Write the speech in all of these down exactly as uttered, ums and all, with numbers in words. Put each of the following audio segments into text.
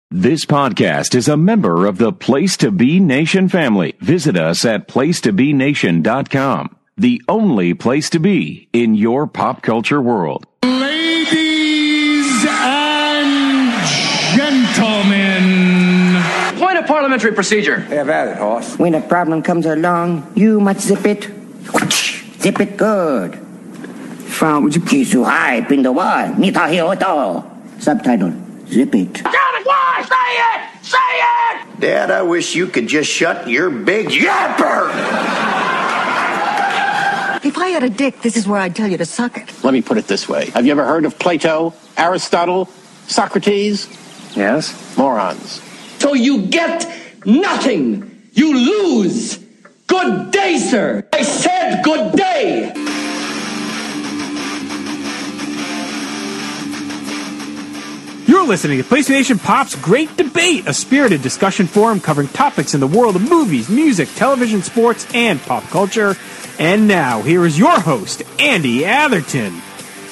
This podcast is a member of the Place to Be Nation family. Visit us at place to be nation dot com, the only place to be in your pop culture world. Ladies and gentlemen. Point of parliamentary procedure. Have at it, Hoss. When a problem comes along, you must zip it. Zip it good. From Kisu High Pindawa, Nita Hioto. Subtitle, zip it. Why? Say it! Say it! Dad, I wish you could just shut your big yapper! If I had a dick, this is where I'd tell you to suck it. Let me put it this way. Have you ever heard of Plato, Aristotle, Socrates? Yes? Morons. So you get nothing. You lose. Good day, sir. I said good day. You're listening to PlayStation Pop's Great Debate, a spirited discussion forum covering topics in the world of movies, music, television, sports, and pop culture. And now, here is your host, Andy Atherton.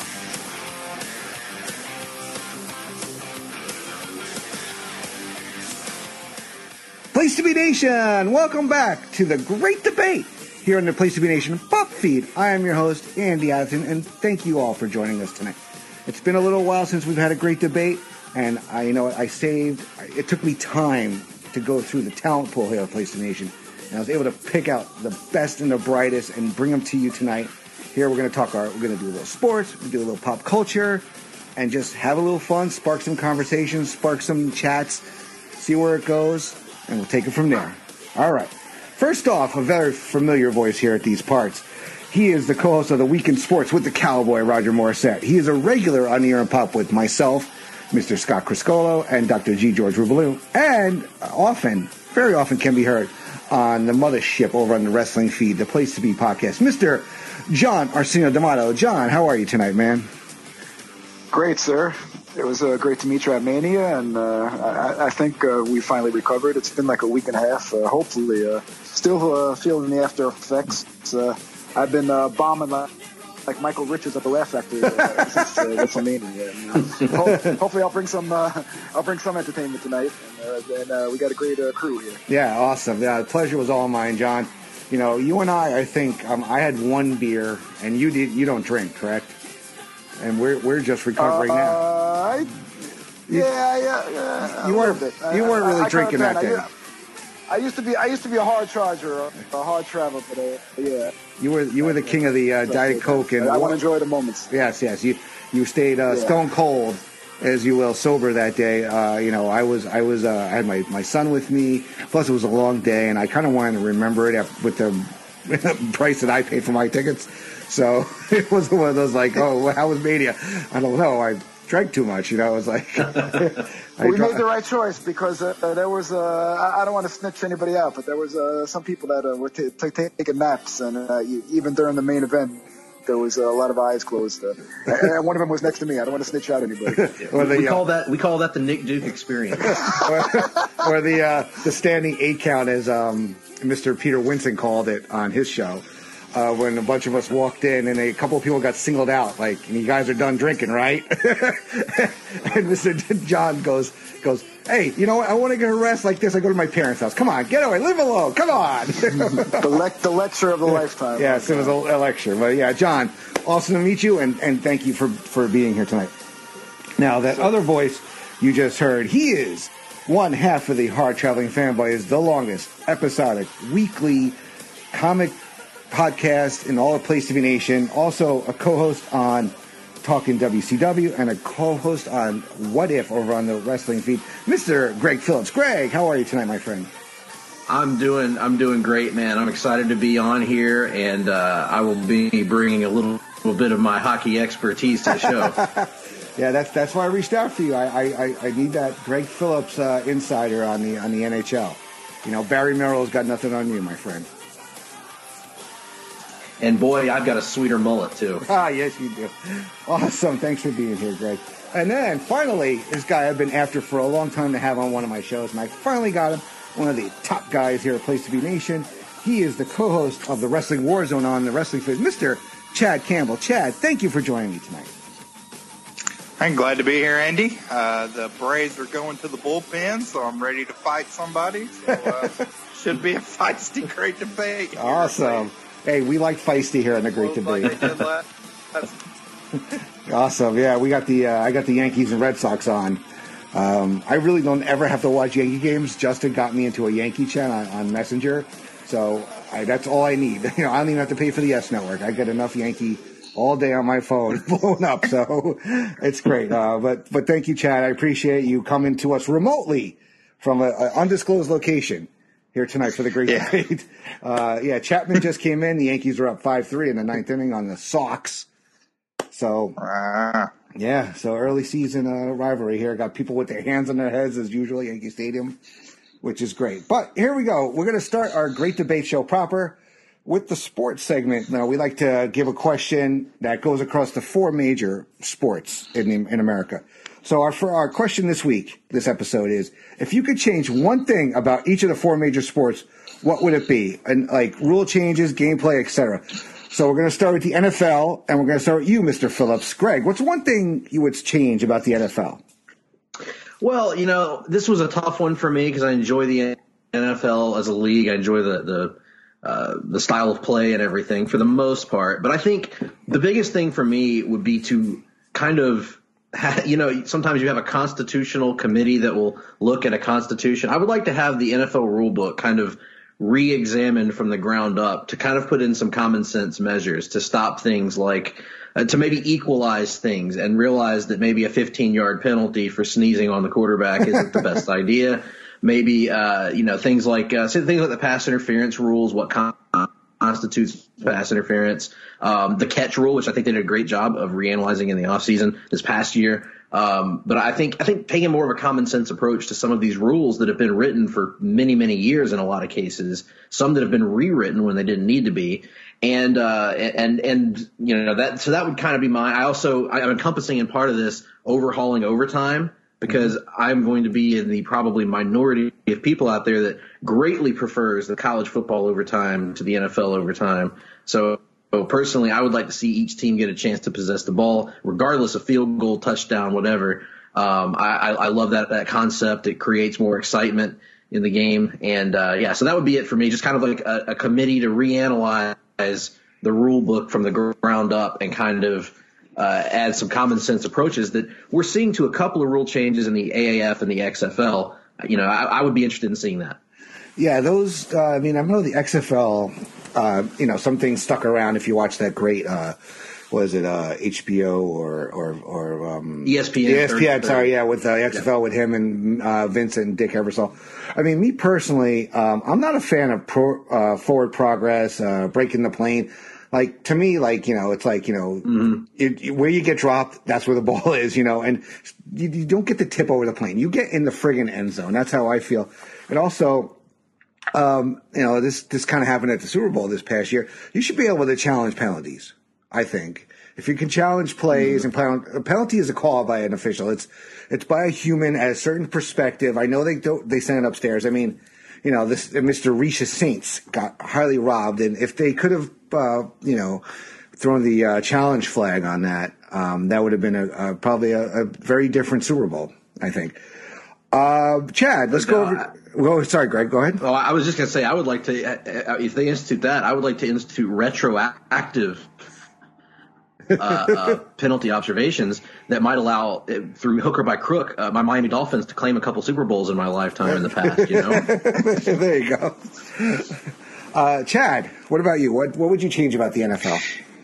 Place to Be Nation, welcome back to the Great Debate here on the Place to Be Nation Pop feed. I am your host, Andy Atherton, and thank you all for joining us tonight. It's been a little while since we've had a great debate, and I you know what, I saved, it took me time to go through the talent pool here at Place to Be Nation, and I was able to pick out the best and the brightest and bring them to you tonight. Here we're going to talk, our, we're going to do a little sports, we're going to do a little pop culture, and just have a little fun, spark some conversations, spark some chats, see where it goes, and we'll take it from there. All right. First off, a very familiar voice here at these parts. He is the co-host of the Week in Sports with the Cowboy, Roger Morissette. He is a regular on Ear and Pop with myself, Mister Scott Criscolo, and Doctor G. George Rubalou, and often, very often can be heard on the mothership over on the Wrestling Feed, the Place to Be podcast, Mister John Arsenio D'Amato. John, how are you tonight, man? Great, sir. It was uh, great to meet you at Mania, and uh, I, I think uh, we finally recovered. It's been like a week and a half, uh, hopefully. Uh, still uh, feeling the after effects. It's, uh, I've been uh, bombing like, like Michael Richards at the Laugh Factory uh, since uh, WrestleMania. And, uh, ho- hopefully, I'll bring some. Uh, I'll bring some entertainment tonight, and, uh, and uh, we got a great uh, crew here. Yeah, awesome. Yeah, the pleasure was all mine, John. You know, you and I. I think um, I had one beer, and you did. You don't drink, correct? And we're we're just recovering uh, now. I, yeah, yeah, yeah. You weren't. You weren't really I, I drinking that day. I, I used to be. I used to be a hard charger, a, a hard traveler, but uh, yeah. You were you were the king of the uh, Diet Coke, and I want to enjoy the moments. Yes, yes. You you stayed uh, yeah. stone cold, as you will, sober that day. Uh, you know, I was I was uh, I had my, my son with me. Plus, it was a long day, and I kind of wanted to remember it with the price that I paid for my tickets. So it was one of those like, oh, how was Mania? I don't know. I drank too much. You know, it was like. we made the right choice because uh, there was, uh, I don't want to snitch anybody out, but there was uh, some people that uh, were t- t- taking naps, and uh, even during the main event, there was a lot of eyes closed. Uh, and one of them was next to me. I don't want to snitch out anybody. Or the, we call uh, that we call that the Nick Duke experience, or, or the uh, the standing eight count, as um, Mister Peter Winson called it on his show. Uh, when a bunch of us walked in and a couple of people got singled out, like, you guys are done drinking, right? And Mister John goes, goes, hey, you know what? I want to get a rest like this. I go to my parents' house. Come on, get away, leave alone. Come on. the, le- the lecture of the lifetime. Yes, it was a, a lecture. But yeah, John, awesome to meet you, and, and thank you for, for being here tonight. Now, that other voice you just heard, he is one half of the Hard Traveling Fanboys, the longest episodic weekly comic podcast in all of Place to Be Nation, also a co-host on Talking W C W and a co-host on What If over on the Wrestling Feed, Mister Greg Phillips. Greg, how are you tonight, my friend? I'm doing I'm doing great, man. I'm excited to be on here, and uh, I will be bringing a little, little bit of my hockey expertise to the show. Yeah, that's that's why I reached out for you. I I, I need that Greg Phillips uh, insider on the on the N H L. You know, Barry Merrill's got nothing on you, my friend. And boy, I've got a sweeter mullet, too. Ah, yes, you do. Awesome. Thanks for being here, Greg. And then, finally, this guy I've been after for a long time to have on one of my shows, and I finally got him, one of the top guys here at Place to Be Nation. He is the co-host of the Wrestling Warzone on the Wrestling Feed, Mister Chad Campbell. Chad, thank you for joining me tonight. I'm glad to be here, Andy. Uh, the Braves are going to the bullpen, so I'm ready to fight somebody. So uh, should be a feisty, great debate. Here. Awesome. Hey, we like feisty here in the Great Debate. Like I did last- Awesome. Yeah, we got the uh, I got the Yankees and Red Sox on. Um, I really don't ever have to watch Yankee games. Justin got me into a Yankee chat on, on Messenger, so I, that's all I need. You know, I don't even have to pay for the S Network. I get enough Yankee all day on my phone blowing up, so it's great. Uh, but but thank you, Chad. I appreciate you coming to us remotely from an undisclosed location here tonight for the Great Yeah. Debate. Uh, yeah, Chapman just came in. The Yankees are up five three in the ninth inning on the Sox. So, yeah, so early season uh, rivalry here. Got people with their hands on their heads as usual, Yankee Stadium, which is great. But here we go. We're going to start our Great Debate show proper with the sports segment. Now, we like to give a question that goes across the four major sports in in America. So our for our question this week, this episode is: if you could change one thing about each of the four major sports, what would it be? And like rule changes, gameplay, et cetera. So we're going to start with the N F L, and we're going to start with you, Mister Phillips. Greg, what's one thing you would change about the N F L? Well, you know, this was a tough one for me because I enjoy the N F L as a league. I enjoy the the uh, the style of play and everything for the most part. But I think the biggest thing for me would be to kind of, ha- you know, sometimes you have a constitutional committee that will look at a constitution. I would like to have the N F L rule book kind of re-examined from the ground up to kind of put in some common sense measures to stop things like uh, to maybe equalize things and realize that maybe a fifteen yard penalty for sneezing on the quarterback isn't the best idea. Maybe, uh, you know, things like uh, things like the pass interference rules, what con- constitutes pass interference, um, the catch rule, which I think they did a great job of reanalyzing in the offseason this past year. Um, but I think I think taking more of a common sense approach to some of these rules that have been written for many, many years in a lot of cases, some that have been rewritten when they didn't need to be. And, uh, and, and, you know, that, so that would kind of be mine. I also, I'm encompassing in part of this overhauling overtime because mm-hmm. I'm going to be in the probably minority of people out there that greatly prefers the college football overtime to the N F L overtime. So, So personally, I would like to see each team get a chance to possess the ball, regardless of field goal, touchdown, whatever. Um, I, I love that, that concept. It creates more excitement in the game. And, uh, yeah, so that would be it for me. Just kind of like a, a committee to reanalyze the rule book from the ground up and kind of uh, add some common sense approaches that we're seeing to a couple of rule changes in the A A F and the X F L. You know, I, I would be interested in seeing that. Yeah, those, uh, I mean, I know the X F L, uh, you know, some things stuck around if you watch that great, uh, was it uh, H B O or, or, or um, E S P N? E S P N, sorry, yeah, with uh, X F L yeah. with him and uh, Vince and Dick Ebersol. I mean, me personally, um, I'm not a fan of pro, uh, forward progress, uh, breaking the plane. Like, to me, like, you know, it's like, you know, mm-hmm. it, it, where you get dropped, that's where the ball is, you know, and you, you don't get the tip over the plane. You get in the friggin' end zone. That's how I feel. And also, Um, you know, this, this kind of happened at the Super Bowl this past year. You should be able to challenge penalties, I think. If you can challenge plays mm-hmm. and penalty, a penalty is a call by an official. It's, it's by a human at a certain perspective. I know they don't, they send it upstairs. I mean, you know, this, Mister Risha Saints got highly robbed. And if they could have, uh, you know, thrown the uh, challenge flag on that, um, that would have been a, a probably a, a very different Super Bowl, I think. Uh, Chad, let's go over. Well, sorry, Greg, go ahead. Well, I was just going to say, I would like to, uh, if they institute that, I would like to institute retroactive uh, uh, penalty observations that might allow, uh, through hook or by crook, uh, my Miami Dolphins to claim a couple Super Bowls in my lifetime in the past, you know? There you go. Uh, Chad, what about you? What, what would you change about the N F L?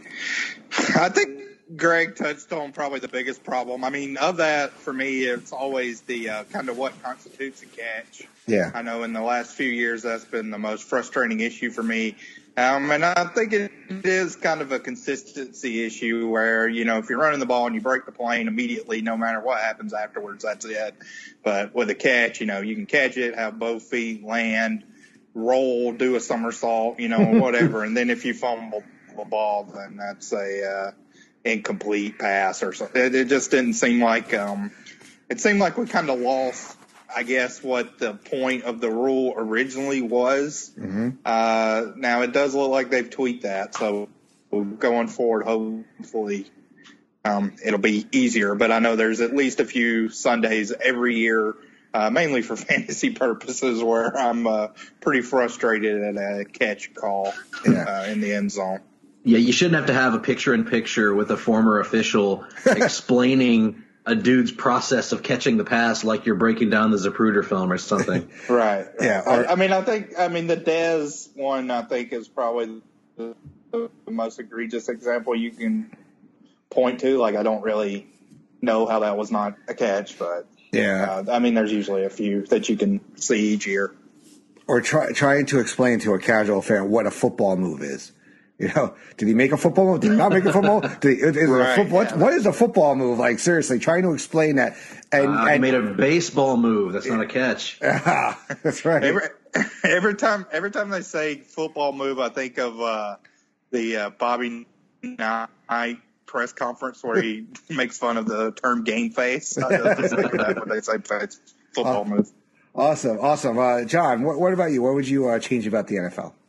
I think Greg touched on probably the biggest problem. I mean, of that, for me, it's always the uh, kind of what constitutes a catch. Yeah. I know in the last few years that's been the most frustrating issue for me. Um, and I think it is kind of a consistency issue where, you know, if you're running the ball and you break the plane immediately, no matter what happens afterwards, that's it. But with a catch, you know, you can catch it, have both feet, land, roll, do a somersault, you know, whatever. And then if you fumble the ball, then that's a uh, incomplete pass or something. It, it just didn't seem like um, – it seemed like we kind of lost – I guess what the point of the rule originally was. Mm-hmm. Uh, now it does look like they've tweaked that. So going forward, hopefully um, it'll be easier. But I know there's at least a few Sundays every year, uh, mainly for fantasy purposes, where I'm uh, pretty frustrated at a catch call uh, in the end zone. Yeah, you shouldn't have to have a picture-in-picture with a former official explaining a dude's process of catching the pass like you're breaking down the Zapruder film or something. Right. Yeah. I, I mean, I think, I mean, the Dez one, I think, is probably the, the most egregious example you can point to. Like, I don't really know how that was not a catch, but yeah. Uh, I mean, there's usually a few that you can see each year. Or try, trying to explain to a casual fan what a football move is. You know, did he make a football move? Did he not make a football move? Did he, is right, a football, yeah. what, what is a football move? Like, seriously, trying to explain that. And, uh, and he made a baseball move. That's not a catch. That's right. Every, every time every time they say football move, I think of uh, the uh, Bobby Knight press conference where he makes fun of the term game face. I just think of that when they say it's football uh, move. Awesome, awesome. Uh, John, what, what about you? What would you uh, change about the N F L?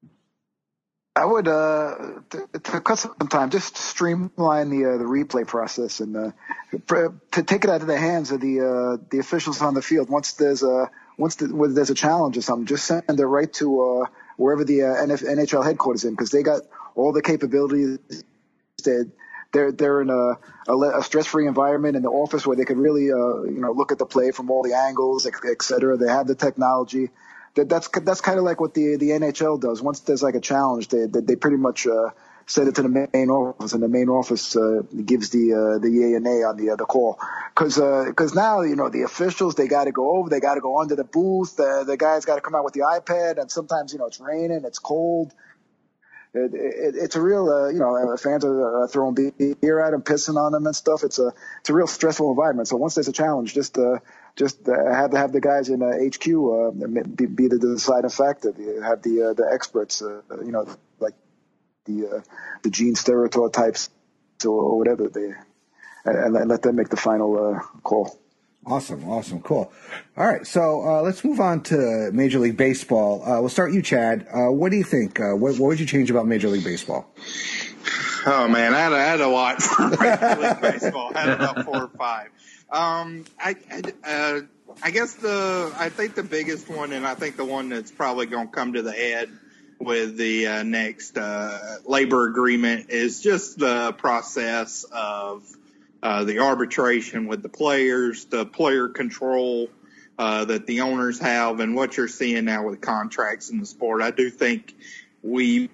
I would, uh, to, to cut some time, just streamline the uh, the replay process and uh, to take it out of the hands of the uh, the officials on the field. Once there's a once the, when there's a challenge or something, just send it right to uh, wherever the uh, N H L headquarters is, because they got all the capabilities. They're they're, they're in a, a, a stress-free environment in the office where they could really uh, you know look at the play from all the angles, et cetera. They have the technology. That, that's that's kind of like what the the N H L does. Once there's like a challenge, they they, they pretty much uh, send it to the main office, and the main office uh, gives the uh, the yay and nay on the uh, the call. Because because uh, now you know the officials, they got to go over, they got to go under the booth. The the guys got to come out with the iPad, and sometimes you know it's raining, it's cold. It, it, it's a real, uh, you know, fans are uh, throwing beer at them, pissing on them and stuff. It's a, it's a real stressful environment. So once there's a challenge, just, uh, just uh, have to have the guys in uh, H Q uh, be, be the deciding factor. Have the uh, the experts, uh, you know, like the uh, the Gene Steratore types or whatever they, and, and let them make the final uh, call. Awesome, awesome, cool. All right, so uh, let's move on to Major League Baseball. Uh, we'll start you, Chad. Uh, what do you think? Uh, what, what would you change about Major League Baseball? Oh man, I had, I had a lot for Major League Baseball. I had about four or five. Um, I, I, uh, I guess the I think the biggest one, and I think the one that's probably going to come to the head with the uh, next uh, labor agreement, is just the process of Uh, the arbitration with the players, the player control uh, that the owners have, and what you're seeing now with contracts in the sport. I do think we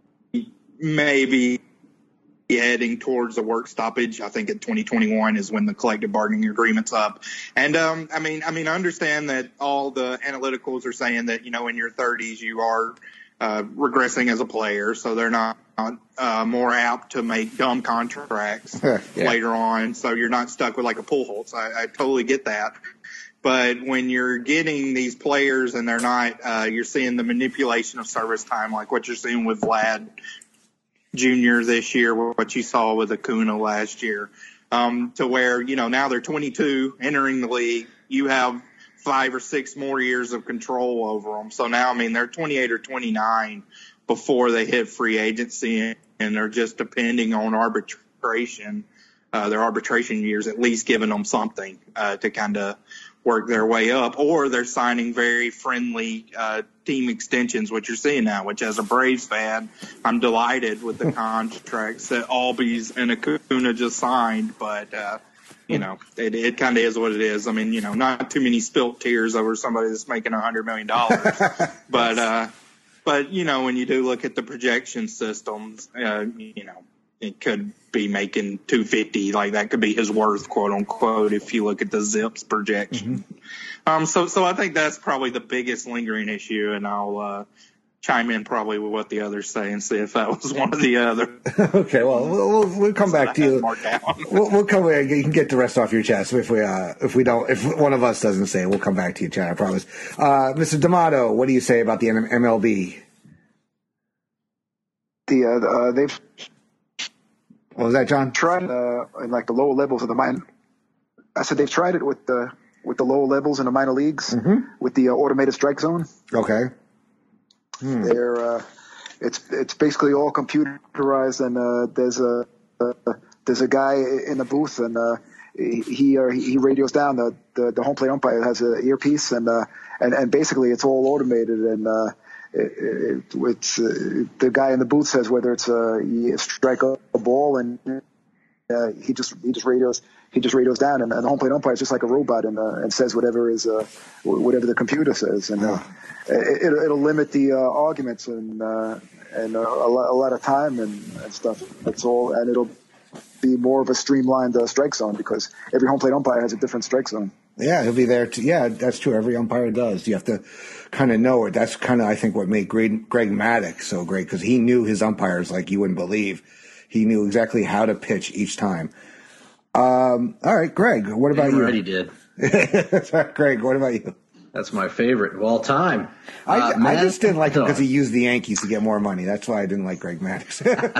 may be heading towards a work stoppage. I think in twenty twenty-one is when the collective bargaining agreement's up. And, um, I mean, I mean, I understand that all the analyticals are saying that, you know, in your thirties you are uh, regressing as a player, so they're not uh, more apt to make dumb contracts yeah. later on, so you're not stuck with like a Pujols. I, I totally get that. But when you're getting these players and they're not, uh, you're seeing the manipulation of service time, like what you're seeing with Vlad Junior this year, what you saw with Acuna last year, um, to where, you know, now they're twenty-two entering the league. You have five or six more years of control over them. So now, I mean, they're twenty-eight or twenty-nine before they hit free agency, and they're just depending on arbitration, uh, their arbitration years, at least giving them something uh, to kind of work their way up, or they're signing very friendly uh, team extensions, which you're seeing now, which as a Braves fan, I'm delighted with the contracts that Albies and Acuna just signed, but uh, you know, it, it kind of is what it is. I mean, you know, not too many spilt tears over somebody that's making a hundred million dollars, but, uh, but, you know, when you do look at the projection systems, uh, you know, it could be making two fifty, like that could be his worth, quote unquote, if you look at the Zips projection. Mm-hmm. Um, so, so I think that's probably the biggest lingering issue, and I'll, uh, chime in probably with what the others say and see if that was one of the other. Okay, well, we'll, we'll, we'll come so back to you. we'll, we'll come back. You can get the rest off your chest. If we, uh, if we don't, if one of us doesn't say it, we'll come back to you, Chad, I promise. Uh, Mister D'Amato, what do you say about the M L B? The, uh, uh they've. What was that, John? Tried, uh, in like the lower levels of the minor. I said they've tried it with the, with the lower levels in the minor leagues, mm-hmm. with the uh, automated strike zone. Okay. Hmm. They're, uh, it's it's basically all computerized, and uh, there's a, a there's a guy in the booth, and uh, he uh, he radios down the, the the home plate umpire has an earpiece, and uh, and and basically it's all automated, and uh, it, it, it's uh, the guy in the booth says whether it's a, a strike a, a ball, and uh, he just he just radios he just radios down, and, and the home plate umpire is just like a robot, and uh, and says whatever is uh, whatever the computer says, and uh, it, it'll limit the uh, arguments and uh, and uh, a, lot, a lot of time and, and stuff. That's all, and it'll be more of a streamlined uh, strike zone because every home plate umpire has a different strike zone. Yeah, he'll be there. To, yeah, that's true. Every umpire does. You have to kind of know it. That's kind of, I think, what made Greg, Greg Maddux so great because he knew his umpires like you wouldn't believe. He knew exactly how to pitch each time. Um, all right, Greg, what about Damn you? Right, he did. Greg, what about you? That's my favorite of all time. I, uh, I just didn't like him because he used the Yankees to get more money. That's why I didn't like Greg Maddux.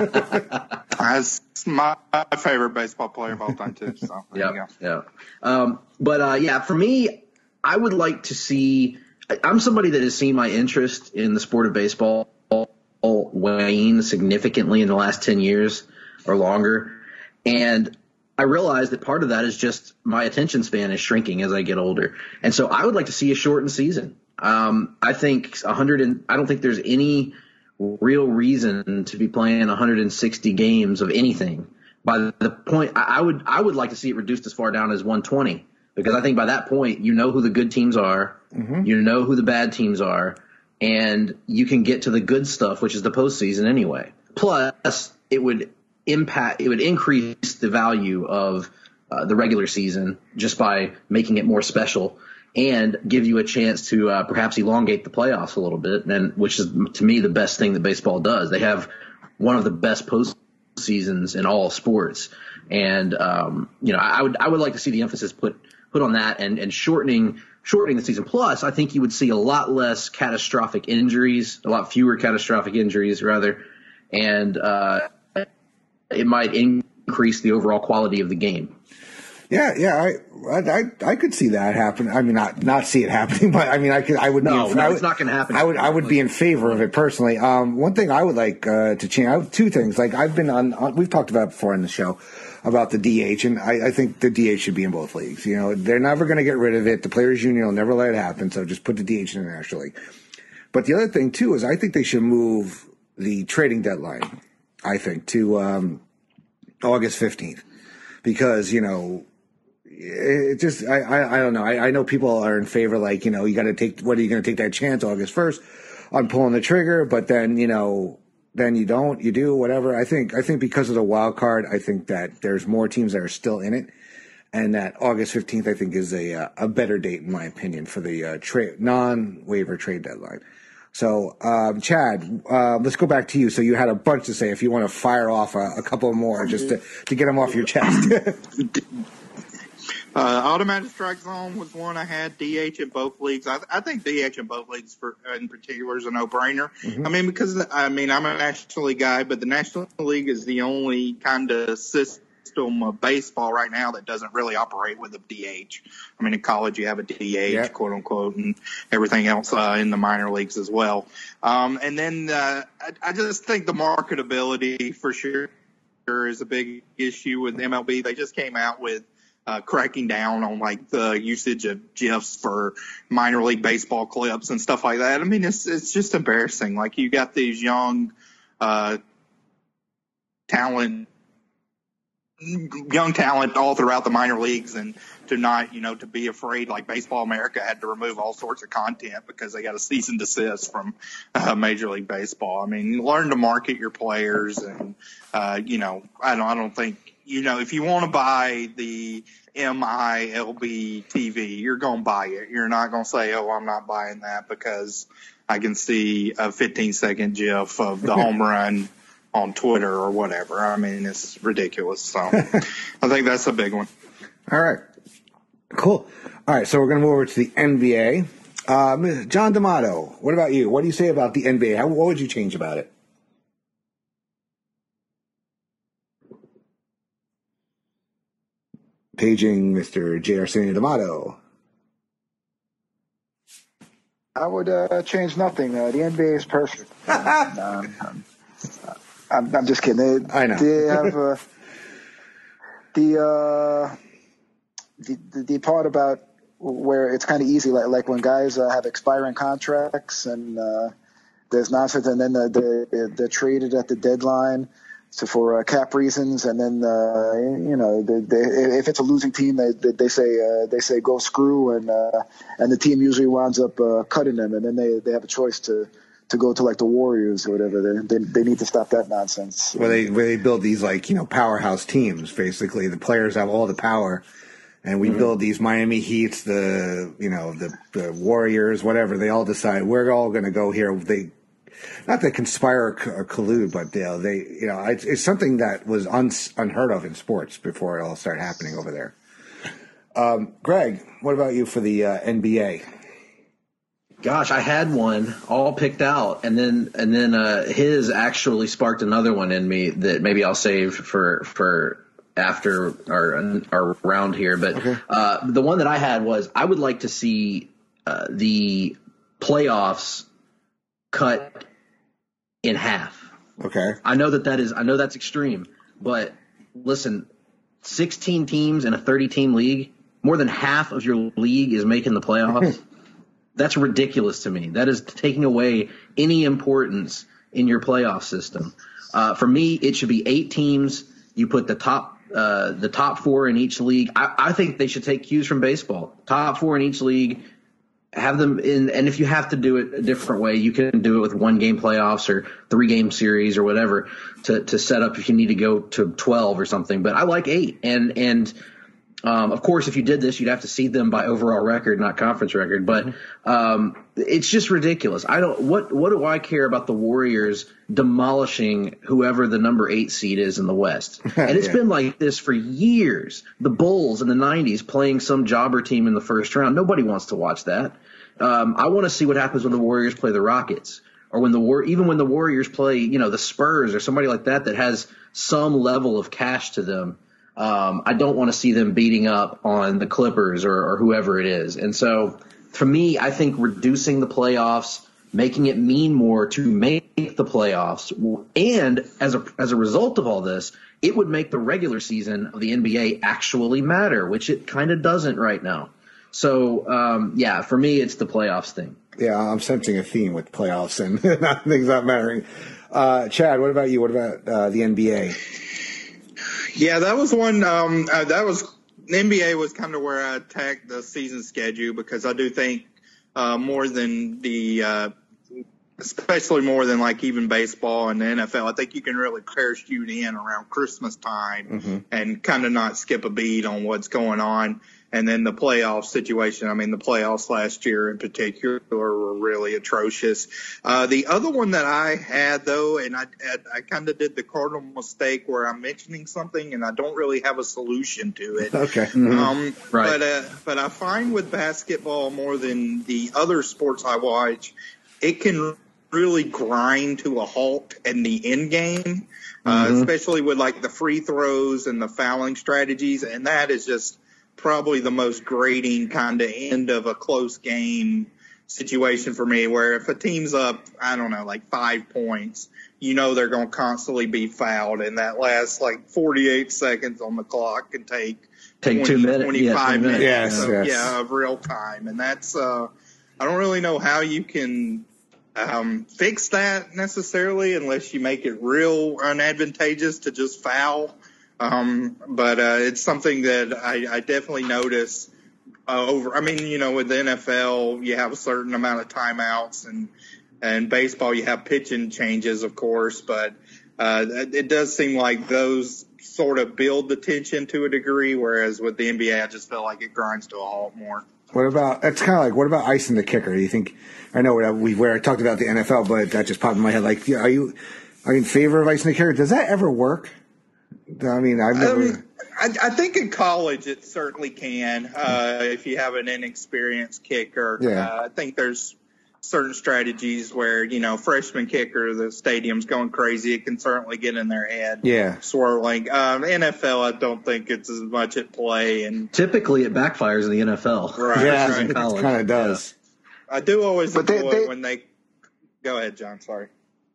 That's my favorite baseball player of all time, too. So there yeah, you go. Yeah. Um, but, uh, yeah, for me, I would like to see – I'm somebody that has seen my interest in the sport of baseball wane significantly in the last ten years or longer. And I realize that part of that is just my attention span is shrinking as I get older. And so I would like to see a shortened season. Um, I think one hundred and I don't think there's any real reason to be playing one hundred sixty games of anything. By the point, I, I would I would like to see it reduced as far down as one hundred twenty because I think by that point you know who the good teams are, mm-hmm. you know who the bad teams are, and you can get to the good stuff, which is the postseason anyway. Plus, it would impact it would increase the value of uh, the regular season just by making it more special and give you a chance to uh, perhaps elongate the playoffs a little bit, and which is to me the best thing that baseball does. They have one of the best postseasons in all sports, and um, you know I would I would like to see the emphasis put put on that and, and shortening shortening the season. Plus, I think you would see a lot less catastrophic injuries, a lot fewer catastrophic injuries rather, and uh, it might increase the overall quality of the game. Yeah, yeah, I, I, I could see that happen. I mean, not not see it happening, but I mean, I could, I would. No, be in, no, I would, it's not going to happen. I would, I would be in favor of it personally. Um, one thing I would like uh, to change. I have two things. Like I've been on, on, we've talked about before on the show about the D H, and I, I think the D H should be in both leagues. You know, they're never going to get rid of it. The Players Union will never let it happen. So just put the D H in the National League. But the other thing too is I think they should move the trading deadline. I think to um, August fifteenth, because you know. It just, I, I, I don't know. I, I know people are in favor, like, you know, you got to take, what are you going to take that chance August first on pulling the trigger? But then, you know, then you don't, you do, whatever. I think, I think because of the wild card, I think that there's more teams that are still in it. And that August fifteenth, I think, is a, a better date, in my opinion, for the uh, trade, non-waiver trade deadline. So, um, Chad, uh, let's go back to you. So you had a bunch to say. If you want to fire off a, a couple more just to, to get them off your chest. Uh, automatic strike zone was one I had. D H in both leagues. I, I think D H in both leagues, for in particular, is a no-brainer. Mm-hmm. I mean, because I mean, I'm a National League guy, but the National League is the only kind of system of baseball right now that doesn't really operate with a D H. I mean, in college you have a D H, yep. quote unquote, and everything else uh, in the minor leagues as well. Um, and then uh, I, I just think the marketability for sure is a big issue with M L B. They just came out with Uh, cracking down on like the usage of GIFs for minor league baseball clips and stuff like that. I mean, it's it's just embarrassing. Like you got these young, uh, talent, young talent all throughout the minor leagues, and to not, you know, to be afraid. Like Baseball America had to remove all sorts of content because they got a cease and desist from uh, Major League Baseball. I mean, learn to market your players, and uh, you know, I don't, I don't think. You know, if you want to buy the M I L B T V, you're going to buy it. You're not going to say, oh, I'm not buying that because I can see a fifteen second GIF of the home run on Twitter or whatever. I mean, it's ridiculous. So I think that's a big one. All right. Cool. All right. So we're going to move over to the N B A. Um, John D'Amato, what about you? What do you say about the N B A? How, what would you change about it? Paging Mister J. Arsenio D'Amato. I would uh, change nothing. Uh, the N B A is perfect. um, um, I'm, I'm, I'm just kidding. They, I know. They have, uh, the, uh, the, the, the part about where it's kind of easy, like, like when guys uh, have expiring contracts and uh, there's nonsense, and then they're, they're, they're traded at the deadline. So for uh, cap reasons, and then uh, you know, they, they, if it's a losing team, they they, they say uh, they say go screw, and uh, and the team usually winds up uh, cutting them, and then they, they have a choice to, to go to like the Warriors or whatever. They they, they need to stop that nonsense. Where they where they build these like you know powerhouse teams. Basically, the players have all the power, and we mm-hmm. build these Miami Heats, the you know the, the Warriors, whatever. They all decide we're all going to go here. They. Not to conspire or collude, but you know, they, you know, it's, it's something that was un, unheard of in sports before it all started happening over there. Um, Greg, what about you for the uh, N B A? Gosh, I had one all picked out, and then and then uh, his actually sparked another one in me that maybe I'll save for for after our our round here. But okay. uh, the one that I had was I would like to see uh, the playoffs cut in half. Okay. I know that that is, I know that's extreme, but listen, sixteen teams in a thirty team league, more than half of your league is making the playoffs. That's ridiculous to me. That is taking away any importance in your playoff system. Uh, for me, it should be eight teams. You put the top, uh, the top four in each league. I, I think they should take cues from baseball. Top four in each league. Have them in, and if you have to do it a different way, you can do it with one game playoffs or three game series or whatever to, to set up if you need to go to twelve or something. But I like eight. And, and, um, of course, if you did this, you'd have to seed them by overall record, not conference record. But, um, it's just ridiculous. I don't, what, what do I care about the Warriors demolishing whoever the number eight seed is in the West? And it's yeah. been like this for years. The Bulls in the nineties playing some jobber team in the first round. Nobody wants to watch that. Um, I want to see what happens when the Warriors play the Rockets, or when the war, even when the Warriors play, you know, the Spurs or somebody like that that has some level of cash to them. Um, I don't want to see them beating up on the Clippers or, or whoever it is. And so, for me, I think reducing the playoffs, making it mean more to make the playoffs, and as a as a result of all this, it would make the regular season of the N B A actually matter, which it kind of doesn't right now. So, um, yeah, for me, it's the playoffs thing. Yeah, I'm sensing a theme with playoffs and things not mattering. Uh, Chad, what about you? What about uh, the N B A? Yeah, that was one. Um, uh, that was the N B A was kind of where I attacked the season schedule, because I do think uh, more than the, uh, especially more than like even baseball and the N F L, I think you can really parachute in around Christmas time mm-hmm. and kind of not skip a beat on what's going on. And then the playoff situation, I mean, the playoffs last year in particular were really atrocious. Uh, the other one that I had, though, and I, I kind of did the cardinal mistake where I'm mentioning something and I don't really have a solution to it. Okay. Mm-hmm. Um, right. But, uh, but I find with basketball more than the other sports I watch, it can really grind to a halt in the end game, uh, mm-hmm. especially with like the free throws and the fouling strategies. And that is just probably the most grating kind of end of a close game situation for me, where if a team's up, I don't know, like five points, you know they're going to constantly be fouled, and that last like forty-eight seconds on the clock can take take twenty, two minutes, twenty-five yeah, minutes, yes, of, yes. yeah, of real time, and that's uh, I don't really know how you can um, fix that necessarily unless you make it real unadvantageous to just foul. Um, but, uh, it's something that I, I definitely notice, uh, over, I mean, you know, with the N F L, you have a certain amount of timeouts, and, and baseball, you have pitching changes, of course, but, uh, it does seem like those sort of build the tension to a degree, whereas with the N B A, I just feel like it grinds to a halt more. What about, that's kind of like, what about icing the kicker? Do you think, I know we, where I talked about the N F L, but that just popped in my head, like, are you, are you in favor of icing the kicker? Does that ever work? I mean, I've never. Um, I, I think in college it certainly can. Uh, if you have an inexperienced kicker, yeah. uh, I think there's certain strategies where, you know, freshman kicker, the stadium's going crazy. It can certainly get in their head, yeah, swirling. Um, N F L, I don't think it's as much at play, and typically it backfires in the N F L. Right, yeah, right. it kind of does. Yeah. I do always but enjoy they, they, when they. Go ahead, John. Sorry.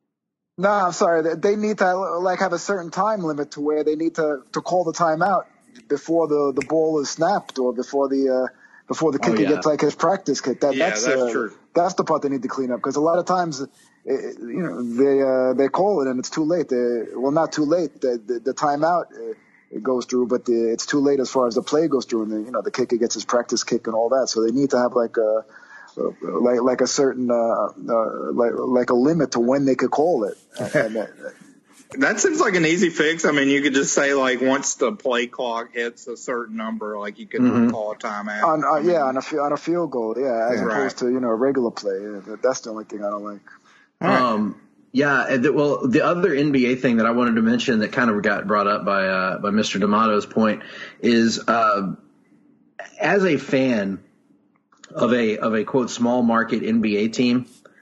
No, I'm sorry. They need to like have a certain time limit to where they need to, to call the timeout before the, the ball is snapped or before the uh, before the kicker oh, yeah. gets like his practice kick. That, yeah, that's that's uh, true. That's the part they need to clean up because a lot of times, it, you know, they uh, they call it and it's too late. They, well, not too late. The, the, the timeout uh, it goes through, but the, it's too late as far as the play goes through, and the, you know the kicker gets his practice kick and all that. So they need to have like a like like a certain uh, uh, like like a limit to when they could call it. And, uh, that seems like an easy fix. I mean, you could just say like once the play clock hits a certain number, like you can mm-hmm. call a timeout. On, uh, yeah, on a on a field goal, yeah, as yeah. opposed right. to you know a regular play. Yeah, that's the only thing I don't like. Um, yeah, well, the other N B A thing that I wanted to mention that kind of got brought up by uh, by Mister D'Amato's point is uh, as a fan of a of a quote small market N B A team,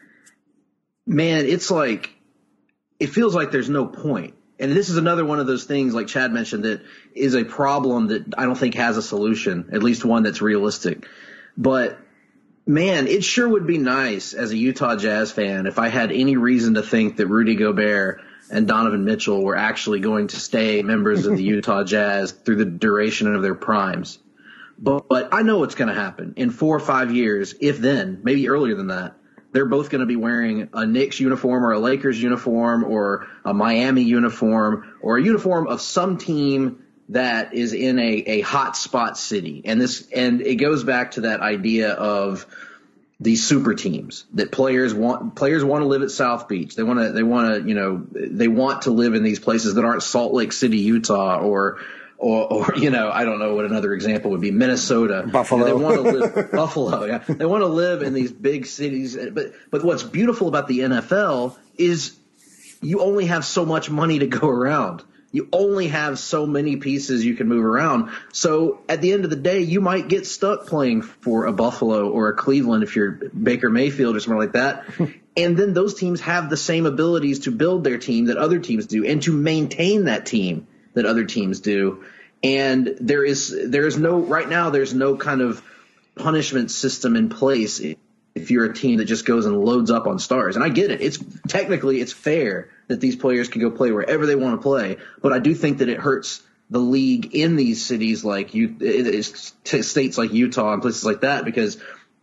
man, it's like it feels like there's no point. And this is another one of those things, like Chad mentioned, that is a problem that I don't think has a solution, at least one that's realistic. But man, it sure would be nice as a Utah Jazz fan if I had any reason to think that Rudy Gobert and Donovan Mitchell were actually going to stay members of the Utah Jazz through the duration of their primes. But, but I know what's going to happen. In four or five years, if then, maybe earlier than that, they're both going to be wearing a Knicks uniform or a Lakers uniform or a Miami uniform or a uniform of some team that is in a, a hot spot city. And this, and it goes back to that idea of these super teams that players want, players want to live at South Beach. They want to, they want to, you know, they want to live in these places that aren't Salt Lake City, Utah, or, or, or, you know, I don't know what another example would be, Minnesota. Buffalo. You know, they want to live, Buffalo, yeah. They want to live in these big cities. But, but what's beautiful about the N F L is you only have so much money to go around. You only have so many pieces you can move around. So at the end of the day, you might get stuck playing for a Buffalo or a Cleveland if you're Baker Mayfield or something like that. And then those teams have the same abilities to build their team that other teams do and to maintain that team that other teams do. And there is there is no right now there's no kind of punishment system in place if you're a team that just goes and loads up on stars. And I get it. It's technically it's fair that these players can go play wherever they want to play. But I do think that it hurts the league in these cities like you, states like Utah and places like that, because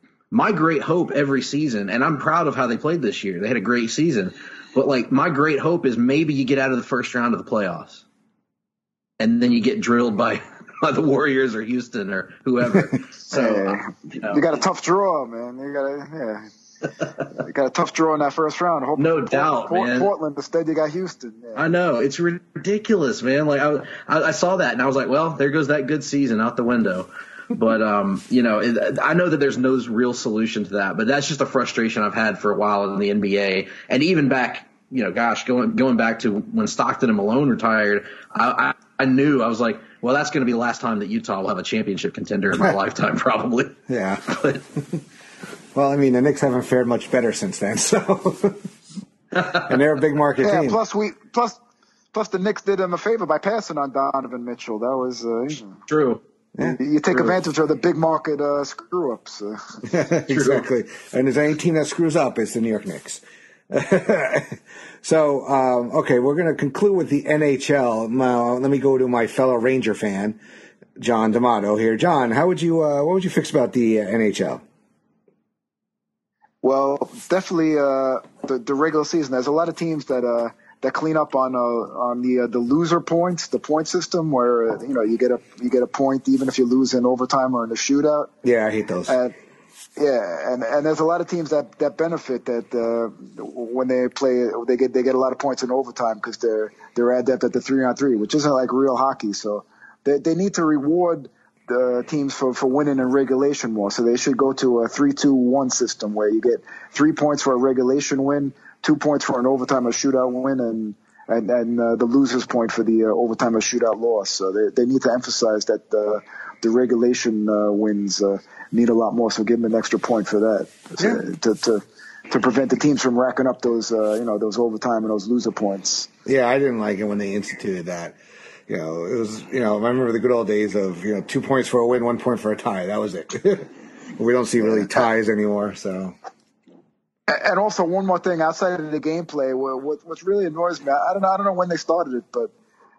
my great hope every season, and I'm proud of how they played this year. They had a great season. But like my great hope is maybe you get out of the first round of the playoffs. And then you get drilled by, by the Warriors or Houston or whoever. So hey, you, know. you got a tough draw, man. You got a yeah. You got a tough draw in that first round. Hope no Portland, doubt, Port, man. Portland instead you got Houston. Yeah. I know it's ridiculous, man. Like I, I, I saw that and I was like, well, there goes that good season out the window. But um, you know, it, I know that there's no real solution to that. But that's just a frustration I've had for a while in the N B A, and even back, you know, gosh, going going back to when Stockton and Malone retired, I, I, I knew I was like, well, that's going to be the last time that Utah will have a championship contender in my lifetime, probably. Yeah. But, well, I mean, the Knicks haven't fared much better since then, so and they're a big market yeah, team. Plus, we plus plus the Knicks did them a favor by passing on Donovan Mitchell. That was uh, true. Yeah. You, you take True. advantage of the big market uh, screw ups. Uh. Exactly. And there's any team that screws up, it's the New York Knicks. So, um, okay, we're going to conclude with the N H L. Now, let me go to my fellow Ranger fan, John D'Amato here. John, how would you, uh, what would you fix about the uh, N H L? Well, definitely uh, the, the regular season. There's a lot of teams that uh, that clean up on uh, on the uh, the loser points, the point system, where uh, you know you get a you get a point even if you lose in overtime or in a shootout. Yeah, I hate those. And, yeah, and, and there's a lot of teams that, that benefit that uh, when they play, they get they get a lot of points in overtime because they're they're adept at the three on three, which isn't like real hockey. So they they need to reward the teams for, for winning in regulation more. So they should go to a three two one system where you get three points for a regulation win, two points for an overtime or shootout win, and and, and uh, the loser's point for the uh, overtime or shootout loss. So they they need to emphasize that uh, the regulation uh, wins uh, need a lot more. So give them an extra point for that yeah. to, to to prevent the teams from racking up those uh, you know those overtime and those loser points. Yeah, I didn't like it when they instituted that. You know, it was, you know, I remember the good old days of, you know, two points for a win, one point for a tie. That was it. We don't see really ties anymore, so. And also one more thing outside of the gameplay, what what's really annoys me, I don't know, I don't know when they started it, but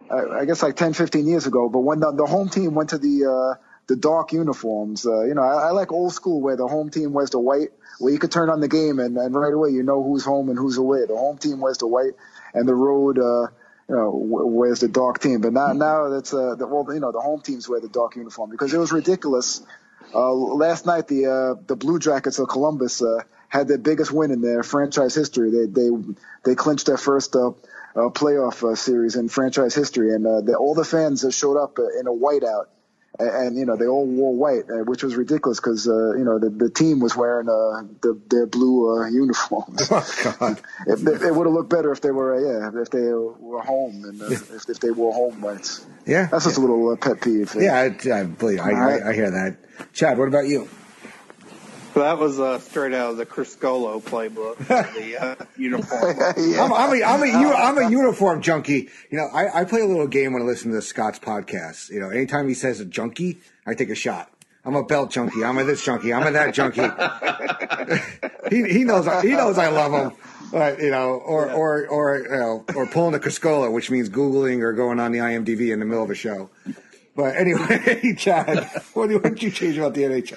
I, I guess like ten, fifteen years ago. But when the, the home team went to the uh, the dark uniforms, uh, you know, I, I like old school where the home team wears the white, where you could turn on the game and, and right away you know who's home and who's away. The home team wears the white, and the road, uh, you know, wears the dark team. But now, now that's uh, the, well, you know, the home teams wear the dark uniform because it was ridiculous. Uh, last night, the uh, the Blue Jackets of Columbus uh, had their biggest win in their franchise history. They they they clinched their first uh, uh, playoff uh, series in franchise history, and uh, the, all the fans uh, showed up uh, in a whiteout. And, you know, they all wore white, uh, which was ridiculous because, uh, you know, the, the team was wearing uh, the, their blue uh, uniforms. Oh, God. It, it, it would have looked better if they were, uh, yeah, if they were home and uh, if, if they wore home whites. Yeah. That's just yeah. a little uh, pet peeve. Yeah, I, I believe I, right. I, I hear that. Chad, what about you? That was uh, straight out of the Criscolo playbook, the uh, uniform. yeah. I'm, I'm, a, I'm, a, I'm a uniform junkie. You know, I, I play a little game when I listen to Scott's podcast. You know, anytime he says a junkie, I take a shot. I'm a belt junkie. I'm a this junkie. I'm a that junkie. he he knows he knows I love him. But, you know, or yeah. or or you know, or pulling a Criscola, which means Googling or going on the I M D B in the middle of a show. But anyway, Chad, what do you change about the N H L?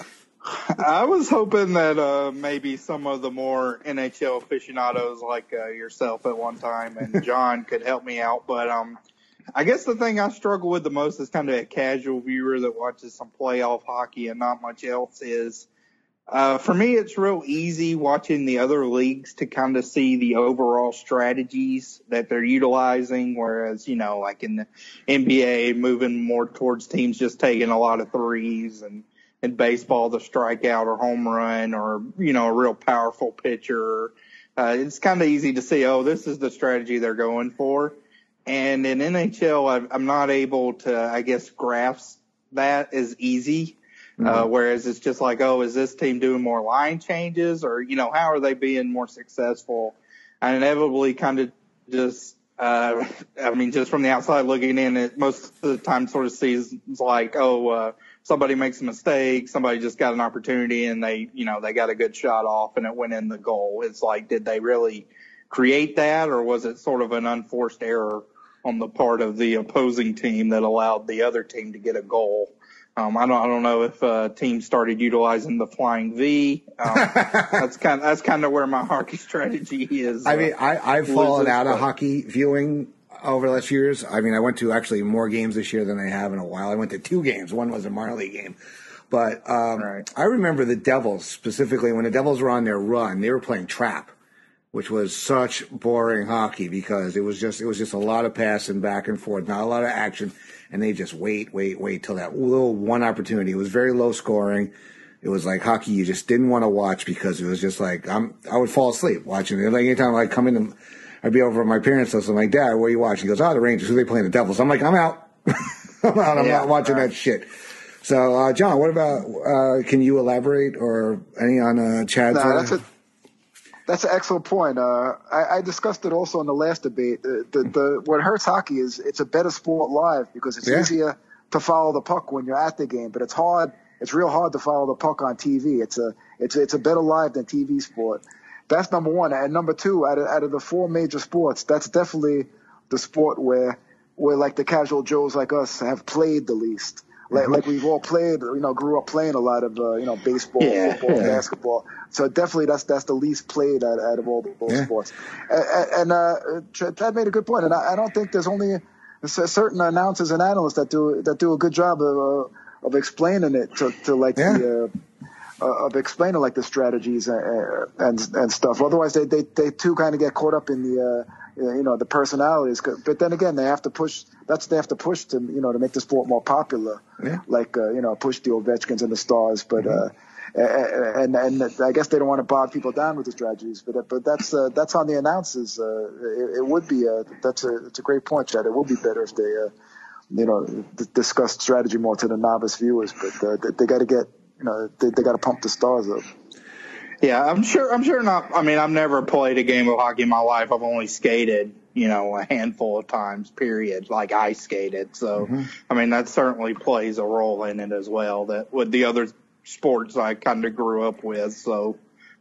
I was hoping that uh, maybe some of the more N H L aficionados like uh, yourself at one time and John could help me out. But um, I guess the thing I struggle with the most is kind of a casual viewer that watches some playoff hockey and not much else is, uh, for me, it's real easy watching the other leagues to kind of see the overall strategies that they're utilizing. Whereas, you know, like in the N B A, moving more towards teams just taking a lot of threes, and in baseball, the strikeout or home run or, you know, a real powerful pitcher. Uh, it's kind of easy to see, oh, this is the strategy they're going for. And in N H L, I'm not able to, I guess, grasp that as easy. Mm-hmm. Uh, whereas it's just like, oh, is this team doing more line changes or, you know, how are they being more successful? I inevitably kind of just, uh, I mean, just from the outside looking in, it most of the time sort of sees like, oh, uh, somebody makes a mistake, somebody just got an opportunity and they, you know, they got a good shot off and it went in the goal. It's like, did they really create that or was it sort of an unforced error on the part of the opposing team that allowed the other team to get a goal? Um, I don't, I don't know if uh, teams started utilizing the flying V. Um, that's kind, that's kind of where my hockey strategy is. I mean, uh, I, I've fallen loses, out of but, hockey viewing over the last few years. I mean, I went to actually more games this year than I have in a while. I went to two games. One was a minor league game. But um, right. I remember the Devils, specifically, when the Devils were on their run, they were playing trap, which was such boring hockey because it was just it was just a lot of passing back and forth, not a lot of action, and they just wait, wait, wait till that little one opportunity. It was very low scoring. It was like hockey you just didn't want to watch because it was just like I'm I would fall asleep watching it. Like anytime I come in, I'd be over at my parents' house. I'm like, Dad, what are you watching? He goes, oh, the Rangers. Who are they playing? The Devils. I'm like, I'm out. I'm out. I'm yeah, not watching right. that shit. So, uh, John, what about, uh, can you elaborate or any on uh, Chad's? No, that's, a, that's an excellent point. Uh, I, I discussed it also in the last debate. The, the, the, what hurts hockey is it's a better sport live because it's yeah. easier to follow the puck when you're at the game, but it's hard. It's real hard to follow the puck on T V. It's a, it's a, it's a better live than T V sport. That's number one. And number two, out of, out of the four major sports, that's definitely the sport where, where like the casual Joes like us have played the least. Like, mm-hmm. like we've all played, you know, grew up playing a lot of, uh, you know, baseball, yeah, football, yeah. basketball. So definitely that's that's the least played out, out of all those yeah. sports. And, and uh, Chad made a good point. And I, I don't think there's only certain announcers and analysts that do that do a good job of uh, of explaining it to, to like yeah. the uh, uh, of explaining like the strategies and and, and stuff. Otherwise, they they they too kind of get caught up in the. Uh, you know, the personalities, but then again, they have to push, that's, they have to push to, you know, to make the sport more popular, yeah. like, uh, you know, push the Ovechkins and the Stars, but, mm-hmm. uh, and, and I guess they don't want to bog people down with the strategies, but, but that's, uh, that's on the announcers. Uh, it, it would be, uh, that's a, it's a great point, Chad. It would be better if they, uh, you know, d- discuss strategy more to the novice viewers, but, uh, they, they got to get, you know, they, they got to pump the stars up. Yeah, I'm sure. I'm sure not. I mean, I've never played a game of hockey in my life. I've only skated, you know, a handful of times. Period. Like ice skated. So, mm-hmm. I mean, that certainly plays a role in it as well. That with the other sports I kind of grew up with. So,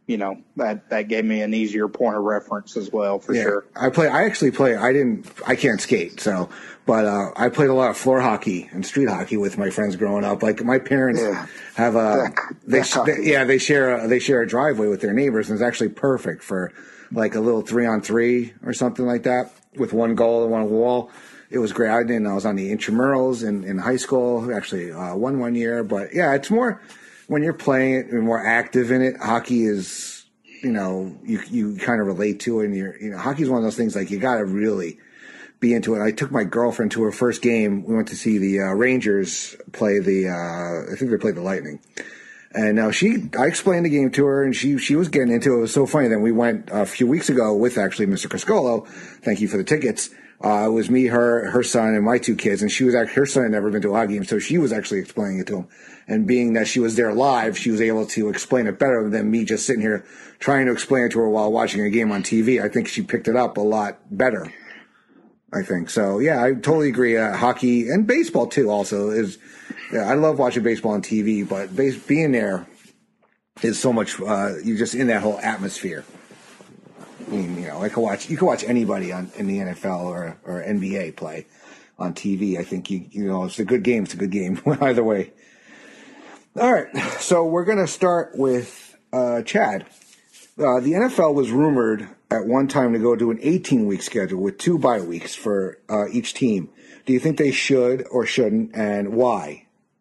you know, that, that gave me an easier point of reference as well, for yeah, sure. I play, I actually play, I didn't, I can't skate, so, but, uh, I played a lot of floor hockey and street hockey with my friends growing up. Like, my parents yeah. have a, deck, they, deck they yeah, they share a, they share a driveway with their neighbors, and it's actually perfect for, like, a little three on three or something like that with one goal and one wall. It was great. I didn't, I was on the intramurals in, in high school, actually, uh, won one year, but yeah, it's more, when you're playing it and more active in it, hockey is, you know, you you kind of relate to it. And you're, you know, hockey is one of those things, like, you got to really be into it. I took my girlfriend to her first game. We went to see the uh, Rangers play the, uh, I think they played the Lightning. And now she, I explained the game to her, and she she was getting into it. It was so funny. Then we went a few weeks ago with actually Mister Criscolo. Thank you for the tickets. Uh, it was me, her, her son, and my two kids, and she was actually, her son had never been to a hockey game, so she was actually explaining it to him. And being that she was there live, she was able to explain it better than me just sitting here trying to explain it to her while watching a game on T V. I think she picked it up a lot better, I think. So, yeah, I totally agree. Uh, hockey and baseball, too, also. is. Yeah, I love watching baseball on T V, but base, being there is so much, uh, you're just in that whole atmosphere. I mean, you know, I could watch, you can watch anybody on, in the N F L or, or N B A play on T V. I think, you, you know, it's a good game. It's a good game either way. All right. So we're going to start with, uh, Chad. Uh, the N F L was rumored at one time to go to an eighteen week schedule with two bye weeks for, uh, each team. Do you think they should or shouldn't, and why?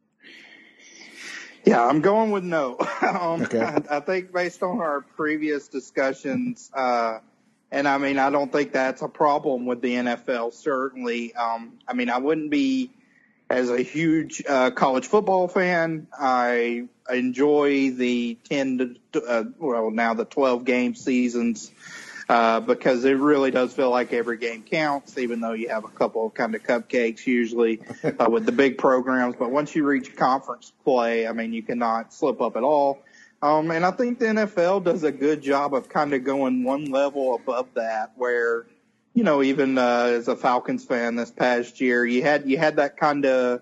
Yeah, I'm going with no. um, okay. I, I think based on our previous discussions, uh, and I mean, I don't think that's a problem with the N F L, certainly. Um, I mean, I wouldn't be, as a huge uh, college football fan, I enjoy the ten to, uh, well, now the twelve game seasons, uh, because it really does feel like every game counts, even though you have a couple of kind of cupcakes usually uh, with the big programs. But once you reach conference play, I mean, you cannot slip up at all. Um, and I think the N F L does a good job of kind of going one level above that, where, you know, even uh, as a Falcons fan this past year, you had you had that kind of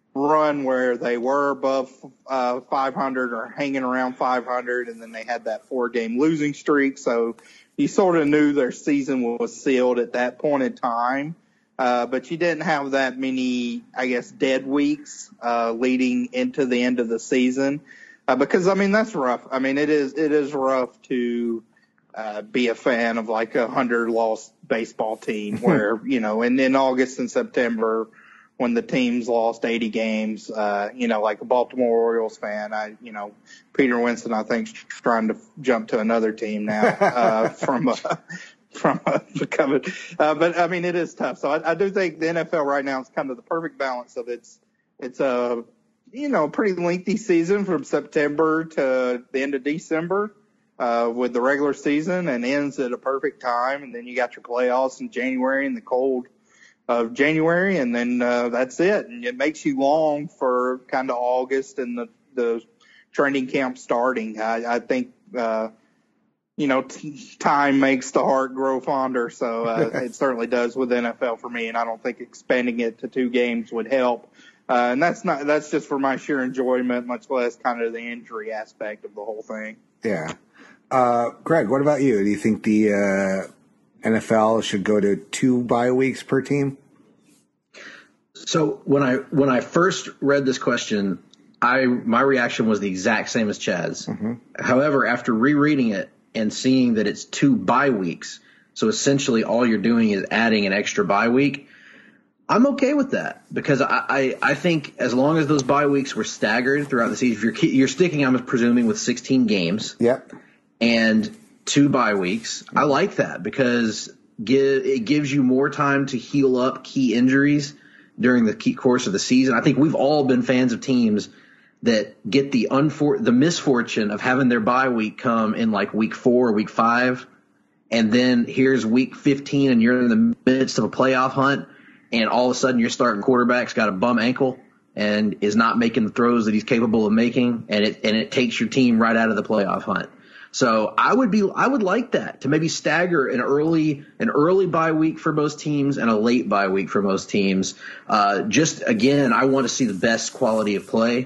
run where they were above uh, five hundred or hanging around five hundred, and then they had that four-game losing streak. So you sort of knew their season was sealed at that point in time. Uh, but you didn't have that many, I guess, dead weeks uh, leading into the end of the season. Uh, because, I mean, that's rough. I mean, it is it is rough to uh, be a fan of like a hundred-loss baseball team where, you know, and in August and September when the teams lost eighty games, uh, you know, like a Baltimore Orioles fan, I, you know, Peter Winston, I think, is trying to jump to another team now uh, from uh, from uh, becoming. Uh, but, I mean, it is tough. So I, I do think the N F L right now is kind of the perfect balance of it's, it's a, you know, pretty lengthy season from September to the end of December uh, with the regular season, and ends at a perfect time. And then you got your playoffs in January and the cold of January, and then uh, that's it. And it makes you long for kind of August and the, the training camp starting. I, I think, uh, you know, t- time makes the heart grow fonder. So uh, it certainly does with the N F L for me, and I don't think expanding it to two games would help. Uh, and that's not, that's just for my sheer enjoyment, much less kind of the injury aspect of the whole thing. Yeah. Uh, Greg, what about you? Do you think the uh, N F L should go to two bye weeks per team? So when I when I first read this question, I my reaction was the exact same as Chad's. Mm-hmm. However, after rereading it and seeing that it's two bye weeks, so essentially all you're doing is adding an extra bye week, I'm okay with that, because I, I, I think as long as those bye weeks were staggered throughout the season, if you're you're sticking, I'm presuming, with sixteen games, yep, and two bye weeks, I like that, because give, it gives you more time to heal up key injuries during the key course of the season. I think we've all been fans of teams that get the unfor- the misfortune of having their bye week come in like week four or week five, and then here's week fifteen and you're in the midst of a playoff hunt, and all of a sudden your starting quarterback's got a bum ankle and is not making the throws that he's capable of making, and it and it takes your team right out of the playoff hunt. So I would be I would like that, to maybe stagger an early an early bye week for most teams and a late bye week for most teams. Uh, just again, I want to see the best quality of play.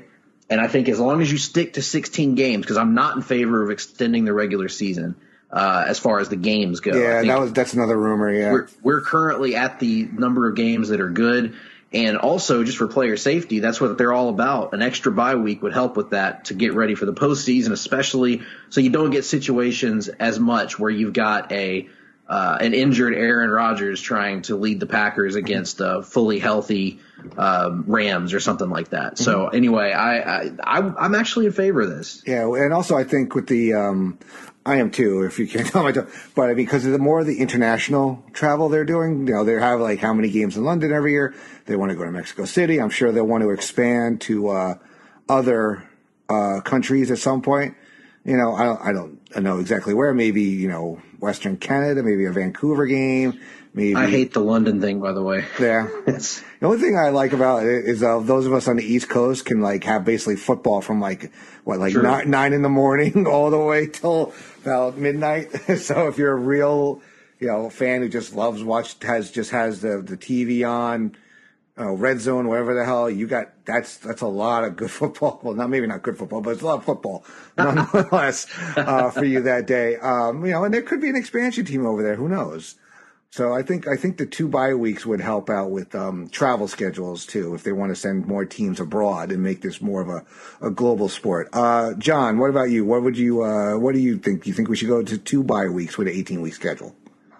And I think as long as you stick to sixteen games, because I'm not in favor of extending the regular season uh, as far as the games go. Yeah, that was that's another rumor. Yeah, we're, we're currently at the number of games that are good. And also, just for player safety, that's what they're all about. An extra bye week would help with that to get ready for the postseason, especially so you don't get situations as much where you've got a uh, an injured Aaron Rodgers trying to lead the Packers against a fully healthy um, Rams or something like that. Mm-hmm. So anyway, I, I, I I'm actually in favor of this. Yeah, and also I think with the um, I am too, if you can't tell my but I mean, because of the more of the international travel they're doing, you know, they have like how many games in London every year. They want to go to Mexico City. I'm sure they'll want to expand to uh, other uh, countries at some point. You know, I don't, I don't know exactly where. Maybe, you know, Western Canada, maybe a Vancouver game. Maybe. I hate the London thing, by the way. Yeah. It's, the only thing I like about it is uh, those of us on the East Coast can like have basically football from like what like nine, nine in the morning all the way till about midnight. So if you're a real, you know, fan who just loves watch has just has the the T V on. Uh, red zone, whatever the hell you got, that's that's a lot of good football. Well, not maybe not good football, but it's a lot of football nonetheless uh, for you that day. Um, you know, and there could be an expansion team over there. Who knows? So I think I think the two bye weeks would help out with um, travel schedules too, if they want to send more teams abroad and make this more of a, a global sport. Uh, John, what about you? What would you? Uh, what do you think? Do you think we should go to two bye weeks with an eighteen week schedule?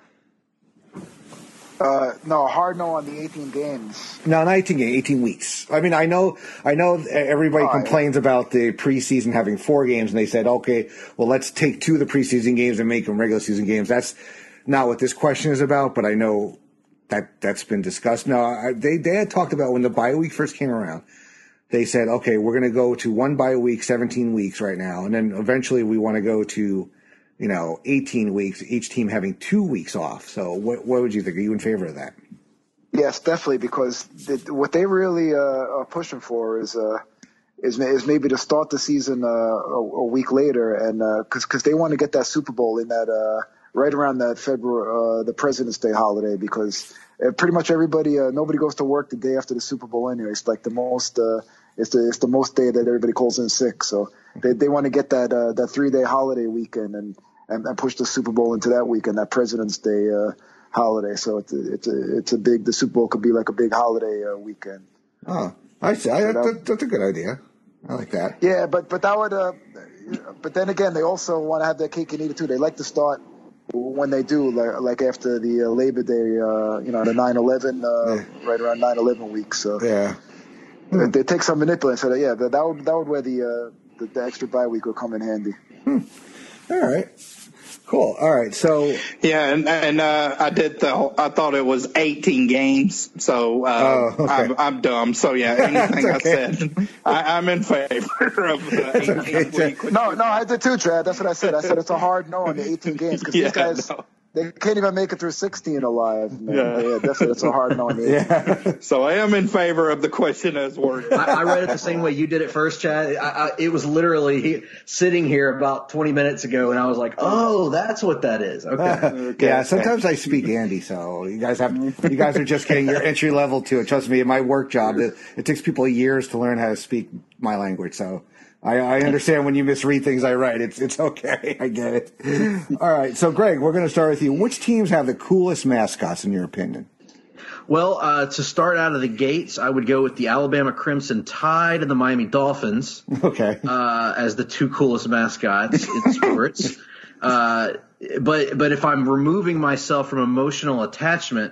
Uh, no, hard no on the eighteen games. No, not eighteen games, eighteen weeks. I mean, I know, I know everybody oh, complains yeah. about the preseason having four games, and they said, okay, well, let's take two of the preseason games and make them regular season games. That's not what this question is about, but I know that that's been discussed. No, I, they, they had talked about when the bye week first came around. They said, okay, we're going to go to one bye week, seventeen weeks right now, and then eventually we want to go to, you know, eighteen weeks, each team having two weeks off. So what, what would you think? Are you in favor of that? Yes, definitely, because the, what they really uh, are pushing for is, uh, is is maybe to start the season uh, a, a week later, and because uh, because they want to get that Super Bowl in that uh, right around that February, uh, the President's Day holiday, because uh, pretty much everybody, uh, nobody goes to work the day after the Super Bowl anyway. It's like the most, uh, it's the it's the most day that everybody calls in sick. So they they want to get that uh, that three day holiday weekend and. And, and push the Super Bowl into that weekend, that President's Day uh, holiday. So it's a, it's a it's a big. The Super Bowl could be like a big holiday uh, weekend. Oh, I see. I, that, that's a good idea. I like that. Yeah, but but that would. Uh, but then again, they also want to have their cake and eat it too. They like to start when they do, like, like after the uh, Labor Day. Uh, you know, the nine eleven, uh, yeah. right around nine eleven week. So yeah, hmm. they, they take some manipulation. So that, yeah, that, that would that would where the, uh, the the extra bye week would come in handy. Hmm. All right. Cool. All right. So yeah, and and uh, I did the. I thought it was eighteen games. So uh, oh, okay. I'm, I'm dumb. So yeah, anything okay. I said, I, I'm in favor of the eighteen okay. week. No, no, I did too, Trad. That's what I said. I said it's a hard no on the eighteen games because yeah, these guys. No. They can't even make it through sixteen alive. Man. Yeah. yeah, definitely. It's a hard no on the yeah. So I am in favor of the question as worded. I, I read it the same way you did it first, Chad. I, I, it was literally he, sitting here about twenty minutes ago, and I was like, "Oh, that's what that is." Okay. okay. Yeah. Sometimes I speak Andy, so you guys have you guys are just getting your entry level to it. Trust me, in my work job, it, it takes people years to learn how to speak my language. So. I, I understand when you misread things I write. It's it's okay. I get it. All right. So, Greg, we're going to start with you. Which teams have the coolest mascots, in your opinion? Well, uh, to start out of the gates, I would go with the Alabama Crimson Tide and the Miami Dolphins. Okay. Uh, as the two coolest mascots in sports. Uh, but but if I'm removing myself from emotional attachment,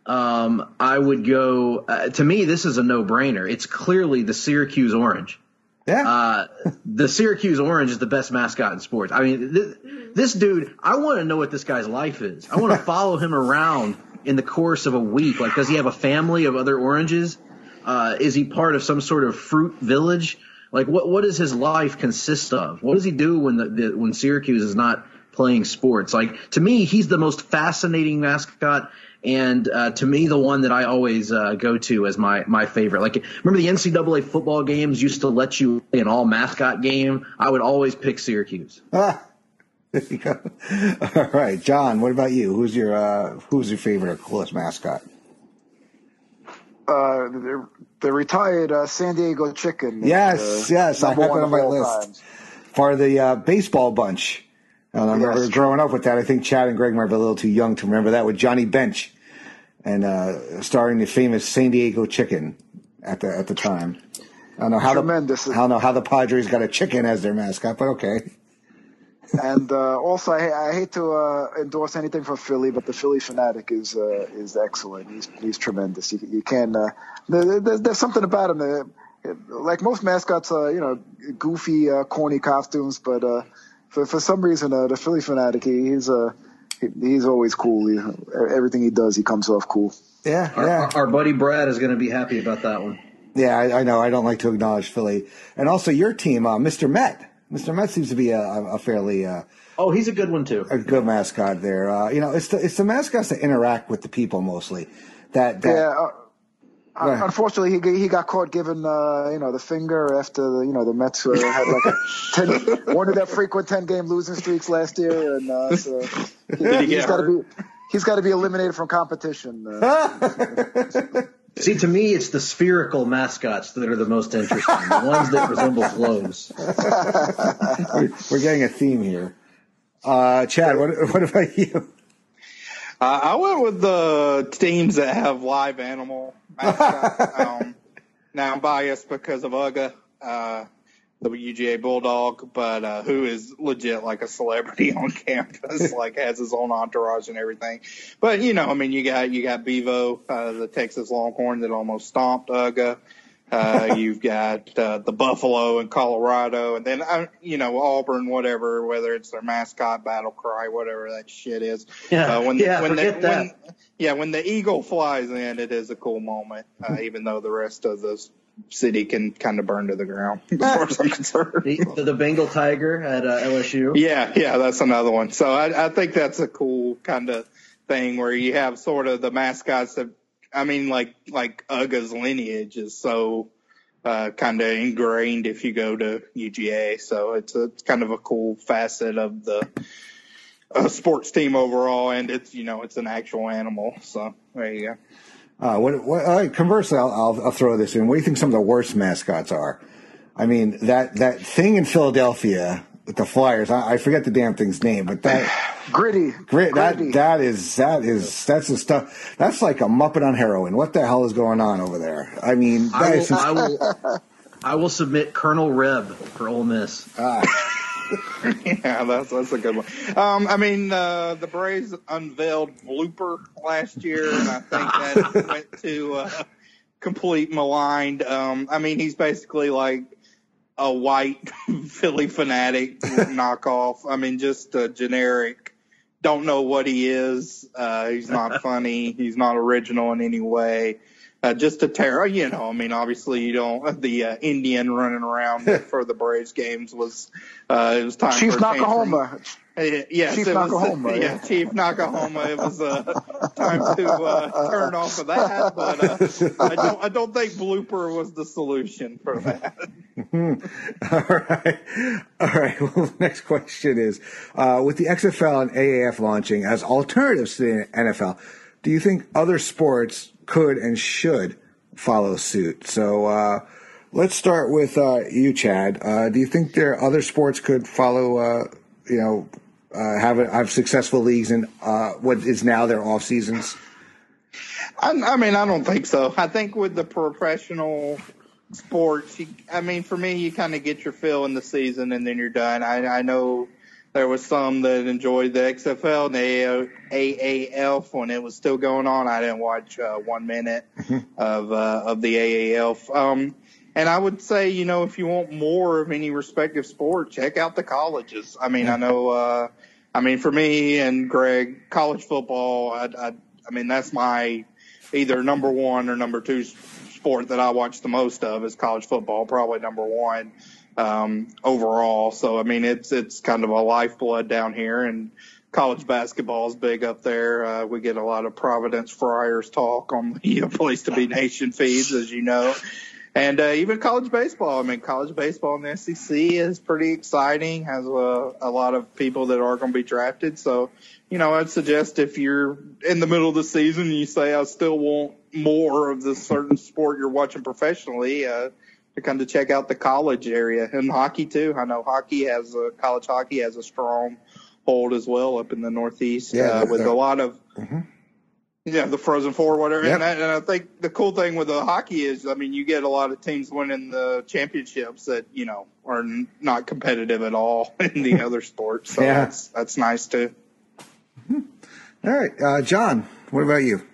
um, I would go. Uh, to me, this is a no-brainer. It's clearly the Syracuse Orange. Yeah. Uh, the Syracuse Orange is the best mascot in sports. I mean, th- this dude, I want to know what this guy's life is. I want to follow him around in the course of a week. Like, does he have a family of other oranges? Uh, is he part of some sort of fruit village? Like, what, what does his life consist of? What does he do when the, the when Syracuse is not playing sports? Like, to me, he's the most fascinating mascot. And uh, to me, the one that I always uh, go to as my, my favorite. Like, remember the N C double A football games used to let you play an all-mascot game? I would always pick Syracuse. Ah, there you go. All right, John, what about you? Who's your uh, who's your favorite or coolest mascot? Uh, the, the retired uh, San Diego Chicken. Yes, uh, yes, I have that on my list. Times. For the uh, baseball bunch. And I remember Yes. growing up with that. I think Chad and Greg might be a little too young to remember that with Johnny Bench and uh, starring the famous San Diego Chicken at the at the time. I don't know how Tremendous. the I don't know how the Padres got a chicken as their mascot, but okay. And uh, also, I, I hate to uh, endorse anything for Philly, but the Philly Fanatic is uh, is excellent. He's he's tremendous. You, you can uh, there, there's, there's something about him. That, like most mascots, uh, you know, goofy, uh, corny costumes, but uh, for for some reason, uh, the Philly Fanatic, he, he's uh, he, he's always cool. He, everything he does, he comes off cool. Yeah, our, yeah. Our, our buddy Brad is going to be happy about that one. Yeah, I, I know. I don't like to acknowledge Philly, and also your team, uh, Mister Met. Mister Met seems to be a, a fairly uh, oh, he's a good one too. A good mascot there. Uh, you know, it's the it's the mascots that interact with the people mostly. That, that yeah. Uh, unfortunately, he he got caught giving uh, you know the finger after the, you know the Mets uh, had like a ten, one of their frequent ten game losing streaks last year, and uh, so he, he's got to be he's got to be eliminated from competition. Uh. See, to me, it's the spherical mascots that are the most interesting, the ones that resemble clothes. We're getting a theme here. Uh, Chad, what, what about you? Uh, I went with the teams that have live animal mascots. um, now, I'm biased because of Uga, uh, the U G A Bulldog, but uh, who is legit like a celebrity on campus, like has his own entourage and everything. But, you know, I mean, you got you got Bevo, uh, the Texas Longhorn that almost stomped Uga. Uh, you've got uh, the Buffalo in Colorado, and then, uh, you know, Auburn, whatever, whether it's their mascot, battle cry, whatever that shit is. Yeah, uh, when the, yeah, when forget the, that. When, yeah, when the eagle flies in, it is a cool moment, uh, even though the rest of the city can kind of burn to the ground, as far as I'm concerned. The, the Bengal Tiger at uh, L S U. Yeah, yeah, that's another one. So I, I think that's a cool kind of thing where you have sort of the mascots that, I mean, like like Uga's lineage is so uh, kind of ingrained if you go to U G A. So it's a, it's kind of a cool facet of the uh, sports team overall, and it's you know it's an actual animal. So there you go. Uh, what, what, uh, conversely, I'll, I'll, I'll throw this in. What do you think some of the worst mascots are? I mean, that, that thing in Philadelphia with the Flyers, I, I forget the damn thing's name, but that gritty, grit, that, gritty. that is, that is, that's the stuff. That's like a Muppet on heroin. What the hell is going on over there? I mean, that I will, is just, I will, I will submit Colonel Reb for Ole Miss. Ah. Yeah, that's that's a good one. Um, I mean, uh, the Braves unveiled Blooper last year, and I think that went to uh, complete maligned. Um, I mean, he's basically like a white Philly Fanatic knockoff. I mean, just a generic. Don't know what he is. Uh, he's not funny. He's not original in any way. Uh, just a terror, you know. I mean, obviously, you don't. The uh, Indian running around for the Braves games was uh, it was time Chief for Nakahoma. Uh, yes, Chief it was, Nakahoma. yeah, Yeah. Chief Nakahoma. It was uh, time to uh, turn off of that, but uh, I don't. I don't think Blooper was the solution for that. all right. All right. Well, the next question is, uh, with the X F L and A A F launching as alternatives to the N F L, do you think other sports could and should follow suit? So uh, let's start with uh, you, Chad. Uh, do you think there are other sports could follow, uh, you know, uh, have a, have successful leagues in uh, what is now their off seasons? I, I mean, I don't think so. I think with the professional sports, you, I mean, for me, you kind of get your fill in the season and then you're done. I, I know there was some that enjoyed the X F L and the A A F when it was still going on. I didn't watch uh, one minute of uh, of the A A F. Um, and I would say, you know, if you want more of any respective sport, check out the colleges. I mean, I know, uh, I mean, for me and Greg, college football, I, I, I mean, that's my either number one or number two sport that I watch the most of is college football, probably number one. Um, overall. So, I mean, it's, it's kind of a lifeblood down here, and college basketball is big up there. Uh, we get a lot of Providence Friars talk on the Place to Be Nation feeds, as you know. And uh, even college baseball. I mean, college baseball in the S E C is pretty exciting, has a, a lot of people that are going to be drafted. So, you know, I'd suggest if you're in the middle of the season and you say, I still want more of this certain sport you're watching professionally, uh, to come to check out the college area. And hockey, too. I know hockey has a, college hockey has a strong hold as well up in the Northeast, yeah, uh, with a lot of mm-hmm. – yeah, the Frozen Four, whatever. Yep. And, I, and I think the cool thing with the hockey is, I mean, you get a lot of teams winning the championships that, you know, are n- not competitive at all in the other sports. So yeah. that's, that's nice, too. Mm-hmm. All right. Uh, John, what about you?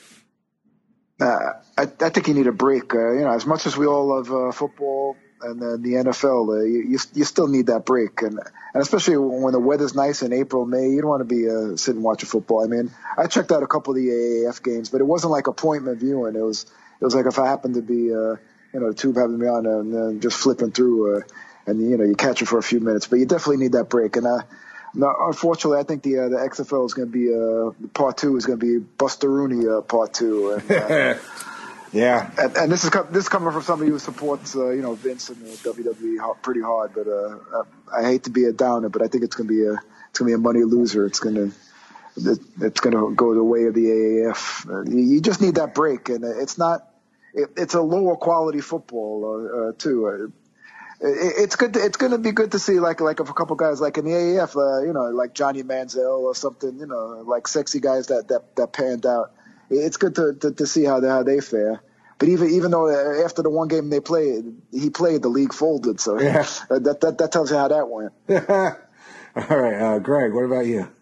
Uh, I, I think you need a break. Uh, you know, as much as we all love uh, football and then the N F L, uh, you, you you still need that break. And and especially when the weather's nice in April, May, you don't want to be uh, sitting watching football. I mean, I checked out a couple of the A A F games, but it wasn't like appointment viewing. It was it was like if I happened to be, uh, you know, the tube having me on and uh, just flipping through, uh, and you know, you catch it for a few minutes. But you definitely need that break. And uh, no, unfortunately, I think the uh, the X F L is going to be uh, part two is going to be Buster Rooney uh, part two. And, uh, Yeah, and, and this is this is coming from somebody who supports, uh, you know, Vince and the W W E pretty hard. But uh, I hate to be a downer, but I think it's going to be a it's going to be a money loser. It's going to it's going to go the way of the A A F. Uh, you, you just need that break, and it's not it, it's a lower quality football uh, uh, too. Uh, it, it's good. To, it's going to be good to see like like a couple guys like in the A A F, uh, you know, like Johnny Manziel or something, you know, like sexy guys that that, that panned out. It's good to, to, to see how they, how they fare. But even even though after the one game they played, he played, the league folded. So yeah. that, that that tells you how that went. All right, uh, Greg, what about you?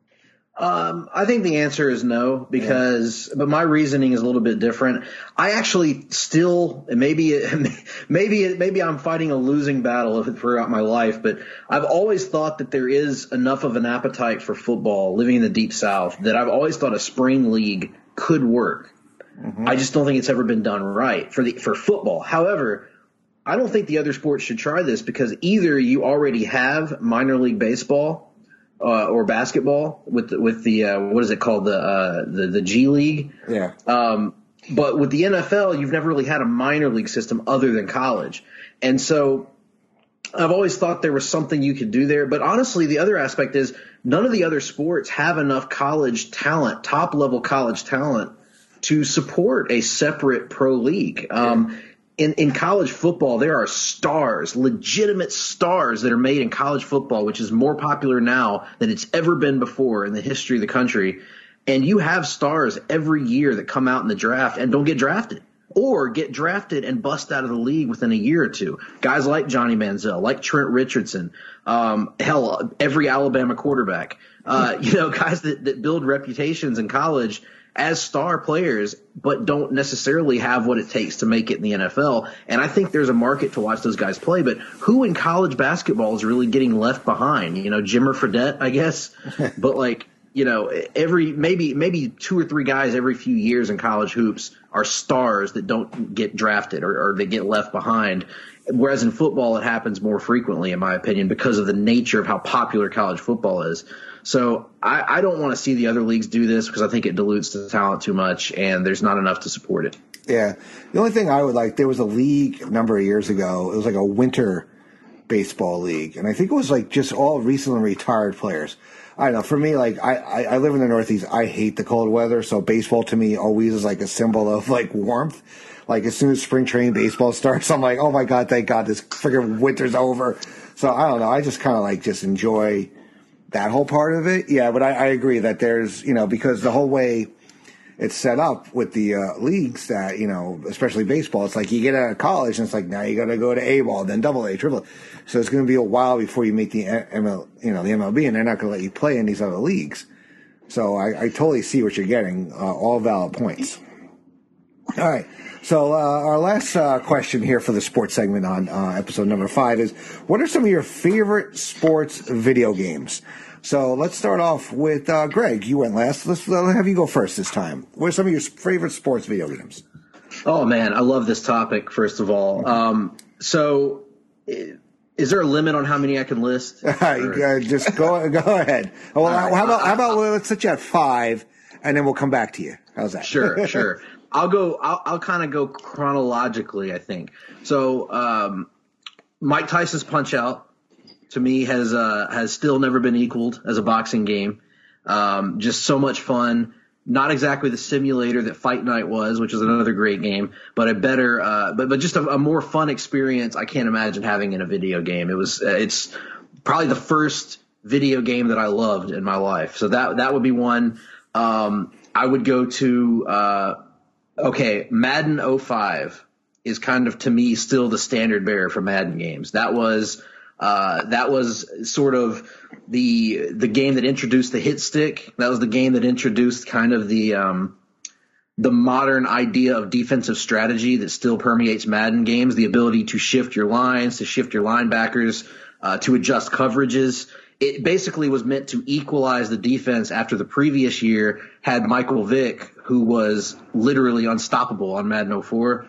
Um, I think the answer is no, because, yeah. but my reasoning is a little bit different. I actually still, maybe, maybe, maybe I'm fighting a losing battle throughout my life, but I've always thought that there is enough of an appetite for football living in the Deep South that I've always thought a spring league could work. Mm-hmm. I just don't think it's ever been done right for the, for football. However, I don't think the other sports should try this because either you already have minor league baseball, Uh, or basketball with the, with the uh, what is it called the uh, the the G League? Yeah. Um, but with the N F L, you've never really had a minor league system other than college, and so I've always thought there was something you could do there. But honestly, the other aspect is none of the other sports have enough college talent, top level college talent, to support a separate pro league. Um, yeah. In, in college football, there are stars, legitimate stars that are made in college football, which is more popular now than it's ever been before in the history of the country. And you have stars every year that come out in the draft and don't get drafted or get drafted and bust out of the league within a year or two. Guys like Johnny Manziel, like Trent Richardson, um, hell, every Alabama quarterback, uh, you know, guys that, that build reputations in college as star players, but don't necessarily have what it takes to make it in the N F L. And I think there's a market to watch those guys play. But who in college basketball is really getting left behind? You know, Jimmer Fredette, I guess. But like, you know, every maybe maybe two or three guys every few years in college hoops are stars that don't get drafted or, or they get left behind. Whereas in football, it happens more frequently, in my opinion, because of the nature of how popular college football is. So I, I don't want to see the other leagues do this because I think it dilutes the talent too much and there's not enough to support it. Yeah. The only thing I would like, there was a league a number of years ago. It was like a winter baseball league. And I think it was like just all recently retired players. I don't know. For me, like I, I, I live in the Northeast. I hate the cold weather. So baseball to me always is like a symbol of like warmth. Like as soon as spring training baseball starts, I'm like, oh my God, thank God this freaking winter's over. So I don't know. I just kind of like just enjoy that whole part of it. Yeah, but I, I agree that there's, you know, because the whole way it's set up with the uh, leagues that, you know, especially baseball, it's like you get out of college and it's like now you got to go to A-ball, then double A, triple A. So it's going to be a while before you make the M L, you know, the M L B, and they're not going to let you play in these other leagues. So I, I totally see what you're getting, uh, all valid points. All right. So uh, our last uh, question here for the sports segment on uh, episode number five is, what are some of your favorite sports video games? So let's start off with uh, Greg. You went last. Let's, let's have you go first this time. What are some of your favorite sports video games? Oh, man, I love this topic, first of all. Um, so is there a limit on how many I can list? uh, just go go ahead. Well, right. how about, how about well, let's set you at five, and then we'll come back to you. How's that? Sure, sure. I'll go. I'll, I'll kind of go chronologically, I think. So, um, Mike Tyson's Punch Out to me has uh, has still never been equaled as a boxing game. Um, just so much fun. Not exactly the simulator that Fight Night was, which is another great game, but a better, uh, but but just a, a more fun experience. I can't imagine having in a video game. It was. Uh, it's probably the first video game that I loved in my life. So that that would be one. Um, I would go to. Uh, Okay, Madden oh five is kind of, to me, still the standard bearer for Madden games. That was uh, that was sort of the the game that introduced the hit stick. That was the game that introduced kind of the um, the modern idea of defensive strategy that still permeates Madden games. The ability to shift your lines, to shift your linebackers, uh, to adjust coverages. It basically was meant to equalize the defense after the previous year had Michael Vick, who was literally unstoppable on Madden oh four.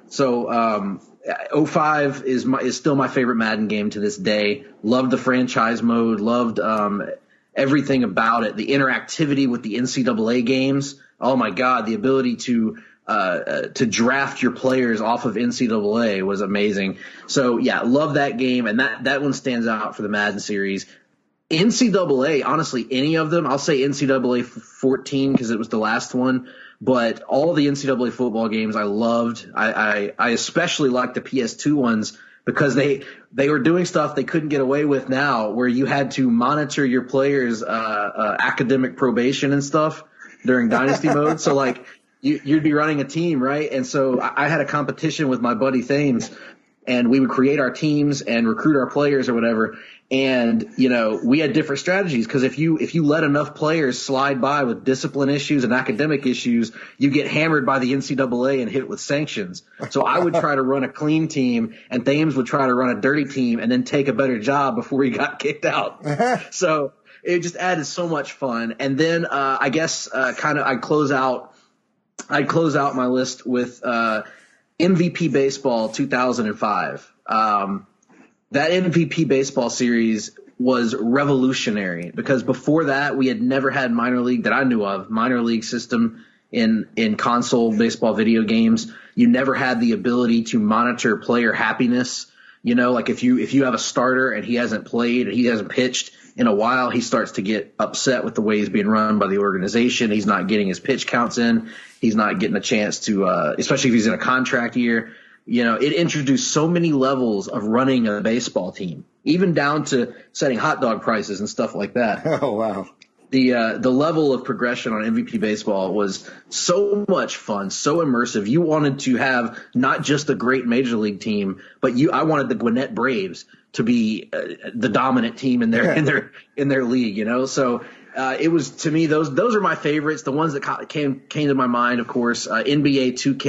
So um, oh five is my, is still my favorite Madden game to this day. Loved the franchise mode. Loved um, everything about it. The interactivity with the N C double A games. Oh my God, the ability to uh, uh, to draft your players off of N C double A was amazing. So yeah, love that game, and that that one stands out for the Madden series. N C double A, honestly, any of them. I'll say N C double A fourteen because it was the last one. But all the N C double A football games I loved. I, I, I especially liked the P S two ones because they they were doing stuff they couldn't get away with now, where you had to monitor your players' uh, uh, academic probation and stuff during Dynasty mode. So, like, you, you'd be running a team, right? And so I, I had a competition with my buddy Thames, and we would create our teams and recruit our players or whatever. And, you know, we had different strategies because if you if you let enough players slide by with discipline issues and academic issues, you get hammered by the N C double A and hit with sanctions. So I would try to run a clean team, and Thames would try to run a dirty team and then take a better job before he got kicked out. So it just added so much fun. And then uh, I guess uh, kind of I'd close out I'd close out my list with uh, M V P Baseball two thousand five. Um, That M V P baseball series was revolutionary because before that we had never had minor league that I knew of, minor league system in, in console baseball video games. You never had the ability to monitor player happiness. You know, like if you, if you have a starter and he hasn't played and he hasn't pitched in a while, he starts to get upset with the way he's being run by the organization. He's not getting his pitch counts in. He's not getting a chance to, uh, especially if he's in a contract year. You know, it introduced so many levels of running a baseball team, even down to setting hot dog prices and stuff like that. Oh, wow. The uh, the level of progression on M V P Baseball was so much fun, so immersive. You wanted to have not just a great major league team, but you I wanted the Gwinnett Braves to be uh, the dominant team in their in their in their league, you know. So Uh, it was, to me, those those are my favorites. The ones that came came to my mind, of course, uh, N B A two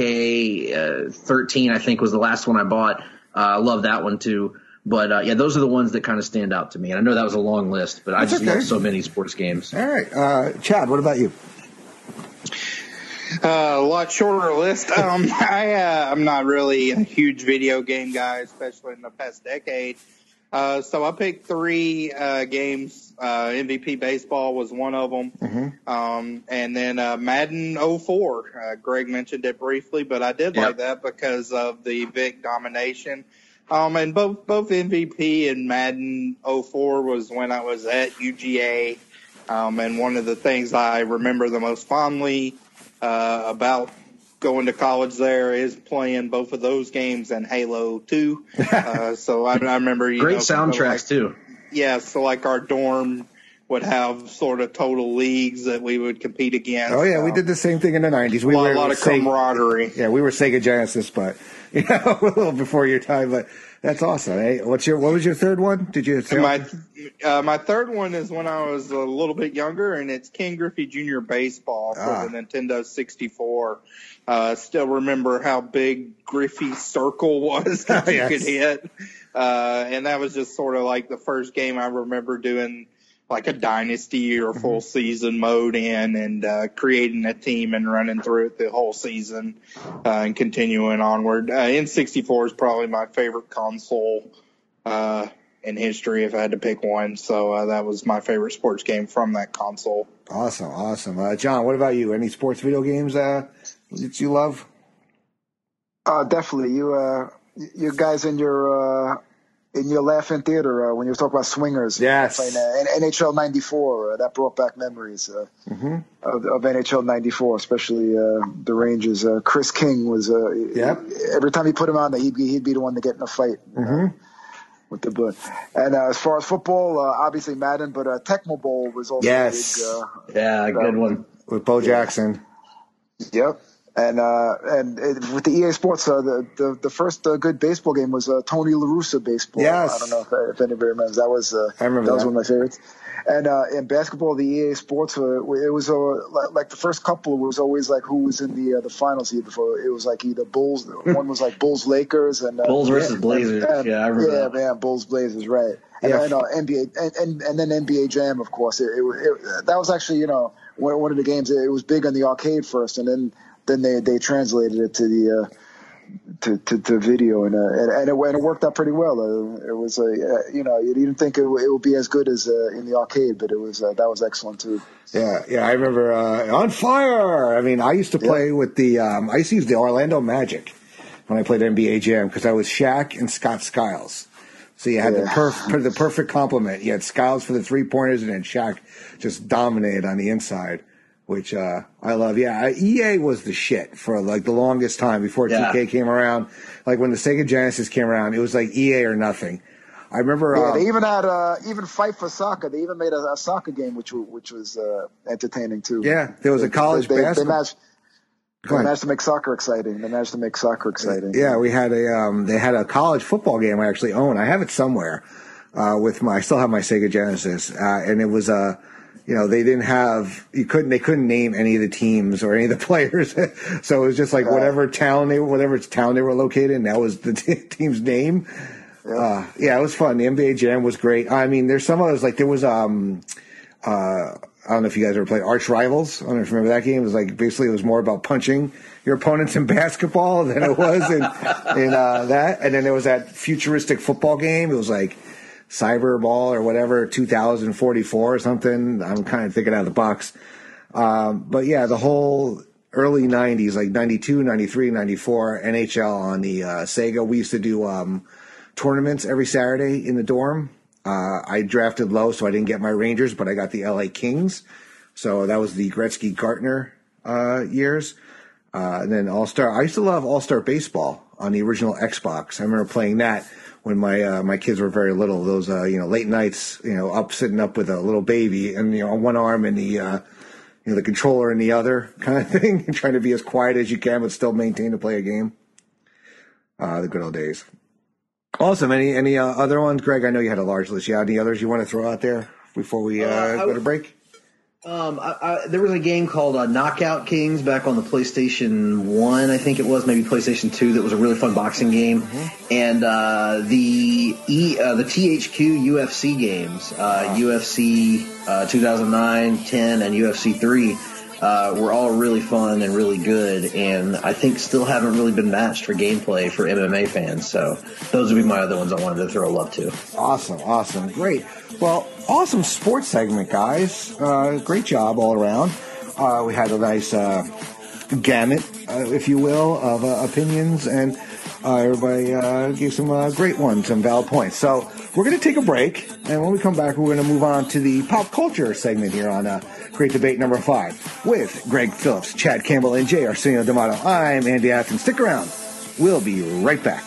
K thirteen, I think, was the last one I bought. Uh, I love that one, too. But, uh, yeah, those are the ones that kind of stand out to me. And I know that was a long list, but That's I just okay. love so many sports games. All right. Uh, Chad, what about you? Uh, a lot shorter list. Um, I, uh, I'm not really a huge video game guy, especially in the past decade. Uh, so I picked three uh, games. Uh, M V P Baseball was one of them. Mm-hmm. Um, and then uh, Madden oh four. Uh, Greg mentioned it briefly, but I did yep. like that because of the Vic domination. Um, and both both M V P and Madden oh four was when I was at U G A. Um, and one of the things I remember the most fondly uh, about going to college there is playing both of those games and Halo two. Uh, so I, I remember, you great know, soundtracks like, too. Yeah. So like our dorm would have sort of total leagues that we would compete against. Oh yeah. Um, we did the same thing in the nineties. We a lot, were a lot of Sega, camaraderie. Yeah. We were Sega Genesis, but you know, a little before your time, but that's awesome. Hey, what's your, what was your third one? Did you say my, uh, my third one is when I was a little bit younger, and it's Ken Griffey Junior Baseball for ah. the Nintendo sixty-four. Uh, still remember how big Griffey's circle was that you yes. could hit. Uh, and that was just sort of like the first game I remember doing like a dynasty or full mm-hmm. season mode in, and uh, creating a team and running through it the whole season uh, and continuing onward. Uh, N sixty-four is probably my favorite console uh, in history if I had to pick one. So uh, that was my favorite sports game from that console. Awesome, awesome. Uh, John, what about you? Any sports video games uh, that you love? Uh, definitely. You, uh, you guys in your, uh, in your Laughing Theater, uh, when you were talking about swingers. Yes. Playing, uh, N H L ninety-four, uh, that brought back memories, uh, mm-hmm. of, of N H L ninety-four, especially, uh, the Rangers. Uh, Chris King was, uh, yep. every time he put him on there, he'd be, he'd be the one to get in a fight. Mm-hmm. Uh, with the blood. And uh, as far as football, uh, obviously Madden, but uh, Tecmo Bowl was also yes. big. Uh, yeah, good uh, one. With Bo Jackson. Yep. And uh, and it, with the E A Sports, uh, the, the the first uh, good baseball game was uh, Tony La Russa baseball. Yes. I don't know if, if anybody remembers. That was uh, I remember that was that. one of my favorites. And uh, in basketball, the E A Sports, uh, it was uh, like the first couple was always like who was in the uh, the finals here before. It was like either Bulls. One was like Bulls Lakers and uh, Bulls versus yeah, Blazers. And, yeah, I remember. Yeah, that. man, Bulls Blazers, right? And yeah. then uh, N B A and, and and then N B A Jam, of course. It, it, it, that was actually you know one, one of the games. It was big on the arcade first, and then. Then they, they translated it to the uh, to, to to video and uh, and and it, and it worked out pretty well. Uh, it was a uh, you know you didn't think it, it would be as good as uh, in the arcade, but it was uh, that was excellent too. Yeah, yeah, I remember uh, On Fire. I mean, I used to play yep. with the um, I used to use the Orlando Magic when I played N B A Jam because I was Shaq and Scott Skiles. So you had yeah. the perf- the perfect complement. You had Skiles for the three pointers, and then Shaq just dominated on the inside. Which uh, I love. Yeah, E A was the shit for like the longest time before yeah. two K came around. Like when the Sega Genesis came around, it was like E A or nothing. I remember. Yeah, um, they even had uh, even Fight for Soccer. They even made a, a soccer game, which which was uh, entertaining too. Yeah, there was a college they, they, basketball. They managed, they managed to make soccer exciting. They managed to make soccer exciting. Yeah, we had a um, they had a college football game I actually own. I have it somewhere uh, with my. I still have my Sega Genesis, uh, and it was a. Uh, You know, they didn't have, you couldn't, they couldn't name any of the teams or any of the players. So it was just like whatever town they were, whatever town they were located in, that was the t- team's name. Yeah. Uh, yeah, it was fun. The N B A Jam was great. I mean, there's some others, like there was, um, uh, I don't know if you guys ever played Arch Rivals. I don't know if you remember that game. It was like, basically it was more about punching your opponents in basketball than it was in, in, uh, that. And then there was that futuristic football game. It was like, Cyberball or whatever, two thousand forty-four or something. I'm kind of thinking out of the box. Um, but yeah, the whole early nineties, like ninety-two, ninety-three, ninety-four, N H L on the uh, Sega. We used to do um, tournaments every Saturday in the dorm. Uh, I drafted low, so I didn't get my Rangers, but I got the L A Kings. So that was the Gretzky-Gartner uh, years. Uh, and then All-Star. I used to love All-Star Baseball on the original Xbox. I remember playing that. When my uh, my kids were very little, those uh, you know late nights, you know, up sitting up with a little baby and you know on one arm and the uh, you know the controller in the other kind of thing, trying to be as quiet as you can but still maintain to play a game. Uh, the good old days. Awesome. Any any uh, other ones, Greg? I know you had a large list. Yeah, any others you want to throw out there before we uh, uh, go to break? Um, I, I, there was a game called uh, Knockout Kings back on the PlayStation one, I think it was, maybe PlayStation two. That was a really fun boxing game, mm-hmm. and uh, the E, uh, the T H Q U F C games, uh, wow. U F C uh, two thousand nine, ten, and U F C three. Uh, were all really fun and really good, and I think still haven't really been matched for gameplay for M M A fans. So those would be my other ones I wanted to throw love to. Awesome, awesome, great. Well, awesome sports segment, guys. Uh, great job all around. Uh, we had a nice uh, gamut, uh, if you will, of uh, opinions, and uh, everybody uh, gave some uh, great ones, some valid points. So we're going to take a break, and when we come back, we're going to move on to the pop culture segment here on uh, Great Debate number five with Greg Phillips, Chad Campbell, and Jay Arsenio D'Amato. I'm Andy Atkins. Stick around. We'll be right back.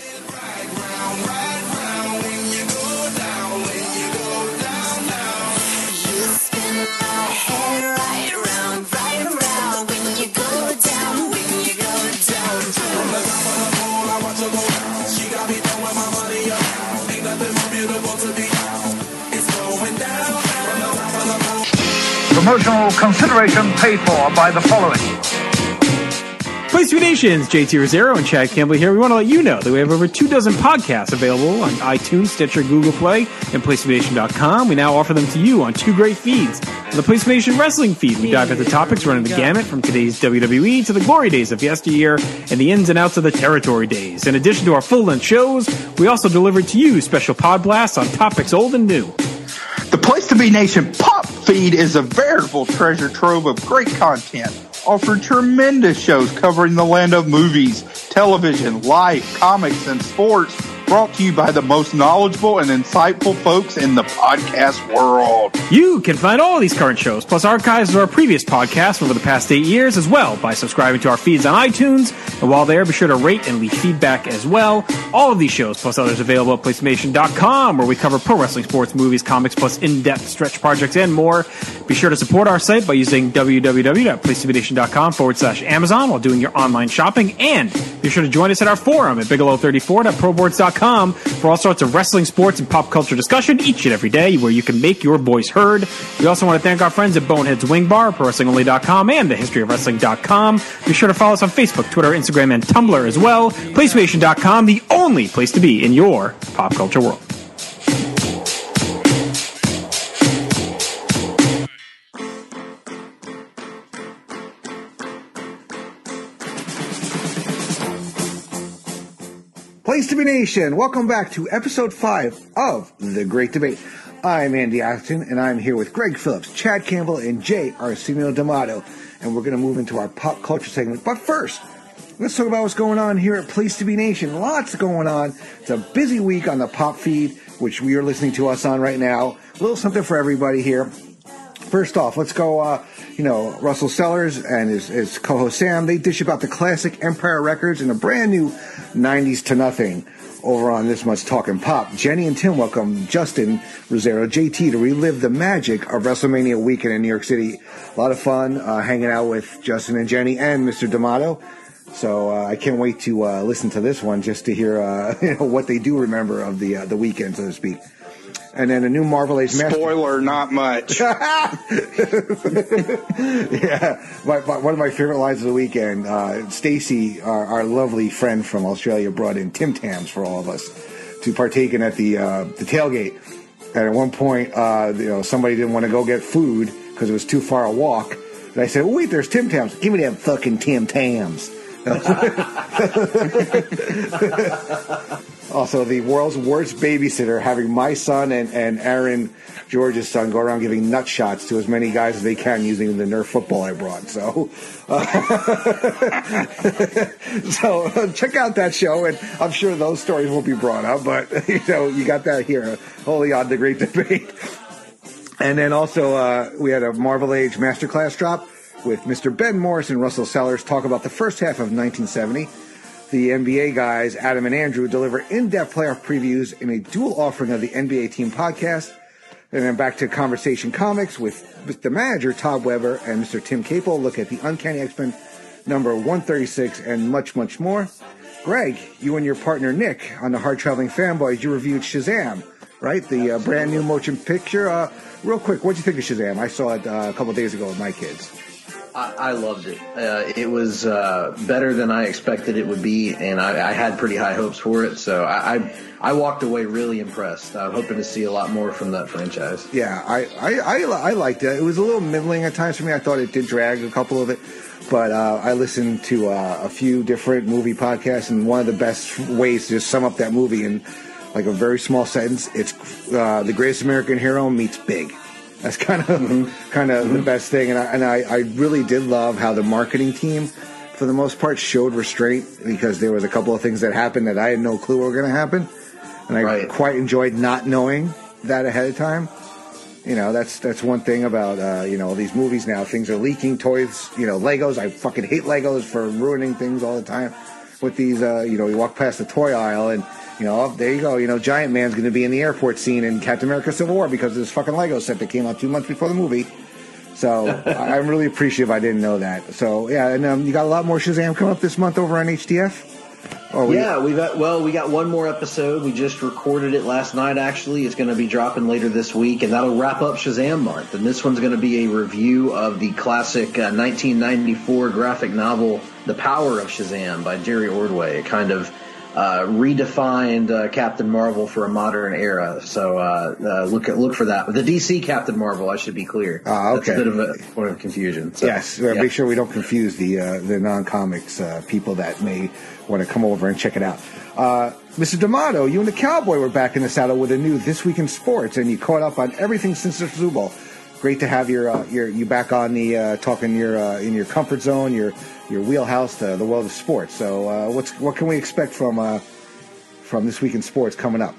Promotional consideration paid for by the following. Place to Be Nations, J T Rosero and Chad Campbell here. We want to let you know that we have over two dozen podcasts available on iTunes, Stitcher, Google Play, and place to be nation dot com. We now offer them to you on two great feeds. On the Place to Be Nation Wrestling feed, we dive into topics running the gamut from today's W W E to the glory days of yesteryear and the ins and outs of the territory days. In addition to our full-length shows, we also deliver to you special pod blasts on topics old and new. The Place to Be Nation Pop feed is a veritable treasure trove of great content. offer tremendous shows covering the land of movies, television, life, comics, and sports, brought to you by the most knowledgeable and insightful folks in the podcast world. You can find all of these current shows, plus archives of our previous podcasts over the past eight years as well, by subscribing to our feeds on iTunes. And while there, be sure to rate and leave feedback as well. All of these shows, plus others, available at PlayStation dot com, where we cover pro wrestling, sports, movies, comics, plus in-depth stretch projects and more. Be sure to support our site by using www.placetobnation.com forward slash Amazon while doing your online shopping. And be sure to join us at our forum at bigelow thirty-four dot proboards dot com for all sorts of wrestling, sports, and pop culture discussion each and every day, where you can make your voice heard. We also want to thank our friends at Bonehead's Wing Bar, pro wrestling only dot com, and the history of wrestling dot com. Be sure to follow us on Facebook, Twitter, Instagram, and Tumblr as well. PlayStation dot com, the only place to be in your pop culture world. Place to be Nation, welcome back to episode five of The Great Debate. I'm Andy Atherton, and I'm here with Greg Phillips, Chad Campbell, and Jay Arsenio D'Amato, and we're going to move into our pop culture segment. But first, let's talk about what's going on here at Place to be Nation. Lots going on. It's a busy week on the pop feed, which we are listening to us on right now. A little something for everybody here. First off, let's go, uh, you know, Russell Sellers and his, his co-host Sam, they dish about the classic Empire Records and a brand new nineties to Nothing over on This Much Talkin' Pop. Jenny and Tim welcome Justin Rosero, J T, to relive the magic of WrestleMania weekend in New York City. A lot of fun uh, hanging out with Justin and Jenny and Mister D'Amato. So uh, I can't wait to uh, listen to this one just to hear uh, you know, what they do remember of the uh, the weekend, so to speak. And then a new Marvel Age Master. Spoiler, not much. Yeah. My, my, one of my favorite lines of the weekend, uh, Stacy, our, our lovely friend from Australia, brought in Tim Tams for all of us to partake in at the uh, the tailgate. And at one point, uh, you know, somebody didn't want to go get food because it was too far a walk. And I said, oh, wait, there's Tim Tams. Give me them fucking Tim Tams. Also, the world's worst babysitter, having my son and, and Aaron, George's son, go around giving nut shots to as many guys as they can using the Nerf football I brought. So, uh, so uh, check out that show, and I'm sure those stories will be brought up. But you know, you got that here, wholly on The Great Debate. And then also, uh, we had a Marvel Age Masterclass drop with Mister Ben Morris and Russell Sellers talk about the first half of nineteen seventy. The N B A guys, Adam and Andrew, deliver in-depth playoff previews in a dual offering of the N B A Team podcast. And then back to Conversation Comics with the manager, Todd Weber, and Mister Tim Capel. Look at the Uncanny X-Men number one thirty-six and much, much more. Greg, you and your partner, Nick, on the Hard Traveling Fanboys, you reviewed Shazam, right? The uh, brand new motion picture. Uh, real quick, what'd you think of Shazam? I saw it uh, a couple days ago with my kids. I, I loved it. Uh, it was uh, better than I expected it would be, and I, I had pretty high hopes for it. So I, I, I walked away really impressed. I'm hoping to see a lot more from that franchise. Yeah, I, I, I, I liked it. It was a little middling at times for me. I thought it did drag a couple of it. But uh, I listened to uh, a few different movie podcasts, and one of the best ways to just sum up that movie in like a very small sentence, it's uh, The Greatest American Hero meets Big. That's kind of mm-hmm. kind of mm-hmm. the best thing, and I, and I, I really did love how the marketing team, for the most part, showed restraint, because there was a couple of things that happened that I had no clue were going to happen, and I right. quite enjoyed not knowing that ahead of time. You know, that's that's one thing about uh, you know, these movies now. Things are leaking, toys, you know, Legos. I fucking hate Legos for ruining things all the time. With these, uh, you know, you walk past the toy aisle and, you know, oh, there you go. You know, Giant Man's going to be in the airport scene in Captain America Civil War because of this fucking Lego set that came out two months before the movie. So I'm really appreciative I didn't know that. So, yeah, and um, you got a lot more Shazam coming up this month over on H D F? Oh, we yeah, we got well, we got one more episode. We just recorded it last night, actually. It's going to be dropping later this week, and that'll wrap up Shazam month. And this one's going to be a review of the classic uh, nineteen ninety-four graphic novel, The Power of Shazam by Jerry Ordway. It kind of uh, redefined uh, Captain Marvel for a modern era. So uh, uh, look at, look for that. The D C Captain Marvel, I should be clear. Ah, okay. That's a bit of a point of confusion. So, yes, yeah. Make sure we don't confuse the uh, the non-comics uh, people that may want to come over and check it out. Uh, Mister D'Amato, you and the Cowboy were back in the saddle with a new This Week in Sports, and you caught up on everything since the Super Bowl. great to have your uh, your you back on the uh, talking your uh, in your comfort zone, your your wheelhouse, the, the world of sports. So, uh, what's what can we expect from uh, from This Week in Sports coming up?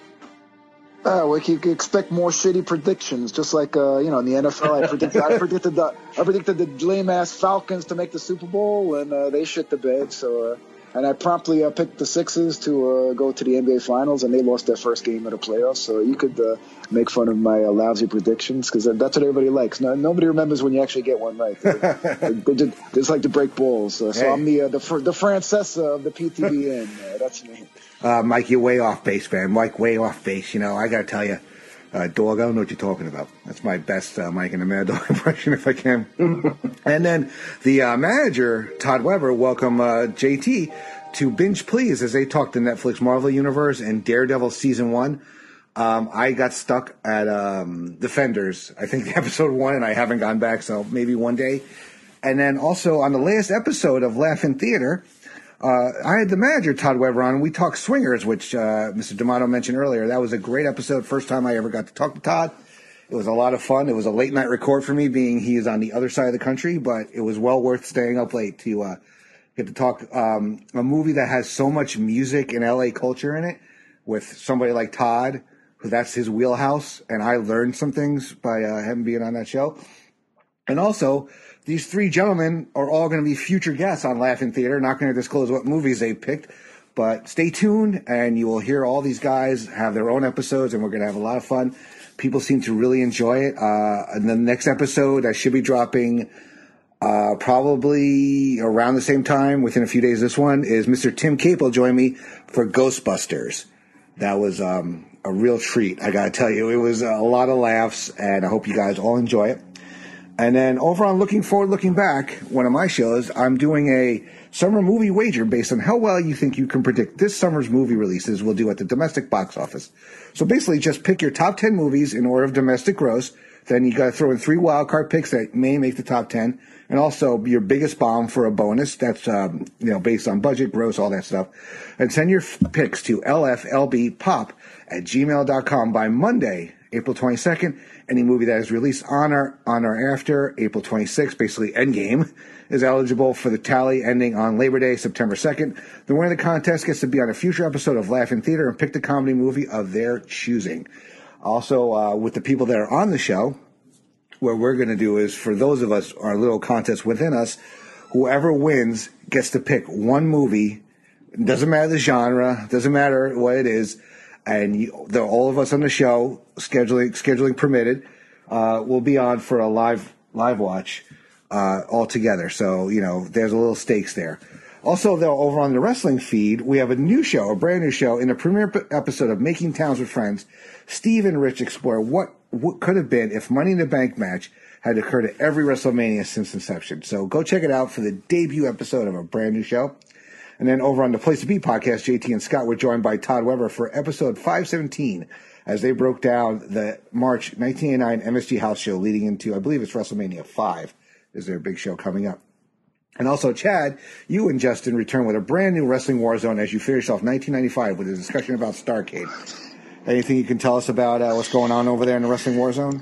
Uh, we can expect more shitty predictions, just like uh, you know in the N F L. I predicted, I predicted the, I predicted the lame ass Falcons to make the Super Bowl, and uh, they shit the bed. So, uh, and I promptly uh, picked the Sixers to uh, go to the N B A Finals, and they lost their first game of the playoffs. So you could uh, make fun of my uh, lousy predictions because that's what everybody likes. No, nobody remembers when you actually get one right. They, they, they, just, they just like to break balls. Uh, so hey. I'm the uh, the the Francesa of the P T B N. Uh, that's me. Uh, Mike, you're way off base, man. Mike, way off base. You know, I got to tell you, uh, dog, I don't know what you're talking about. That's my best uh, Mike and the Mad Dog impression, if I can. And then the uh, manager, Todd Weber, welcome uh, J T to Binge Please as they talk the Netflix Marvel Universe and Daredevil Season one. Um, I got stuck at um, Defenders, I think episode one, and I haven't gone back, so maybe one day. And then also on the last episode of Laugh-In Theater, Uh, I had the manager, Todd Weber, on, and we talked Swingers, which uh, Mister D'Amato mentioned earlier. That was a great episode. First time I ever got to talk to Todd. It was a lot of fun. It was a late-night record for me, being he is on the other side of the country, but it was well worth staying up late to uh, get to talk um, a movie that has so much music and L A culture in it with somebody like Todd, who that's his wheelhouse, and I learned some things by uh, him being on that show. And also, these three gentlemen are all going to be future guests on Laugh-In Theater. Not going to disclose what movies they picked, but stay tuned, and you will hear all these guys have their own episodes, and we're going to have a lot of fun. People seem to really enjoy it. Uh, and the next episode I should be dropping uh, probably around the same time, within a few days. This one is Mister Tim Capel joined me for Ghostbusters. That was um, a real treat, I got to tell you. It was a lot of laughs, and I hope you guys all enjoy it. And then over on Looking Forward, Looking Back, one of my shows, I'm doing a summer movie wager based on how well you think you can predict this summer's movie releases we'll do at the domestic box office. So basically just pick your top ten movies in order of domestic gross. Then you got to throw in three wildcard picks that may make the top ten. And also your biggest bomb for a bonus. That's, um, you know, based on budget, gross, all that stuff. And send your f- picks to L F L B pop at gmail dot com by Monday, April twenty-second. Any movie that is released on or, on or after April twenty-sixth, basically Endgame, is eligible for the tally ending on Labor Day, September second. The winner of the contest gets to be on a future episode of Laugh-In Theater and pick the comedy movie of their choosing. Also, uh, with the people that are on the show, what we're going to do is, for those of us, our little contest within us, whoever wins gets to pick one movie. It doesn't matter the genre, doesn't matter what it is. And you, all of us on the show, scheduling scheduling permitted, uh, will be on for a live live watch uh, all together. So, you know, there's a little stakes there. Also, though, over on the wrestling feed, we have a new show, a brand new show. In the premiere p- episode of Making Towns with Friends, Steve and Rich explore what, what could have been if Money in the Bank match had occurred at every WrestleMania since inception. So go check it out for the debut episode of a brand new show. And then over on the Place to Be podcast, J T and Scott were joined by Todd Weber for episode five seventeen as they broke down the March nineteen eighty-nine M S G House show leading into, I believe it's WrestleMania five is their big show coming up. And also, Chad, you and Justin return with a brand new Wrestling Warzone as you finish off nineteen ninety-five with a discussion about Starrcade. Anything you can tell us about uh, what's going on over there in the Wrestling Warzone?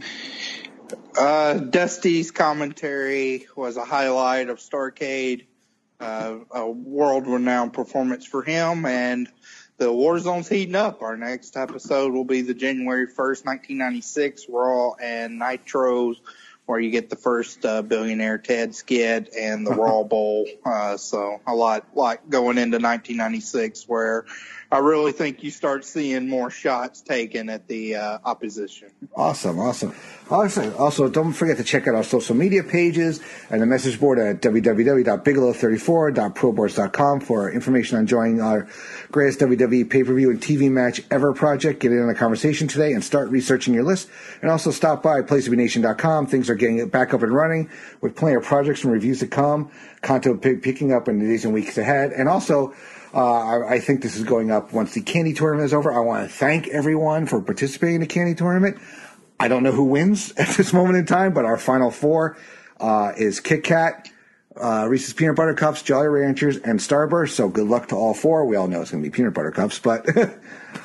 Uh, Dusty's commentary was a highlight of Starrcade. Uh, a world-renowned performance for him, and the Warzone's heating up. Our next episode will be the January first, nineteen ninety-six Raw and Nitros, where you get the first uh, billionaire Ted skid and the Raw Bowl. Uh, so a lot, lot going into nineteen ninety-six, where I really think you start seeing more shots taken at the uh, opposition. Awesome, awesome. Also, also, don't forget to check out our social media pages and the message board at w w w dot bigelow thirty-four dot proboards dot com for information on joining our greatest W W E pay-per-view and T V match ever project. Get in on the conversation today and start researching your list. And also stop by place to be nation dot com. Things are getting back up and running with plenty of projects and reviews to come. Content p- picking up in the days and weeks ahead. And also, Uh, I, I think this is going up once the candy tournament is over. I want to thank everyone for participating in the candy tournament. I don't know who wins at this moment in time, but our final four uh, is Kit Kat, uh, Reese's Peanut Butter Cups, Jolly Ranchers, and Starburst. So good luck to all four. We all know it's going to be Peanut Butter Cups, but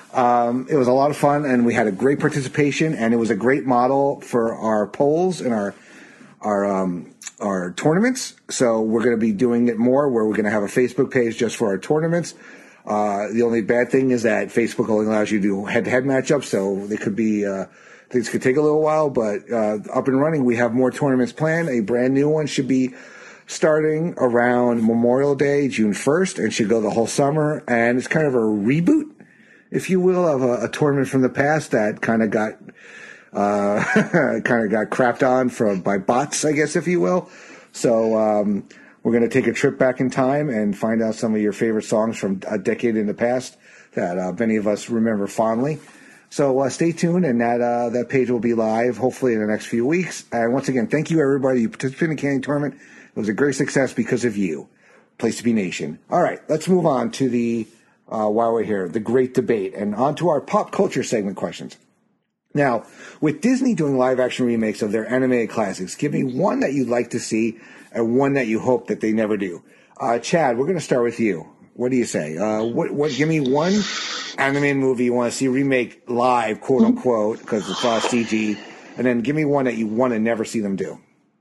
Um, it was a lot of fun, and we had a great participation, and it was a great model for our polls and our our um, our tournaments. So we're going to be doing it more, where we're going to have a Facebook page just for our tournaments. Uh, the only bad thing is that Facebook only allows you to do head-to-head matchups, so they could be uh, things could take a little while. But uh, up and running, we have more tournaments planned. A brand new one should be starting around Memorial Day, June first, and should go the whole summer. And it's kind of a reboot, if you will, of a, a tournament from the past that kind of got uh, kind of got crapped on from by bots, I guess, if you will. So um, we're going to take a trip back in time and find out some of your favorite songs from a decade in the past that uh, many of us remember fondly. So uh, stay tuned, and that uh, that page will be live hopefully in the next few weeks. And once again, thank you everybody who participated in the Canning Tournament. It was a great success because of you. Place to be Nation. All right, let's move on to the Uh, while we're here, the great debate, and on to our pop culture segment questions. Now, with Disney doing live-action remakes of their animated classics, give me one that you'd like to see and one that you hope that they never do. Uh, Chad, we're going to start with you. What do you say? Uh, what, what? Give me one animated movie you want to see remake live, quote-unquote, because it's all C G, and then give me one that you want to never see them do.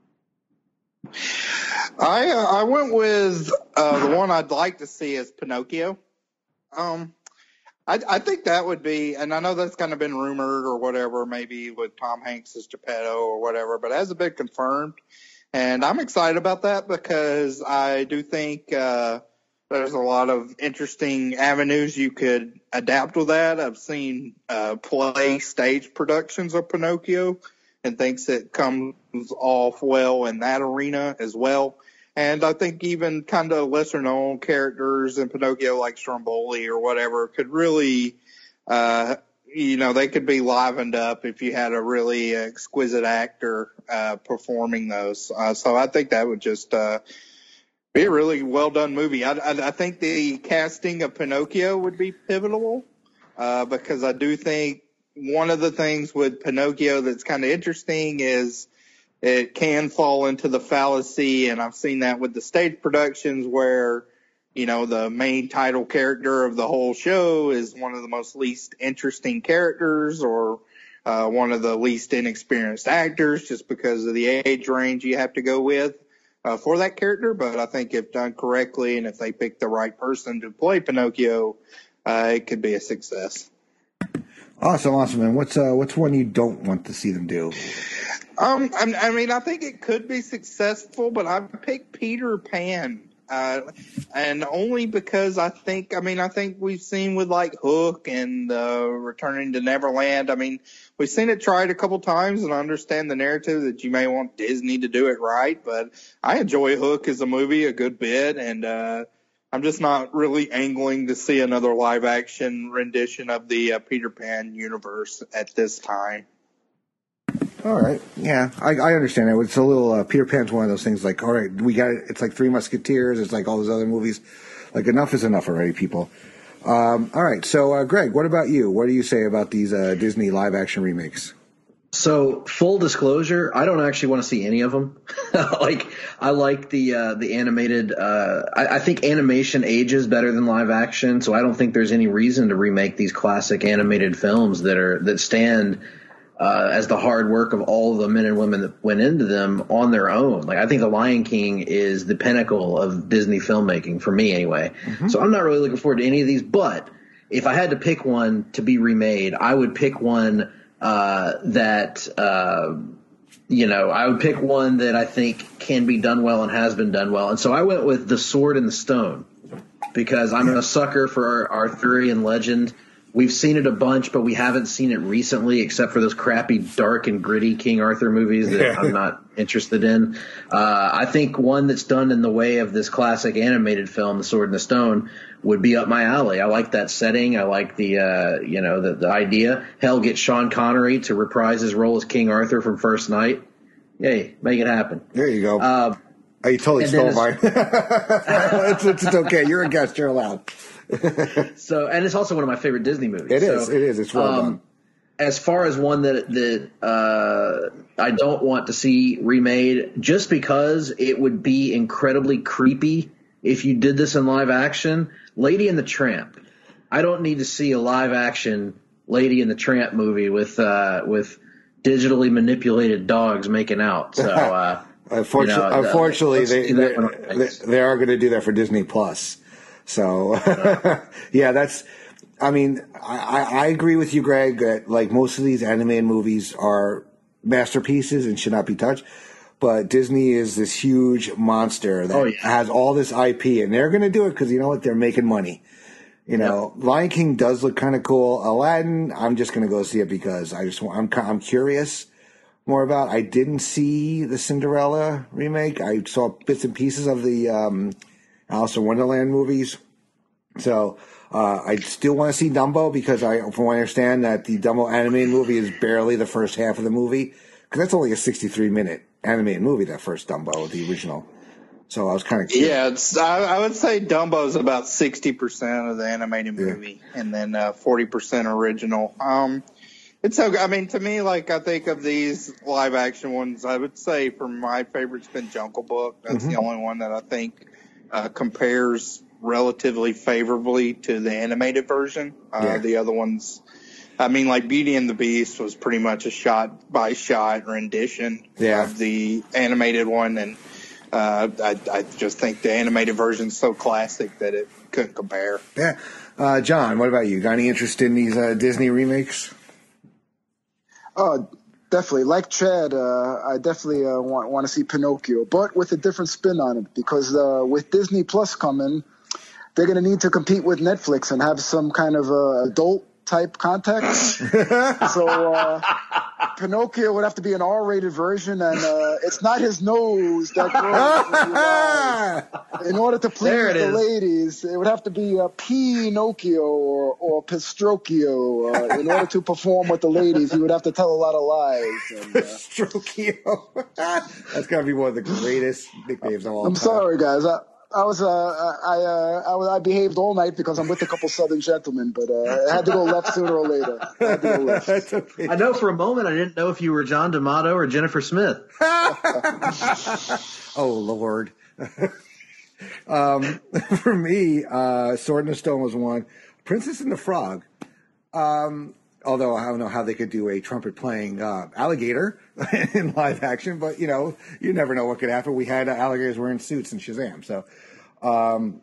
I uh, I went with uh, the one I'd like to see is Pinocchio. Um, I, I think that would be, and I know that's kind of been rumored or whatever, maybe with Tom Hanks as Geppetto or whatever, but it hasn't been confirmed. And I'm excited about that because I do think uh, there's a lot of interesting avenues you could adapt with that. I've seen uh, play stage productions of Pinocchio and thinks it comes off well in that arena as well. And I think even kind of lesser-known characters in Pinocchio, like Stromboli or whatever, could really, uh, you know, they could be livened up if you had a really exquisite actor uh, performing those. Uh, so I think that would just uh, be a really well-done movie. I, I, I think the casting of Pinocchio would be pivotal uh, because I do think one of the things with Pinocchio that's kind of interesting is it can fall into the fallacy, and I've seen that with the stage productions where, you know, the main title character of the whole show is one of the most least interesting characters or uh, one of the least inexperienced actors just because of the age range you have to go with uh, for that character. But I think if done correctly and if they pick the right person to play Pinocchio, uh, it could be a success. Awesome, awesome. And what's uh, what's one you don't want to see them do? Um, I mean, I think it could be successful, but I picked Peter Pan, uh, and only because I think, I mean, I think we've seen with like Hook and uh, Returning to Neverland. I mean, we've seen it tried a couple times, and I understand the narrative that you may want Disney to do it right, but I enjoy Hook as a movie a good bit, and uh, I'm just not really angling to see another live action rendition of the uh, Peter Pan universe at this time. All right. Yeah, I, I understand that. It's a little, uh, Peter Pan's one of those things like, all right, we got it. It's like Three Musketeers. It's like all those other movies. Like, enough is enough already, people. Um, all right. So, uh, Greg, what about you? What do you say about these uh, Disney live action remakes? So, full disclosure, I don't actually want to see any of them. like, I like the uh, the animated. Uh, I, I think animation ages better than live action, so I don't think there's any reason to remake these classic animated films that are that stand uh, as the hard work of all the men and women that went into them on their own. Like, I think The Lion King is the pinnacle of Disney filmmaking for me, anyway. Mm-hmm. So I'm not really looking forward to any of these. But if I had to pick one to be remade, I would pick one. Uh, that, uh, you know, I would pick one that I think can be done well and has been done well. And so I went with The Sword and the Stone because I'm a sucker for Arthurian legend. We've seen it a bunch, but we haven't seen it recently except for those crappy, dark and gritty King Arthur movies that I'm not interested in. Uh, I think one that's done in the way of this classic animated film, The Sword and the Stone, would be up my alley. I like that setting. I like the, uh, you know, the, the idea. Hell, get Sean Connery to reprise his role as King Arthur from First Night. Yay, make it happen. There you go. Uh, oh, you totally stole mine. it's, it's, it's okay. You're a guest. You're allowed. So, and it's also one of my favorite Disney movies. It so, is. It is. It's well um, done. As far as one that that uh, I don't want to see remade, just because it would be incredibly creepy if you did this in live action, Lady and the Tramp. I don't need to see a live action Lady and the Tramp movie with uh, with digitally manipulated dogs making out. So, uh, unfortunately, you know, unfortunately, uh, they they, they are going to do that for Disney Plus. So, yeah, that's. I mean, I, I agree with you, Greg, that like most of these animated movies are masterpieces and should not be touched. But Disney is this huge monster that oh, yeah. has all this I P, and they're going to do it because you know what? They're making money. You know, yep. Lion King does look kind of cool. Aladdin, I'm just going to go see it because I just want, I'm I'm curious more about. I didn't see the Cinderella remake. I saw bits and pieces of the um, Alice in Wonderland movies. So uh, I still want to see Dumbo because I, from what I understand, that the Dumbo animated movie is barely the first half of the movie because that's only a sixty-three minute animated movie. That first Dumbo, the original. So I was kind of curious. Yeah, it's, I, I would say Dumbo's about sixty percent of the animated movie, yeah. and then uh, forty percent original. Um, it's okay. I mean, to me, like I think of these live action ones, I would say for my favorite's been Jungle Book. That's mm-hmm. the only one that I think uh, compares relatively favorably to the animated version. Uh, yeah. The other ones, I mean, like Beauty and the Beast was pretty much a shot by shot rendition yeah. of the animated one, and Uh, I, I just think the animated version's so classic that it couldn't compare. Yeah. Uh, John, what about you? Got any interest in these uh, Disney remakes? Oh, definitely. Like Chad, uh, I definitely uh, want, want to see Pinocchio, but with a different spin on it because uh, with Disney Plus coming, they're going to need to compete with Netflix and have some kind of uh, adult type context. So uh, Pinocchio would have to be an R-rated version, and uh, it's not his nose that grows. In order to please the is. ladies, it would have to be a Pinocchio or, or Pistrocchio. Uh, in order to perform with the ladies, he would have to tell a lot of lies. And, uh, Pistrocchio. That's got to be one of the greatest nicknames of all I'm time. sorry, guys. I, I was, uh, I, uh, I, was, I behaved all night because I'm with a couple Southern gentlemen, but uh, I had to go left sooner or later. I had to go left. That's okay. I know for a moment I didn't know if you were John D'Amato or Jennifer Smith. Oh Lord. um, for me, uh, Sword in the Stone was one. Princess and the Frog. Um, although I don't know how they could do a trumpet playing uh, alligator in live action, but you know, you never know what could happen. We had uh, alligators wearing suits in Shazam, so. Um,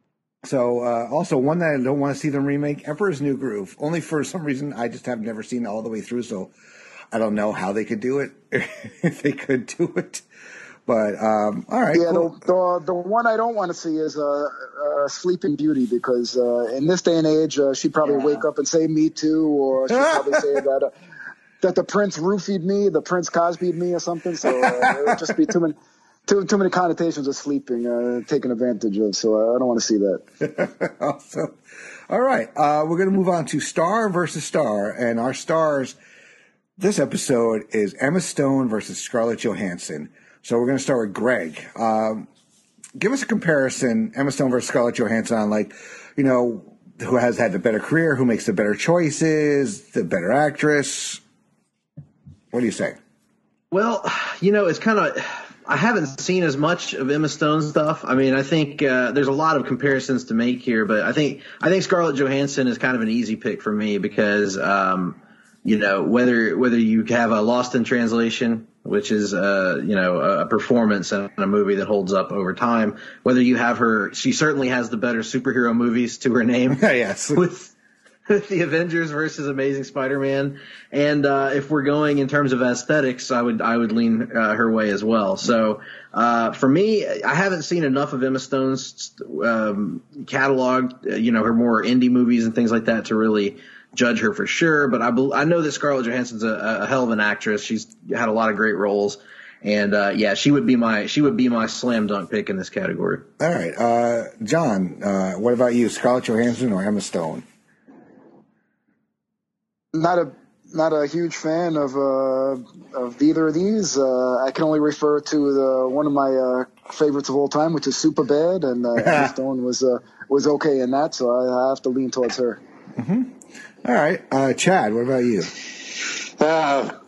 so uh, also one that I don't want to see them remake, Emperor's New Groove. Only for some reason I just have never seen it all the way through, so I don't know how they could do it if they could do it. But um, all right. Yeah, cool. the, the the one I don't want to see is uh, uh, Sleeping Beauty because uh, in this day and age, uh, she'd probably yeah. wake up and say "Me Too," or she'd probably say that uh, that the Prince roofied me, the Prince Cosby'd me, or something. So uh, it would just be too many too too many connotations of sleeping, uh, taken advantage of. So uh, I don't want to see that. Awesome. All right, uh, we're going to move on to Star versus Star, and our stars this episode is Emma Stone versus Scarlett Johansson. So we're going to start with Greg. Um, give us a comparison, Emma Stone versus Scarlett Johansson, on like, you know, who has had the better career, who makes the better choices, the better actress. What do you say? Well, you know, it's kind of, I haven't seen as much of Emma Stone's stuff. I mean, I think uh, there's a lot of comparisons to make here, but I think I think Scarlett Johansson is kind of an easy pick for me because, um, you know, whether whether you have a Lost in Translation, which is, uh, you know, a performance in a movie that holds up over time. Whether you have her, she certainly has the better superhero movies to her name. Yes. With, with the Avengers versus Amazing Spider-Man. And uh, if we're going in terms of aesthetics, I would I would lean uh, her way as well. So uh, for me, I haven't seen enough of Emma Stone's um, catalog, you know, her more indie movies and things like that to really judge her for sure, but I, I know that Scarlett Johansson's a, a hell of an actress. She's had a lot of great roles, and uh, yeah, she would be my she would be my slam dunk pick in this category. All right, uh, John, uh, what about you, Scarlett Johansson or Emma Stone? Not a not a huge fan of uh, of either of these. Uh, I can only refer to the one of my uh, favorites of all time, which is Superbad, and uh, Emma Stone was uh, was okay in that, so I, I have to lean towards her. Mm-hmm. All right, uh, Chad, what about you? Uh,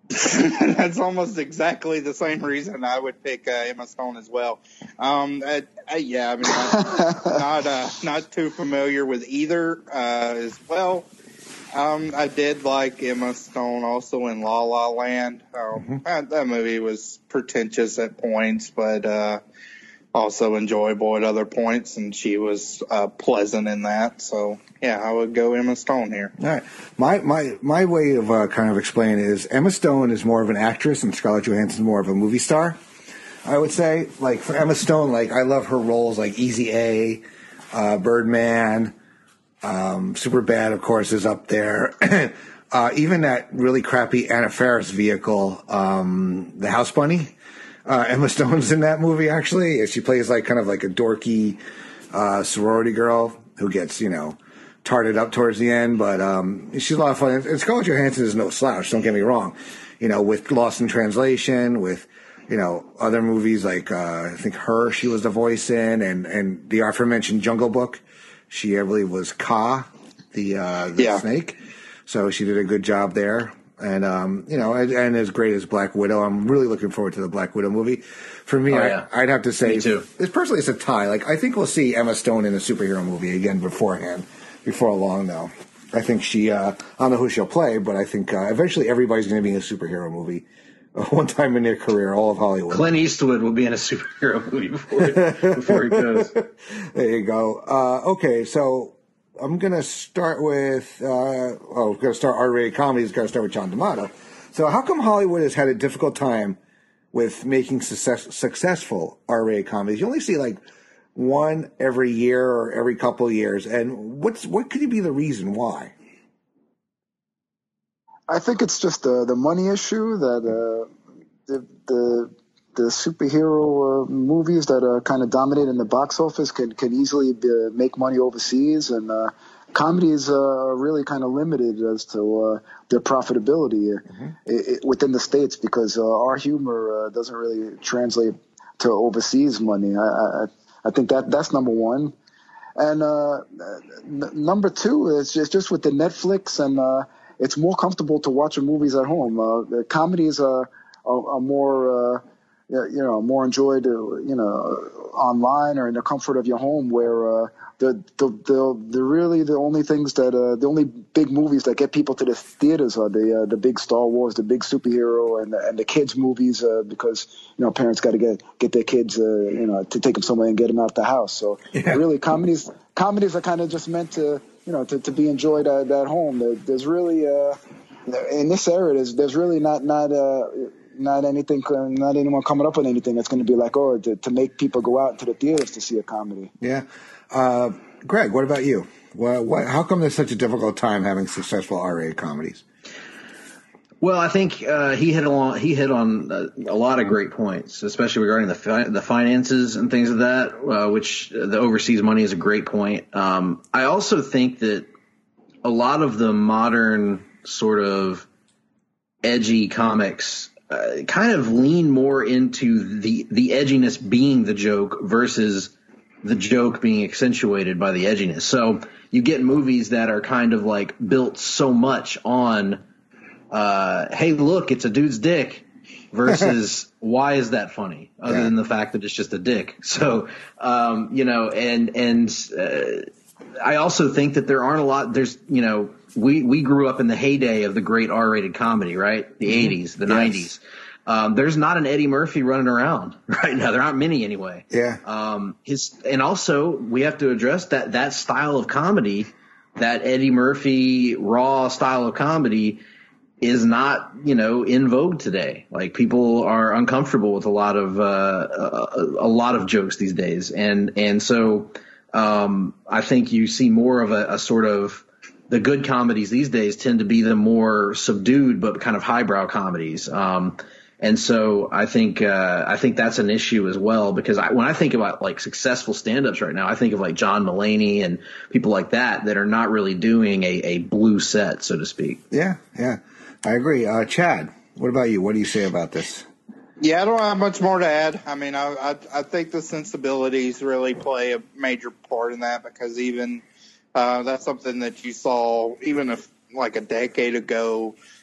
That's almost exactly the same reason I would pick uh, Emma Stone as well. Um, I, I, yeah, I mean, I'm not uh, not too familiar with either uh, as well. Um, I did like Emma Stone also in La La Land. Um, mm-hmm. that, that movie was pretentious at points, but uh, also enjoyable at other points, and she was uh, pleasant in that. So, yeah, I would go Emma Stone here. All right. My my my way of uh, kind of explaining it is Emma Stone is more of an actress and Scarlett Johansson is more of a movie star, I would say. Like, for Emma Stone, like, I love her roles like Easy A, uh, Birdman, um, Superbad, of course, is up there. uh, even that really crappy Anna Faris vehicle, um, The House Bunny. Uh, Emma Stone's in that movie, actually. She plays like kind of like a dorky uh, sorority girl who gets, you know, tarted up towards the end. But um, she's a lot of fun. And Scarlett Johansson is no slouch, don't get me wrong. You know, with Lost in Translation, with, you know, other movies like, uh, I think Her, she was the voice in, and, and the aforementioned Jungle Book. She, I believe, was Ka, the, uh, the yeah. snake. So she did a good job there. And, um, you know, and, and as great as Black Widow, I'm really looking forward to the Black Widow movie. For me, oh, I, yeah. I'd have to say, me too. It's personally, it's a tie. Like, I think we'll see Emma Stone in a superhero movie again beforehand, before long, though. I think she, uh, I don't know who she'll play, but I think uh, eventually everybody's going to be in a superhero movie. Uh, one time in their career, all of Hollywood. Clint Eastwood will be in a superhero movie before he, before he goes. There you go. Uh, okay, so I'm going to start with, uh, oh, we're going to start R-rated comedies. Got to start with John D'Amato. So how come Hollywood has had a difficult time with making success, successful R-rated comedies? You only see like one every year or every couple of years. And what's what could be the reason why? I think it's just uh, the money issue that uh, the, the the superhero uh, movies that are kind of dominate in the box office can, can easily be, make money overseas, and uh, comedies are really kind of limited as to uh, their profitability mm-hmm. it, it, within the States, because uh, our humor uh, doesn't really translate to overseas money. I, I, I think that that's number one. And uh, n- number two is just, just with the Netflix, and uh, it's more comfortable to watch movies at home. Uh, the comedies are, are, are more, uh, you know, more enjoyed, uh, you know, online or in the comfort of your home, where uh, the the the the really the only things that uh, the only big movies that get people to the theaters are the uh, the big Star Wars, the big superhero, and the, and the kids movies, uh, because you know parents got to get get their kids, uh, you know, to take them somewhere and get them out the house. So yeah. really, comedies comedies are kind of just meant to. You know, to, to be enjoyed at, at home. There, there's really, uh, in this era, there's there's really not not uh, not anything, not anyone coming up with anything that's going to be like, oh, to, to make people go out to the theaters to see a comedy. Yeah, uh, Greg, what about you? Well, what, how come there's such a difficult time having successful R-rated comedies? Well, I think uh, he hit along, he hit on a, a lot of great points, especially regarding the fi- the finances and things of that, uh, which the overseas money is a great point. Um, I also think that a lot of the modern sort of edgy comics uh, kind of lean more into the the edginess being the joke versus the joke being accentuated by the edginess. So you get movies that are kind of like built so much on Uh, hey, look, it's a dude's dick, versus why is that funny, other yeah. than the fact that it's just a dick. So, um, you know, and and uh, I also think that there aren't a lot. There's, you know, we we grew up in the heyday of the great R-rated comedy, right? The mm-hmm. eighties, the yes. nineties. Um, there's not an Eddie Murphy running around right now. There aren't many anyway. Yeah. Um, his and also we have to address that that style of comedy, that Eddie Murphy raw style of comedy, is not, you know, in vogue today. Like, people are uncomfortable with a lot of uh, a, a lot of jokes these days, and and so um, I think you see more of a, a sort of the good comedies these days tend to be the more subdued but kind of highbrow comedies. Um, and so I think uh, I think that's an issue as well, because I, when I think about like successful stand-ups right now, I think of like John Mulaney and people like that that are not really doing a, a blue set, so to speak. Yeah, yeah. I agree. Uh, Chad, what about you? What do you say about this? Yeah, I don't have much more to add. I mean, I, I, I think the sensibilities really play a major part in that, because even uh, that's something that you saw even if like a decade ago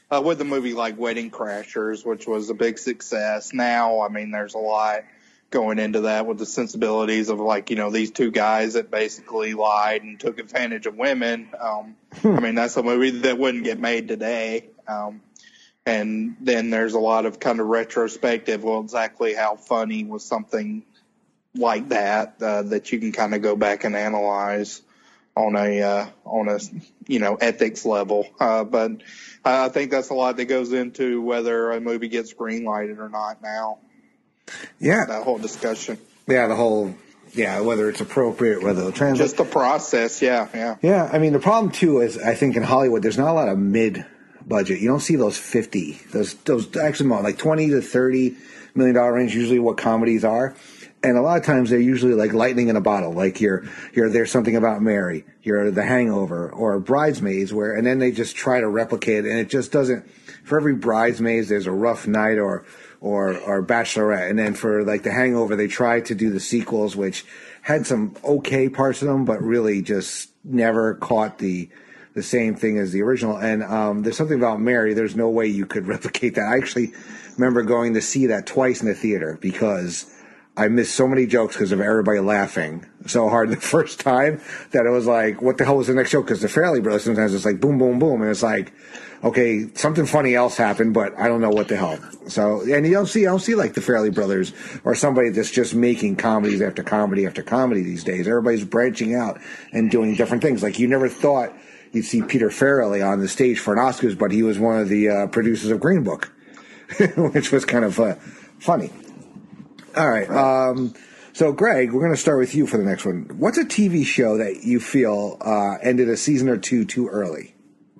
uh, with a movie like Wedding Crashers, which was a big success. Now, I mean, there's a lot going into that with the sensibilities of, like, you know, these two guys that basically lied and took advantage of women. Um, I mean, that's a movie that wouldn't get made today. Um, and then there's a lot of kind of retrospective, well, exactly how funny was something like that, uh, that you can kind of go back and analyze on a, uh, on a, you know, ethics level. Uh, but I think that's a lot that goes into whether a movie gets greenlighted or not now. Yeah. That whole discussion. Yeah, the whole, yeah, whether it's appropriate, whether it'll translate. Just the process, yeah, yeah. Yeah, I mean, the problem, too, is I think in Hollywood, there's not a lot of mid-budget. You don't see those fifty, those, those actually more, like twenty to thirty million dollar range, usually what comedies are. And a lot of times they're usually like lightning in a bottle, like you're, you're There's Something About Mary, you're The Hangover, or Bridesmaids, where, and then they just try to replicate it, and it just doesn't, for every Bridesmaids, there's a Rough Night or, or or Bachelorette, and then for like The Hangover, they tried to do the sequels, which had some okay parts of them, but really just never caught the the same thing as the original. And um, There's Something About Mary. There's no way you could replicate that. I actually remember going to see that twice in the theater because I missed so many jokes because of everybody laughing so hard the first time that it was like, what the hell was the next joke? Because the Fairley Brothers, sometimes it's like boom, boom, boom, and it's like, okay, something funny else happened, but I don't know what the hell. So, and you don't see, I don't see like the Fairley Brothers or somebody that's just making comedies after comedy after comedy these days. Everybody's branching out and doing different things. Like you never thought you'd see Peter Farrelly on the stage for an Oscars, but he was one of the uh, producers of Green Book, which was kind of uh, funny. All right. Um, so, Greg, we're going to start with you for the next one. What's a T V show that you feel uh, ended a season or two too early?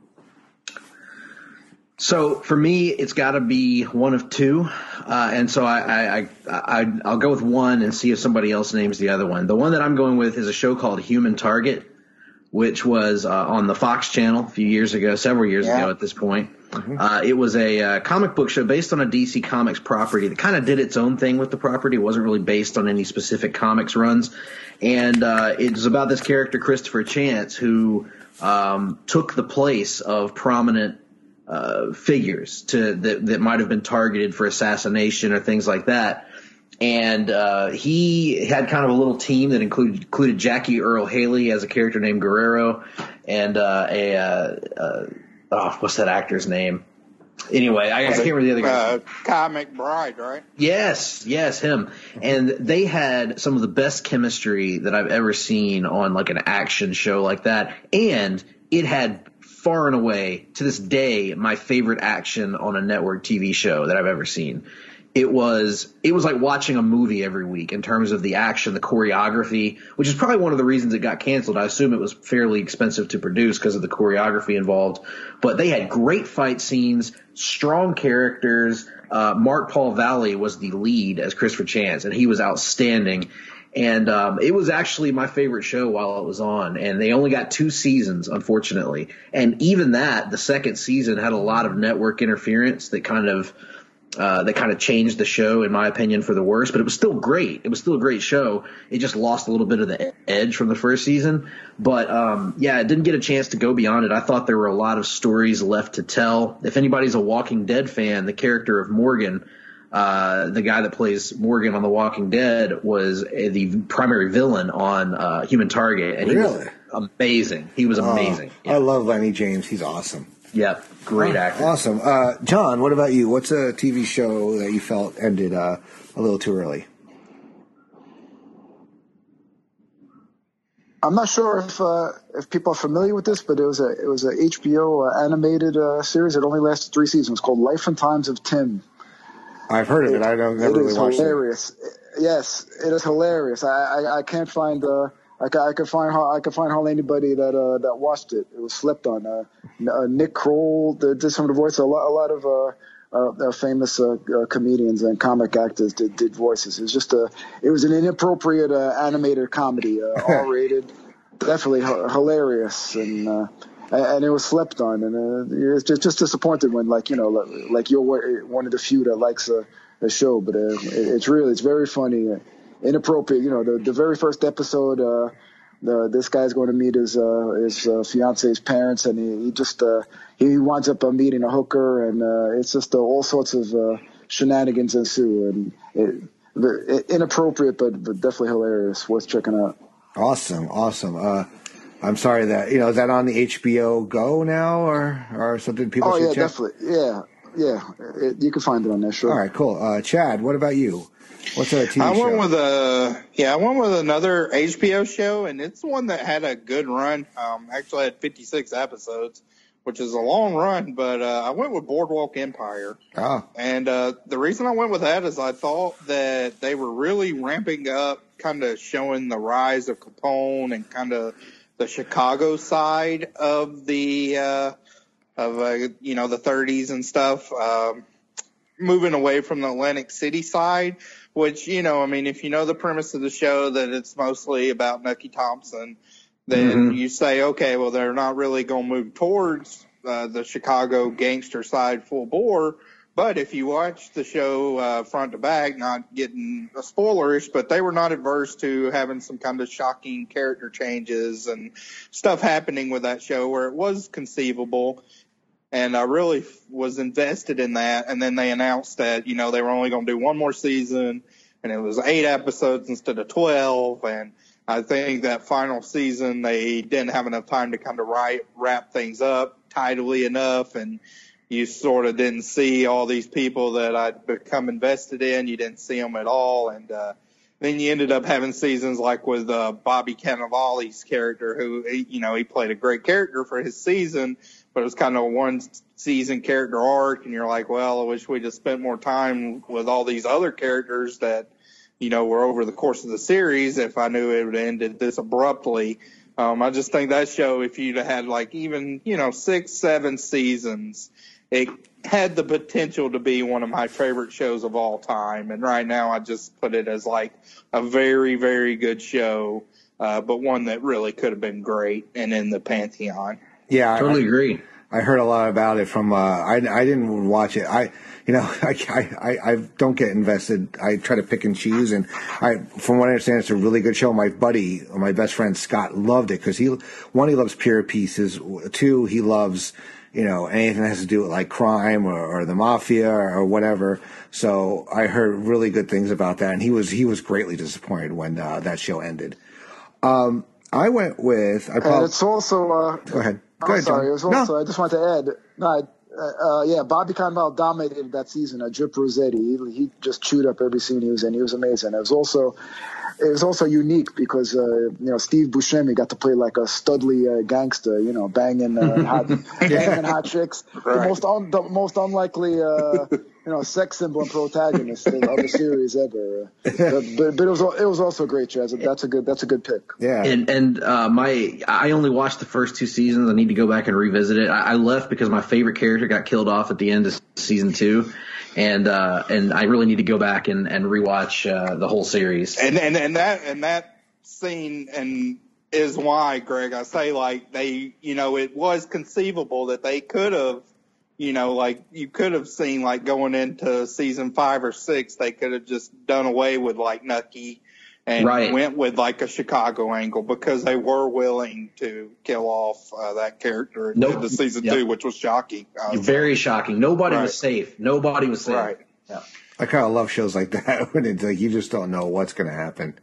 So for me, it's got to be one of two, uh, and so I, I, I, I, I'll go with one and see if somebody else names the other one. The one that I'm going with is a show called Human Target, which was uh, on the Fox channel a few years ago, several years yeah. ago at this point. Mm-hmm. Uh, it was a uh, comic book show based on a D C Comics property that kind of did its own thing with the property. It wasn't really based on any specific comics runs, and uh, it was about this character, Christopher Chance, who um, took the place of prominent Uh, figures to that, that might have been targeted for assassination or things like that. And uh, he had kind of a little team that included included Jackie Earle Haley as a character named Guerrero, and uh, a uh, uh, oh, what's that actor's name? Anyway, I, I can't remember the other guy. Uh, Kyle McBride, right? Yes, yes, him. And they had some of the best chemistry that I've ever seen on like an action show like that, and it had far and away, to this day, my favorite action on a network T V show that I've ever seen. It was it was like watching a movie every week in terms of the action, the choreography, which is probably one of the reasons it got canceled. I assume it was fairly expensive to produce because of the choreography involved. But they had great fight scenes, strong characters. Uh, Mark Paul Valley was the lead as Christopher Chance, and he was outstanding. And um, it was actually my favorite show while it was on. And they only got two seasons, unfortunately. And even that, the second season had a lot of network interference that kind of uh, that kind of changed the show, in my opinion, for the worse. But it was still great. It was still a great show. It just lost a little bit of the edge from the first season. But, um, yeah, it didn't get a chance to go beyond it. I thought there were a lot of stories left to tell. If anybody's a Walking Dead fan, the character of Morgan – Uh, the guy that plays Morgan on The Walking Dead was uh, the primary villain on uh, Human Target, and he really? was amazing. He was amazing. Oh, yeah. I love Lenny James. He's awesome. Yeah, great actor. Awesome. Uh, John, what about you? What's a T V show that you felt ended uh, a little too early? I'm not sure if uh, if people are familiar with this, but it was a it was a H B O uh, animated uh, series that only lasted three seasons called Life and Times of Tim. I've heard of it. it I don't never it really is watched hilarious. it. Yes, it is hilarious. I, I, I can't find uh I, I could find I could find hardly anybody that uh, that watched it. It was slept on. Uh, uh, Nick Kroll did, did some of the voices. A lot, a lot of uh, uh, famous uh, uh, comedians and comic actors did, did voices. It was just a it was an inappropriate uh, animated comedy, uh, R rated, definitely h- hilarious and. Uh, And it was slept on, and uh, it's just, just disappointed when, like, you know, like, like you're one of the few that likes a, a show, but uh, it, it's really, it's very funny, uh, inappropriate. You know, the, the very first episode, uh, the, this guy's going to meet his uh, his uh, fiance's parents, and he, he just uh, he winds up uh, meeting a hooker, and uh, it's just uh, all sorts of uh, shenanigans ensue, and it, it, inappropriate, but, but definitely hilarious, worth checking out. Awesome, awesome. Uh, I'm sorry that you know is that on the H B O Go now, or or something people oh, should yeah, check? definitely, yeah, yeah. It, you can find it on there, sure. All right, cool. Uh, Chad, what about you? What's a T V I show? went with a yeah, I went with another H B O show, and it's one that had a good run. Um, actually had fifty-six episodes, which is a long run, but uh, I went with Boardwalk Empire. Oh. And uh, the reason I went with that is I thought that they were really ramping up, kind of showing the rise of Capone and kind of the Chicago side of the uh, of uh, you know the thirties and stuff, um, moving away from the Atlantic City side. Which, you know, I mean, if you know the premise of the show that it's mostly about Nucky Thompson, then Mm-hmm. you say, okay, well, they're not really going to move towards uh, the Chicago gangster side full bore. But if you watch the show uh, front to back, not getting uh, spoilerish, but they were not adverse to having some kind of shocking character changes and stuff happening with that show where it was conceivable. And I really was invested in that. And then they announced that, you know, they were only going to do one more season, and it was eight episodes instead of twelve. And I think that final season, they didn't have enough time to kind of write, wrap things up tidily enough. And you sort of didn't see all these people that I'd become invested in. You didn't see them at all. And uh, then you ended up having seasons like with uh, Bobby Cannavale's character, who, he, you know, he played a great character for his season, but it was kind of a one-season character arc, and you're like, well, I wish we just spent more time with all these other characters that, you know, were over the course of the series if I knew it would have ended this abruptly. Um, I just think that show, if you'd have had, like, even, you know, six, seven seasons, it had the potential to be one of my favorite shows of all time. And right now I just put it as, like, a very, very good show, uh, but one that really could have been great and in the Pantheon. Yeah, totally I, agree. I heard a lot about it from. Uh, I I didn't watch it. I you know I, I I don't get invested. I try to pick and choose, and I from what I understand, it's a really good show. My buddy, my best friend Scott, loved it because he one he loves period pieces. Two, he loves you know anything that has to do with like crime or, or the mafia or, or whatever. So I heard really good things about that, and he was he was greatly disappointed when uh, that show ended. Um, I went with. I probably, and it's also. Uh, go ahead. Go I'm ahead, sorry. John. It was also. No. I just wanted to add. No, I, uh, uh, yeah, Bobby Cannavale dominated that season. Uh, Drip Rossetti, he, he just chewed up every scene he was in. He was amazing. It was also, it was also unique because uh, you know Steve Buscemi got to play like a studly uh, gangster, you know, banging uh, hot, banging hot chicks. Right. The most un, the most unlikely. Uh, You know, sex symbol and protagonist of the series ever. Uh, but, but it was it was also great, Chaz. That's a good that's a good pick. Yeah. And and uh, my I only watched the first two seasons. I need to go back and revisit it. I, I left because my favorite character got killed off at the end of season two, and uh, and I really need to go back and and rewatch uh, the whole series. And and and that and that scene and is why, Greg, I say like they you know it was conceivable that they could have. You know, like you could have seen like going into season five or six, they could have just done away with like Nucky and right. went with like a Chicago angle because they were willing to kill off uh, that character in nope. the season yep. two, which was shocking. Uh, Very shocking. Nobody right. was safe. Nobody was safe. Right. Yeah. I kind of love shows like that when it's like you just don't know what's going to happen.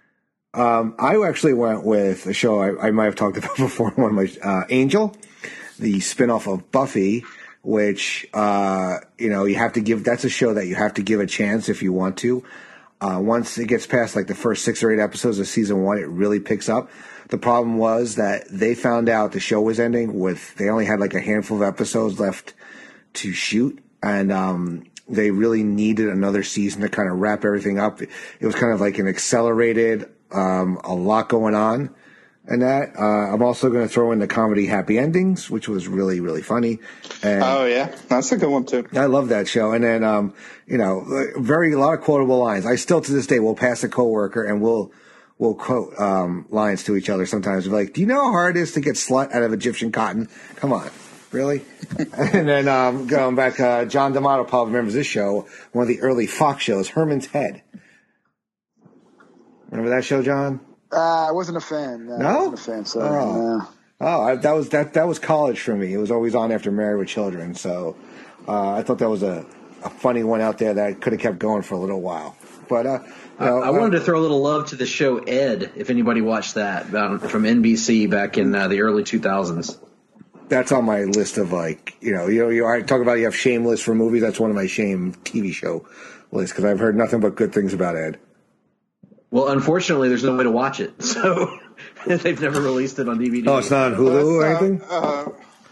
Um, I actually went with a show I, I might have talked about before. One of my uh, Angel, the spinoff of Buffy. Which, uh, you know, you have to give, that's a show that you have to give a chance if you want to. Uh, once it gets past like the first six or eight episodes of season one, it really picks up. The problem was that they found out the show was ending with, they only had like a handful of episodes left to shoot. And, um, they really needed another season to kind of wrap everything up. It was kind of like an accelerated, um, a lot going on. And that, uh, I'm also going to throw in the comedy Happy Endings, which was really, really funny. And oh, yeah. That's a good one, too. I love that show. And then, um, you know, very, a lot of quotable lines. I still, to this day, will pass a coworker and we'll, we'll quote, um, lines to each other sometimes. We're like, do you know how hard it is to get slut out of Egyptian cotton? Come on. Really? And then, um, going back, uh, John D'Amato probably remembers this show, one of the early Fox shows, Herman's Head. Remember that show, John? Uh, I wasn't a fan. No, No? I wasn't a fan. So, Oh. no. Oh, I, that was that that was college for me. It was always on after Married with Children. So uh, I thought that was a, a funny one out there that could have kept going for a little while. But uh, you know, I wanted to throw a little love to the show Ed, if anybody watched that, um, from N B C back in uh, the early two thousands. That's on my list of, like, you know, you know, you I talk about you have Shameless for movies. That's one of my Shame T V show lists because I've heard nothing but good things about Ed. Well, unfortunately, there's no way to watch it, so they've never released it on D V D. Oh, it's not on Hulu or That's, uh, anything? uh,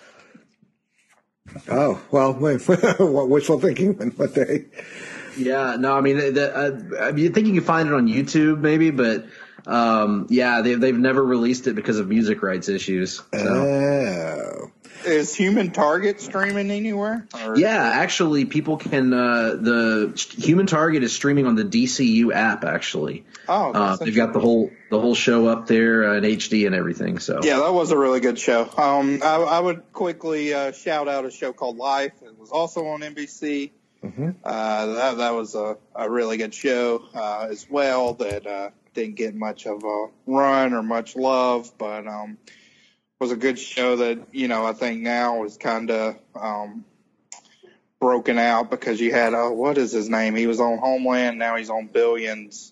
Oh, well, wait, what wishful thinking? What day? Yeah, no, I mean, the, the, uh, I mean, you think you can find it on YouTube, maybe, but um, yeah, they, they've never released it because of music rights issues. So. Oh. Is Human Target streaming anywhere? Or? Yeah, actually, people can. Uh, the Human Target is streaming on the D C U app. Actually, Oh, uh, they've got the whole the whole show up there uh, in H D and everything. So Yeah, that was a really good show. Um, I, I would quickly uh, shout out a show called Life. It was also on N B C. Mm-hmm. Uh, that that was a, a really good show uh, as well. That uh, didn't get much of a run or much love, but um, was a good show that, you know, I think now is kind of um, broken out because you had uh, what is his name? He was on Homeland. Now he's on Billions.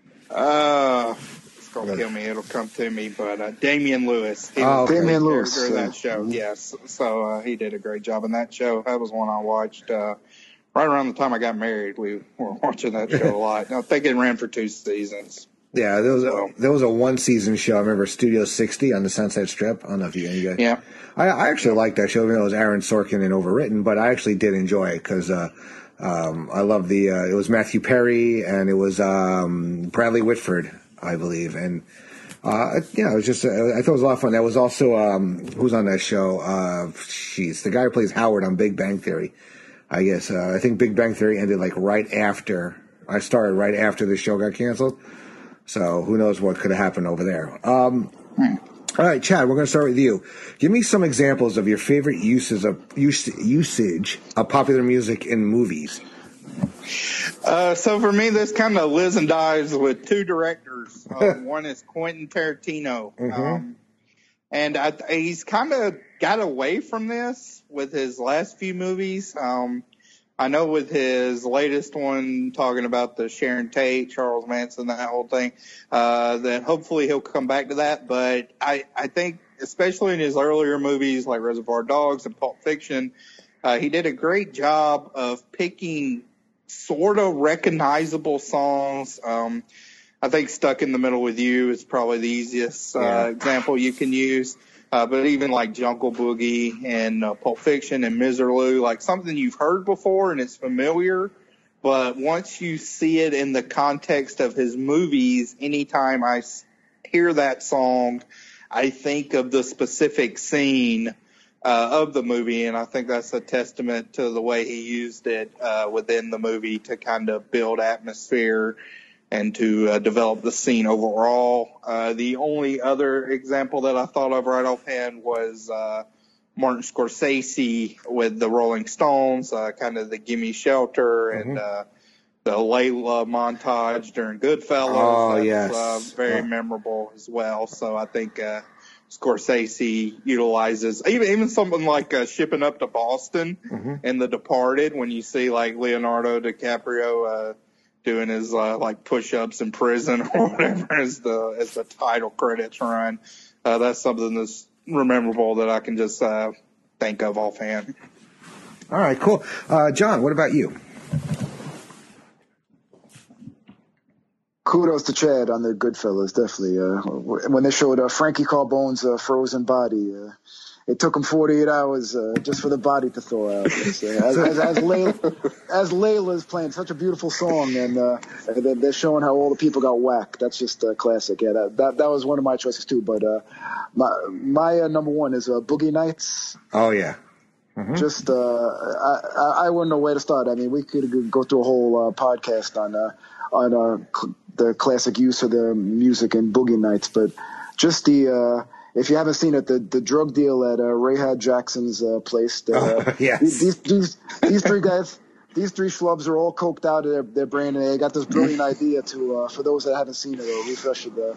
Uh, it's gonna kill me. It'll come to me. But uh, Damian Lewis. He Oh, was okay. the Damian lead Lewis, character of yeah. that show. Yes. So uh, he did a great job in that show. That was one I watched uh, right around the time I got married. We were watching that show a lot. I think it ran for two seasons. Yeah, there was a, So- there was a one season show. I remember Studio sixty on the Sunset Strip. I don't know if you, you guys. Yeah. I, I actually liked that show, even though it was Aaron Sorkin and overwritten. But I actually did enjoy it because uh, um, I love the. Uh, it was Matthew Perry and it was um, Bradley Whitford, I believe, and uh, you know, it was just. Uh, I thought it was a lot of fun. There was also um, who's on that show? Uh, jeez, the guy who plays Howard on Big Bang Theory. I guess uh, I think Big Bang Theory ended like right after I started, right after the show got canceled. So who knows what could have happened over there. Um, all right, Chad, we're going to start with you. Give me some examples of your favorite uses of use, usage of popular music in movies. Uh, so for me, this kind of lives and dies with two directors. Uh, one is Quentin Tarantino. Mhm. Um, and I, he's kind of got away from this with his last few movies. Um, I know with his latest one, talking about the Sharon Tate, Charles Manson, that whole thing, uh, that hopefully he'll come back to that. But I, I think, especially in his earlier movies like Reservoir Dogs and Pulp Fiction, uh, he did a great job of picking sort of recognizable songs. Um, I think Stuck in the Middle with You is probably the easiest uh, Yeah. example you can use. Uh, but even like Jungle Boogie and uh, Pulp Fiction and Miserlou, like something you've heard before and it's familiar, but once you see it in the context of his movies, anytime I s- hear that song, I think of the specific scene uh, of the movie, and I think that's a testament to the way he used it uh, within the movie to kind of build atmosphere and to uh, develop the scene overall. Uh, the only other example that I thought of right offhand was uh, Martin Scorsese with the Rolling Stones, uh, kind of the Gimme Shelter and uh, the Layla montage during Goodfellas. Oh, That's, yes. uh, very Oh. memorable as well. So I think uh, Scorsese utilizes even even something like uh, Shipping Up to Boston Mhm. and The Departed, when you see like Leonardo DiCaprio uh, doing his uh, like push-ups in prison or whatever as the as the title credits run. Uh, that's something that's memorable that I can just uh, think of offhand. All right, cool. Uh, John, what about you? Kudos to Chad on the Goodfellas, definitely. Uh, when they showed uh, Frankie Carbone's uh, frozen body, uh, it took him forty-eight hours uh, just for the body to thaw out. As, uh, as, as, as, Layla, as Layla's playing such a beautiful song, and uh, they're, they're showing how all the people got whacked. That's just uh, classic. Yeah, that, that that was one of my choices too. But uh, my my uh, number one is uh, Boogie Nights. Oh, yeah. Mhm. Just, uh, I, I I wouldn't know where to start. I mean, we could go through a whole uh, podcast on uh, on uh, cl- the classic use of the music in Boogie Nights, but just the uh, if you haven't seen it, the the drug deal at uh, Rahad Jackson's uh, place. The, Oh, yes. These these these three guys. These three schlubs are all coked out of their, their brain, and they got this brilliant idea to, uh, for those that haven't seen it, or refresh the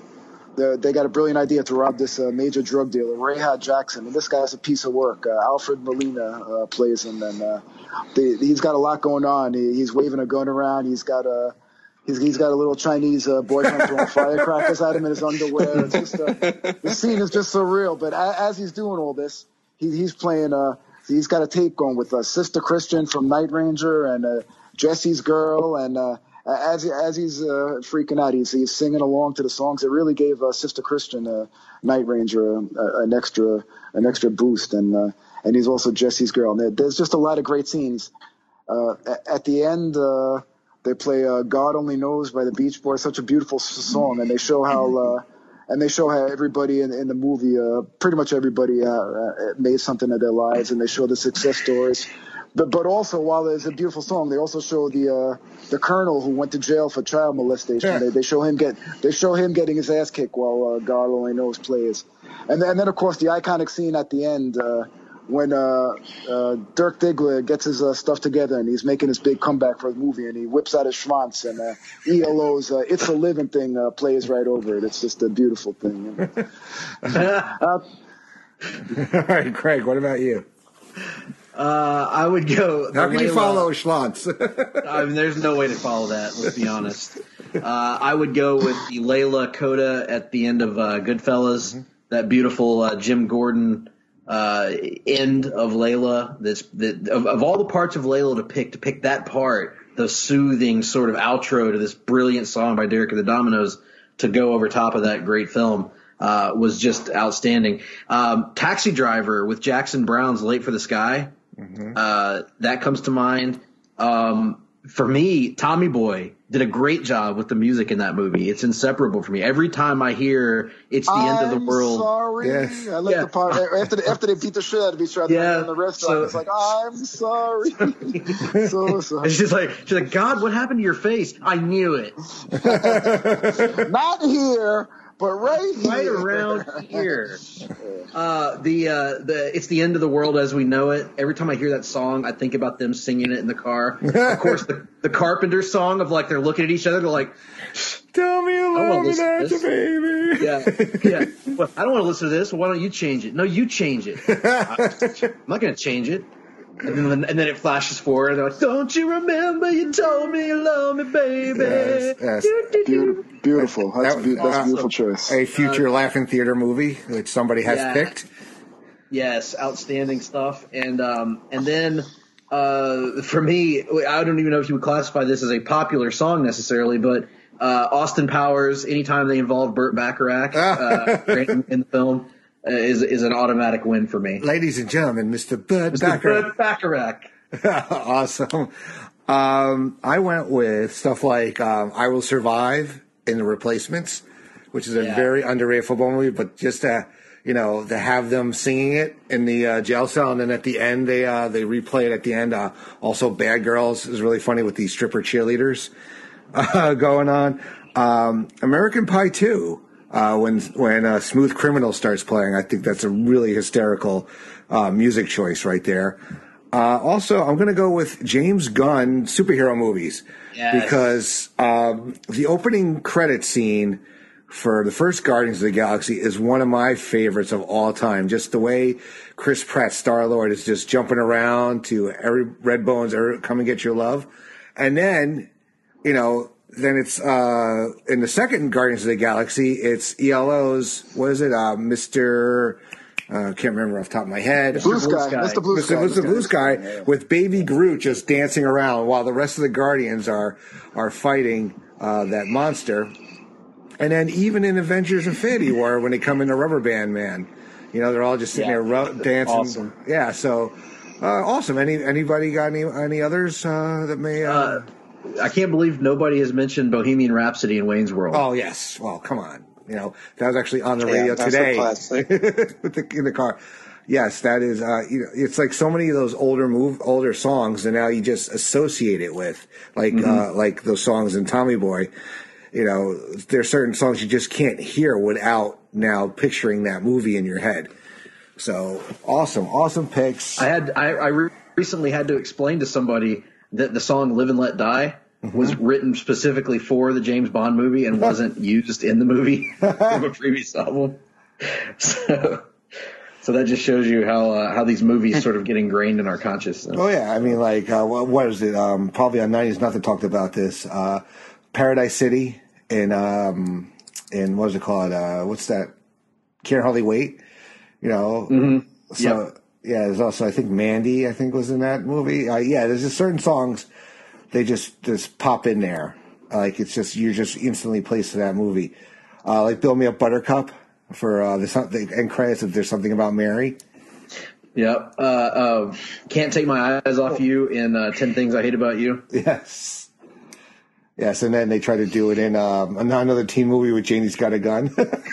the, they got a brilliant idea to rob this uh, major drug dealer, Rahad Jackson, and this guy's a piece of work. Uh, Alfred Molina uh, plays him, and uh, they, he's got a lot going on. He, he's waving a gun around. He's got a he's, he's got a little Chinese uh, boyfriend throwing firecrackers at him in his underwear. It's just uh, the scene is just surreal. But as, as he's doing all this, he, he's playing. Uh, he's got a tape going with uh, Sister Christian from Night Ranger and uh, Jesse's Girl, and uh, as as he's uh, freaking out, he's he's singing along to the songs. It really gave uh, Sister Christian, uh, Night Ranger, uh, an extra an extra boost, and uh, and he's also Jesse's Girl. And there, there's just a lot of great scenes. Uh, at the end, uh, they play uh, "God Only Knows" by the Beach Boys, such a beautiful song, and they show how uh, and they show how everybody in, in the movie, uh, pretty much everybody, uh, uh, made something of their lives, and they show the success stories. But but also, while there's a beautiful song, they also show the uh, the colonel who went to jail for child molestation. Yeah. They, they show him get they show him getting his ass kicked while uh, God Only Knows plays, and then, and then of course the iconic scene at the end uh, when uh, uh, Dirk Diggler gets his uh, stuff together and he's making his big comeback for the movie, and he whips out his schwanz, and uh, E L O's uh, "It's a Living Thing" uh, plays right over it. It's just a beautiful thing. uh, All right, Craig, what about you? Uh, I would go. How can Layla, you follow Schlantz? I mean, there's no way to follow that. Let's be honest. Uh, I would go with the Layla coda at the end of uh, Goodfellas. Mm-hmm. That beautiful uh, Jim Gordon uh, end of Layla. This that, of, of all the parts of Layla to pick, to pick that part, the soothing sort of outro to this brilliant song by Derek and the Dominoes to go over top of that great film. Uh, was just outstanding. Um, Taxi Driver with Jackson Browne's "Late for the Sky." Mm-hmm. Uh, that comes to mind. Um, for me, Tommy Boy did a great job with the music in that movie. It's inseparable for me. Every time I hear "It's the I'm End of the World," sorry. Yes. I like yeah. the part after they, after they beat the shit out of each other yeah. in the restaurant. So, it's like, I'm sorry, so sorry. And she's like, she's like, God, what happened to your face? I knew it. Not here. But right here. Right around here. Uh, the, uh, the, it's the end of the world as we know it. Every time I hear that song, I think about them singing it in the car. Of course, the, the Carpenters song of like, they're looking at each other. They're like, tell me you love me, that's a baby. Yeah. Yeah. Well, I don't want to listen to this. Why don't you change it? No, you change it. I'm not going to change it. And then, and then it flashes forward. And they're like, don't you remember you told me you love me, baby? Yes, yes. Be- beautiful. That's, that, be- that's uh, a beautiful choice. A future uh, Laughing Theater movie which somebody has yeah. picked. Yes, outstanding stuff. And um, and then uh, for me, I don't even know if you would classify this as a popular song necessarily, but uh, Austin Powers, anytime they involve Burt Bacharach uh, in, in the film, uh, is is an automatic win for me. Ladies and gentlemen, Mister Burt Mister Bacharach. Burt Bacharach. Awesome. Um, I went with stuff like um, I Will Survive in The Replacements, which is a Yeah. very underrated football movie, but just to, you know, to have them singing it in the uh, jail cell, and then at the end they uh, they replay it at the end. Uh, also, Bad Girls is really funny with these stripper cheerleaders uh, going on. Um, American Pie two. Uh, when when uh, Smooth Criminal starts playing, I think that's a really hysterical uh, music choice right there. Uh, also, I'm going to go with James Gunn superhero movies Yes. because um, the opening credit scene for the first Guardians of the Galaxy is one of my favorites of all time. Just the way Chris Pratt, Star-Lord, is just jumping around to every Red Bones, every, come and get your love. And then, you know, then it's uh, in the second Guardians of the Galaxy, it's E L O's, what is it, uh, Mister I uh, can't remember off the top of my head. Blue Sky. Mister Blue Sky. Mister Blue Sky with Baby Groot just dancing around while the rest of the Guardians are are fighting uh, that monster. And then even in Avengers Infinity War, when they come into Rubber Band Man, you know, they're all just sitting Yeah. there ru- dancing. Awesome. Yeah, so uh, awesome. Any anybody got any any others uh, that may? Uh... Uh, I can't believe nobody has mentioned Bohemian Rhapsody in Wayne's World. Oh yes. Well, come on. You know, that was actually on the Yeah, radio that's today a classic. with the, in the car. Yes, that is. Uh, you know, it's like so many of those older move, older songs, and now you just associate it with like Mm-hmm. uh, like those songs in Tommy Boy. You know, there's certain songs you just can't hear without now picturing that movie in your head. So awesome, awesome picks. I had I, I re- recently had to explain to somebody that the song "Live and Let Die" mm-hmm. was written specifically for the James Bond movie and wasn't used in the movie from a previous album. So, so that just shows you how uh, how these movies sort of get ingrained in our consciousness. Oh yeah, I mean, like uh, what, what is it? Um, probably on nineties Nothing talked about this. Uh, Paradise City and um, and what is it called? Uh, what's that? Can't Hardly Wait. You know. Mm-hmm. So yep. yeah, there's also I think Mandy. I think was in that movie. Uh, yeah, there's just certain songs they just just pop in there. Like it's just you're just instantly placed to that movie. Uh, like Build Me Up Buttercup for uh, the, the end credits if There's Something About Mary. Yep. Uh, uh, Can't Take My Eyes Off You in uh, ten Things I Hate About You. Yes. Yes, and then they try to do it in um, another teen movie with Janie's Got a Gun.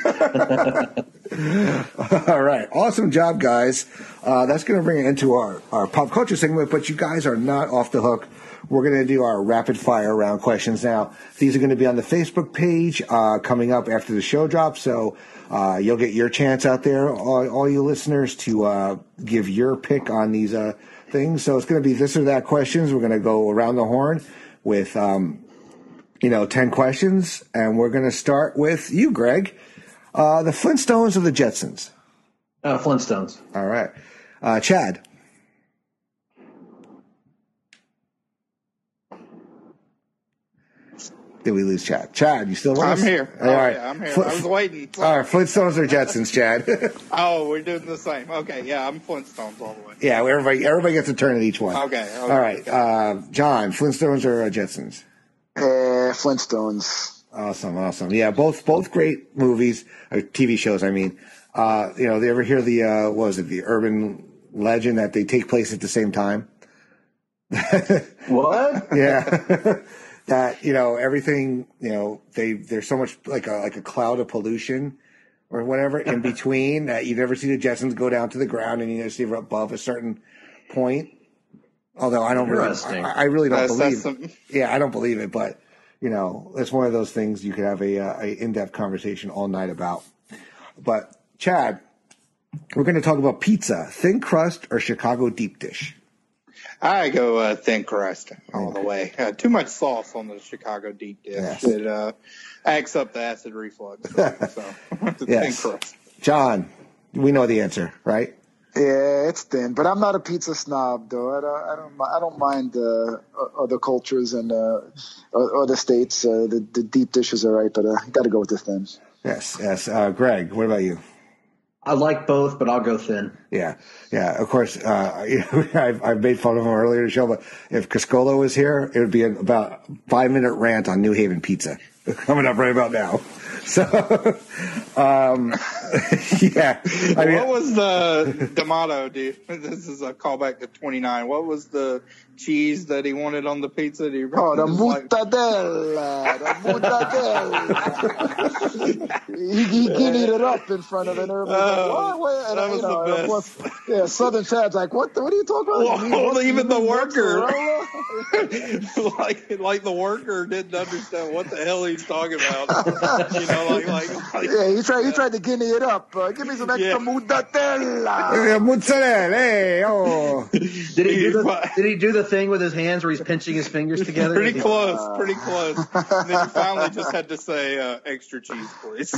All right. Awesome job, guys. Uh, that's going to bring it into our, our pop culture segment, but you guys are not off the hook. We're going to do our rapid fire round questions now. These are going to be on the Facebook page uh, coming up after the show drops, so uh, you'll get your chance out there, all, all you listeners, to uh, give your pick on these uh, things. So it's going to be this or that questions. We're going to go around the horn with, um, you know, ten questions, and we're going to start with you, Greg. Uh, the Flintstones or the Jetsons? Uh, Flintstones. All right. Uh, Chad? Did we lose Chad? Chad, you still with us? I'm here. All oh, right. Yeah, I'm here. Fl- I was waiting. All right, Flintstones or Jetsons, Chad? Oh, we're doing the same. Okay, yeah, I'm Flintstones all the way. Yeah, everybody everybody gets a turn at each one. Okay. okay all right. Okay. Uh, John, Flintstones or uh, Jetsons? Uh, Flintstones. Awesome, awesome. Yeah, both both great movies, or T V shows, I mean. Uh, you know, they ever hear the, uh, what was it, the urban legend that they take place at the same time? What? Yeah. That, you know, everything, you know, they there's so much like a like a cloud of pollution or whatever in between that you never see the Jetsons go down to the ground and you never see them above a certain point. Although I don't really, I, I really don't that's, believe. that's some... Yeah, I don't believe it, but you know, it's one of those things you could have a, uh, a in-depth conversation all night about. But Chad, we're going to talk about pizza, thin crust or Chicago deep dish. I go uh, thin crust all the way. Uh, too much sauce on the Chicago deep dish. Yes. It uh, acts up the acid reflux. So yes. Thin crust. John, we know the answer, right? Yeah, it's thin, but I'm not a pizza snob, though. I don't, I don't, I don't mind uh, other cultures and uh, other states. Uh, the, the deep dishes are right, but uh, got to go with the thin. Yes, yes. Uh, Greg, what about you? I like both, but I'll go thin. Yeah, yeah. Of course, uh, you know, I've, I've made fun of him earlier in the show, but if Cascola was here, it would be an about five minute rant on New Haven pizza coming up right about now. So, um, yeah. I mean, what was the D'Amato, dude? This is a callback to twenty-nine. What was the cheese that he wanted on the pizza? Do you oh, the mortadella. The mortadella. he, he guineaed it up in front of an urban. Oh, like, what? And, that was you know, the best. Course, yeah, Southern Chad's like, what, the, what are you talking about? Well, you well, even the worker. like, like the worker didn't understand what the hell he's talking about. You know, like, like, like yeah, he tried, he tried to guinea it up. Uh, give me some extra yeah. mozzarella. Mozzarella, hey, oh. Did he do the, did he do the thing with his hands where he's pinching his fingers together? Pretty close, uh, pretty close. And then he finally just had to say, uh, extra cheese, please.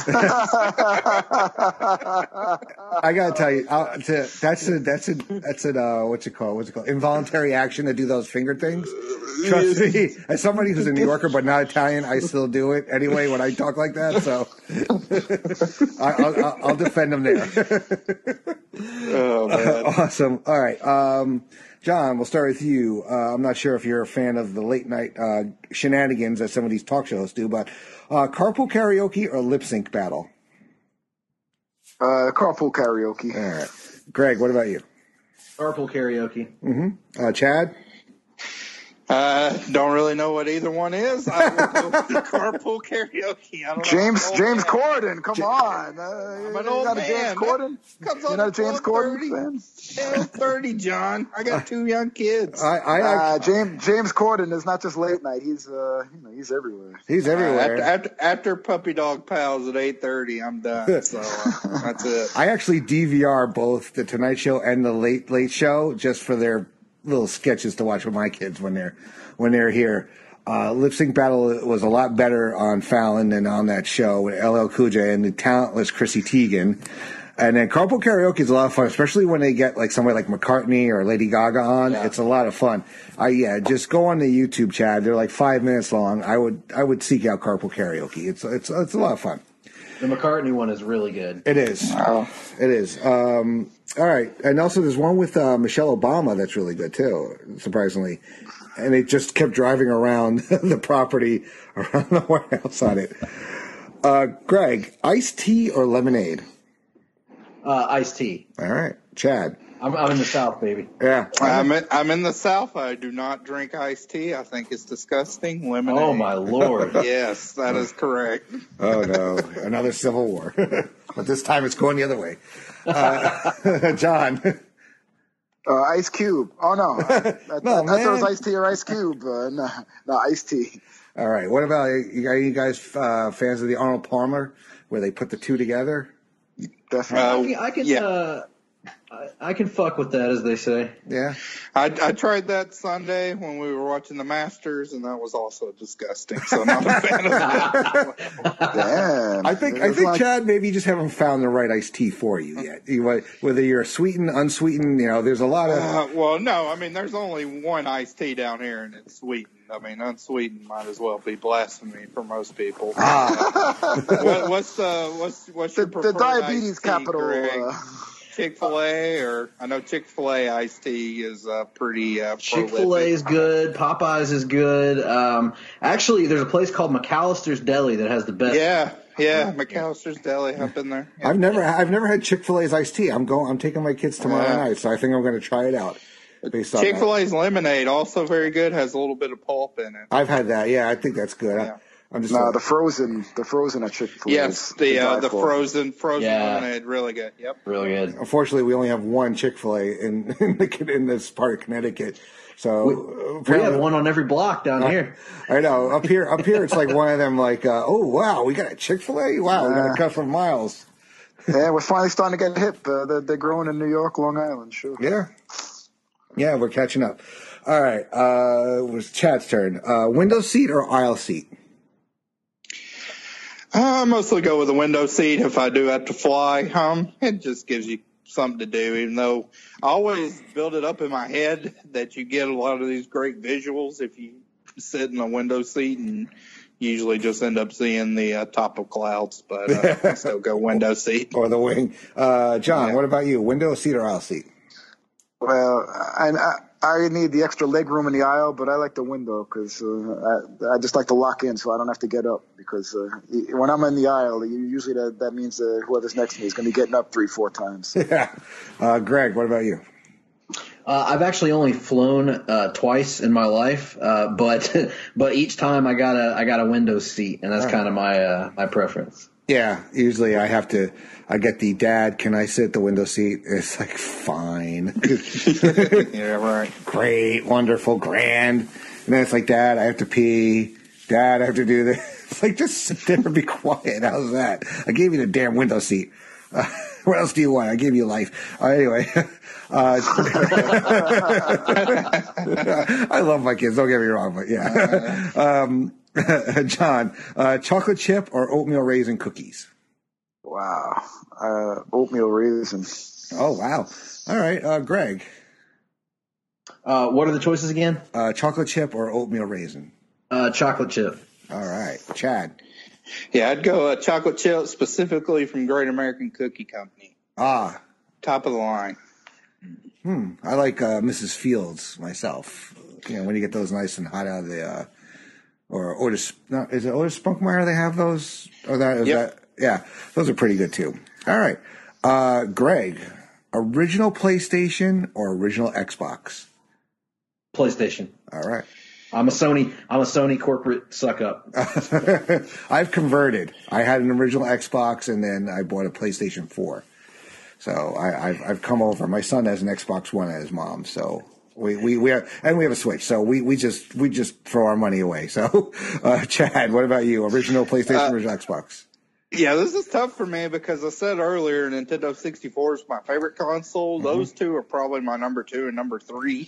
I gotta tell you, uh, to, that's a, that's a, that's a, uh, what's it called? What's it called? Involuntary action to do those finger things. Trust me, as somebody who's a New Yorker but not Italian, I still do it anyway when I talk like that. So I, I'll, I'll defend them there. Oh man! Uh, awesome. All right, um, John, we'll start with you. Uh, I'm not sure if you're a fan of the late night uh, shenanigans that some of these talk shows do, but uh, carpool karaoke or lip sync battle? Uh, carpool karaoke. All right, Greg, what about you? Carpool karaoke. Mm-hmm. Uh, Chad? Uh, don't really know what either one is. I will go carpool karaoke. I don't James know. James Corden, come on. Uh, I'm an old not man. A James Corden? Comes You're on not a James Corden fan? Hell, thirty, John. I got two young kids. I, I, I uh, James James Corden is not just late night. He's uh, you know, he's everywhere. He's everywhere. Uh, after, after, after Puppy Dog Pals at eight thirty, I'm done. So uh, that's it. I actually D V R both the Tonight Show and the Late Late Show just for their little sketches to watch with my kids when they're when they're here. Uh, Lip Sync Battle was a lot better on Fallon than on that show with L L Cool J and the talentless Chrissy Teigen. And then Carpool Karaoke is a lot of fun, especially when they get like somebody like McCartney or Lady Gaga on. Yeah. It's a lot of fun. I yeah, just go on the YouTube, Chad. They're like five minutes long. I would I would seek out Carpool Karaoke. It's it's it's a lot of fun. The McCartney one is really good. It is. Wow. It is. Um, all right, and also there's one with uh, Michelle Obama that's really good too. Surprisingly. And they just kept driving around the property around the White House on it. Uh, Greg, iced tea or lemonade? Uh, iced tea. All right. Chad. I'm, I'm in the South, baby. Yeah. I'm in, I'm in the South. I do not drink iced tea. I think it's disgusting. Lemonade. Oh, my Lord. Yes, that is correct. Oh, no. Another civil war. But this time it's going the other way. Uh, John. Uh, Ice Cube. Oh, no. I, I, no, I, man. I thought it was Ice Tea or Ice Cube. Uh, no, no, Ice Tea. All right. What about you, are you guys uh, fans of the Arnold Palmer, where they put the two together? Definitely. Uh, I can, I can, yeah. uh, I, I can fuck with that, as they say. Yeah. I, I tried that Sunday when we were watching the Masters, and that was also disgusting. So I'm not a fan of that. Damn. I think I think like, Chad, maybe you just haven't found the right iced tea for you yet. You, whether you're sweetened, unsweetened, you know, there's a lot of. Uh, well, no, I mean, there's only one iced tea down here, and it's sweetened. I mean, unsweetened might as well be blasphemy for most people. Ah. what, what's the what's what's your the, preferred the diabetes iced tea, capital? Greg? Chick-fil-A, or I know Chick-fil-A iced tea is uh, pretty uh, Chick-fil-A is good. Popeyes is good. Um, actually, there's a place called McAllister's Deli that has the best. Yeah, yeah, McAllister's Deli. I've been there. Yeah. I've never, I've never had Chick-fil-A's iced tea. I'm going, I'm taking my kids tomorrow yeah. night, so I think I'm going to try it out. Based on Chick-fil-A's lemonade also very good. Has a little bit of pulp in it. I've had that. Yeah, I think that's good. Yeah. I'm just no, like, the frozen, the frozen at Chick-fil-A. Yes, the uh, the frozen frozen yeah. lemonade, really good. Yep, really good. Unfortunately, we only have one Chick-fil-A in in, the, in this part of Connecticut, so we, we have one on every block down I, here. I know. Up here, up here, it's like one of them. Like, uh, oh wow, we got a Chick-fil-A. Wow, we got a cut from miles. Yeah, we're finally starting to get hip. Uh, they're, they're growing in New York, Long Island. Sure. Yeah, yeah, we're catching up. All right, uh, it was Chad's turn. Uh, window seat or aisle seat? I mostly go with the window seat if I do have to fly. Um, it just gives you something to do, even though I always build it up in my head that you get a lot of these great visuals if you sit in a window seat, and usually just end up seeing the uh, top of clouds, but uh, I still go window seat. Or the wing. Uh, John, yeah. What about you? Window seat or aisle seat? Well, I, I, I need the extra leg room in the aisle, but I like the window because uh, I, I just like to lock in so I don't have to get up. Because uh, when I'm in the aisle, usually that, that means uh, whoever's next to me is going to be getting up three, four times. Yeah. Uh, Greg, what about you? Uh, I've actually only flown uh, twice in my life, uh, but but each time I got a I got a window seat, and that's right. kind of my uh, my preference. Yeah, usually I have to. I get the dad. Can I sit at the window seat? It's like fine. Yeah, right. Great, wonderful, grand. And then it's like, Dad, I have to pee. Dad, I have to do this. It's like, just sit there and be quiet. How's that? I gave you the damn window seat. Uh, what else do you want? I gave you life. Uh, anyway, uh, I love my kids. Don't get me wrong, but yeah. Um, John, uh, chocolate chip or oatmeal raisin cookies? Wow. Uh, oatmeal raisin. Oh, wow. All right. Uh, Greg. Uh, what are the choices again? Uh, chocolate chip or oatmeal raisin? Uh, chocolate chip. All right. Chad. Yeah, I'd go uh, chocolate chip, specifically from Great American Cookie Company. Ah. Top of the line. Hmm. I like uh, Missus Fields myself. You know, when you get those nice and hot out of the, uh, or Otis, no, is it Otis Spunkmeyer they have those? Or that, is yep. that, yeah, those are pretty good too. All right. Uh, Greg, original PlayStation or original Xbox? PlayStation. All right. I'm a Sony. I'm a Sony corporate suck up. I've converted. I had an original Xbox, and then I bought a PlayStation four. So I, I've, I've come over. My son has an Xbox One at his mom. So we we we have, and we have a Switch. So we, we just we just throw our money away. So uh, Chad, what about you? Original PlayStation, uh, original Xbox? Yeah, this is tough for me because I said earlier Nintendo sixty-four is my favorite console. Mm-hmm. Those two are probably my number two and number three.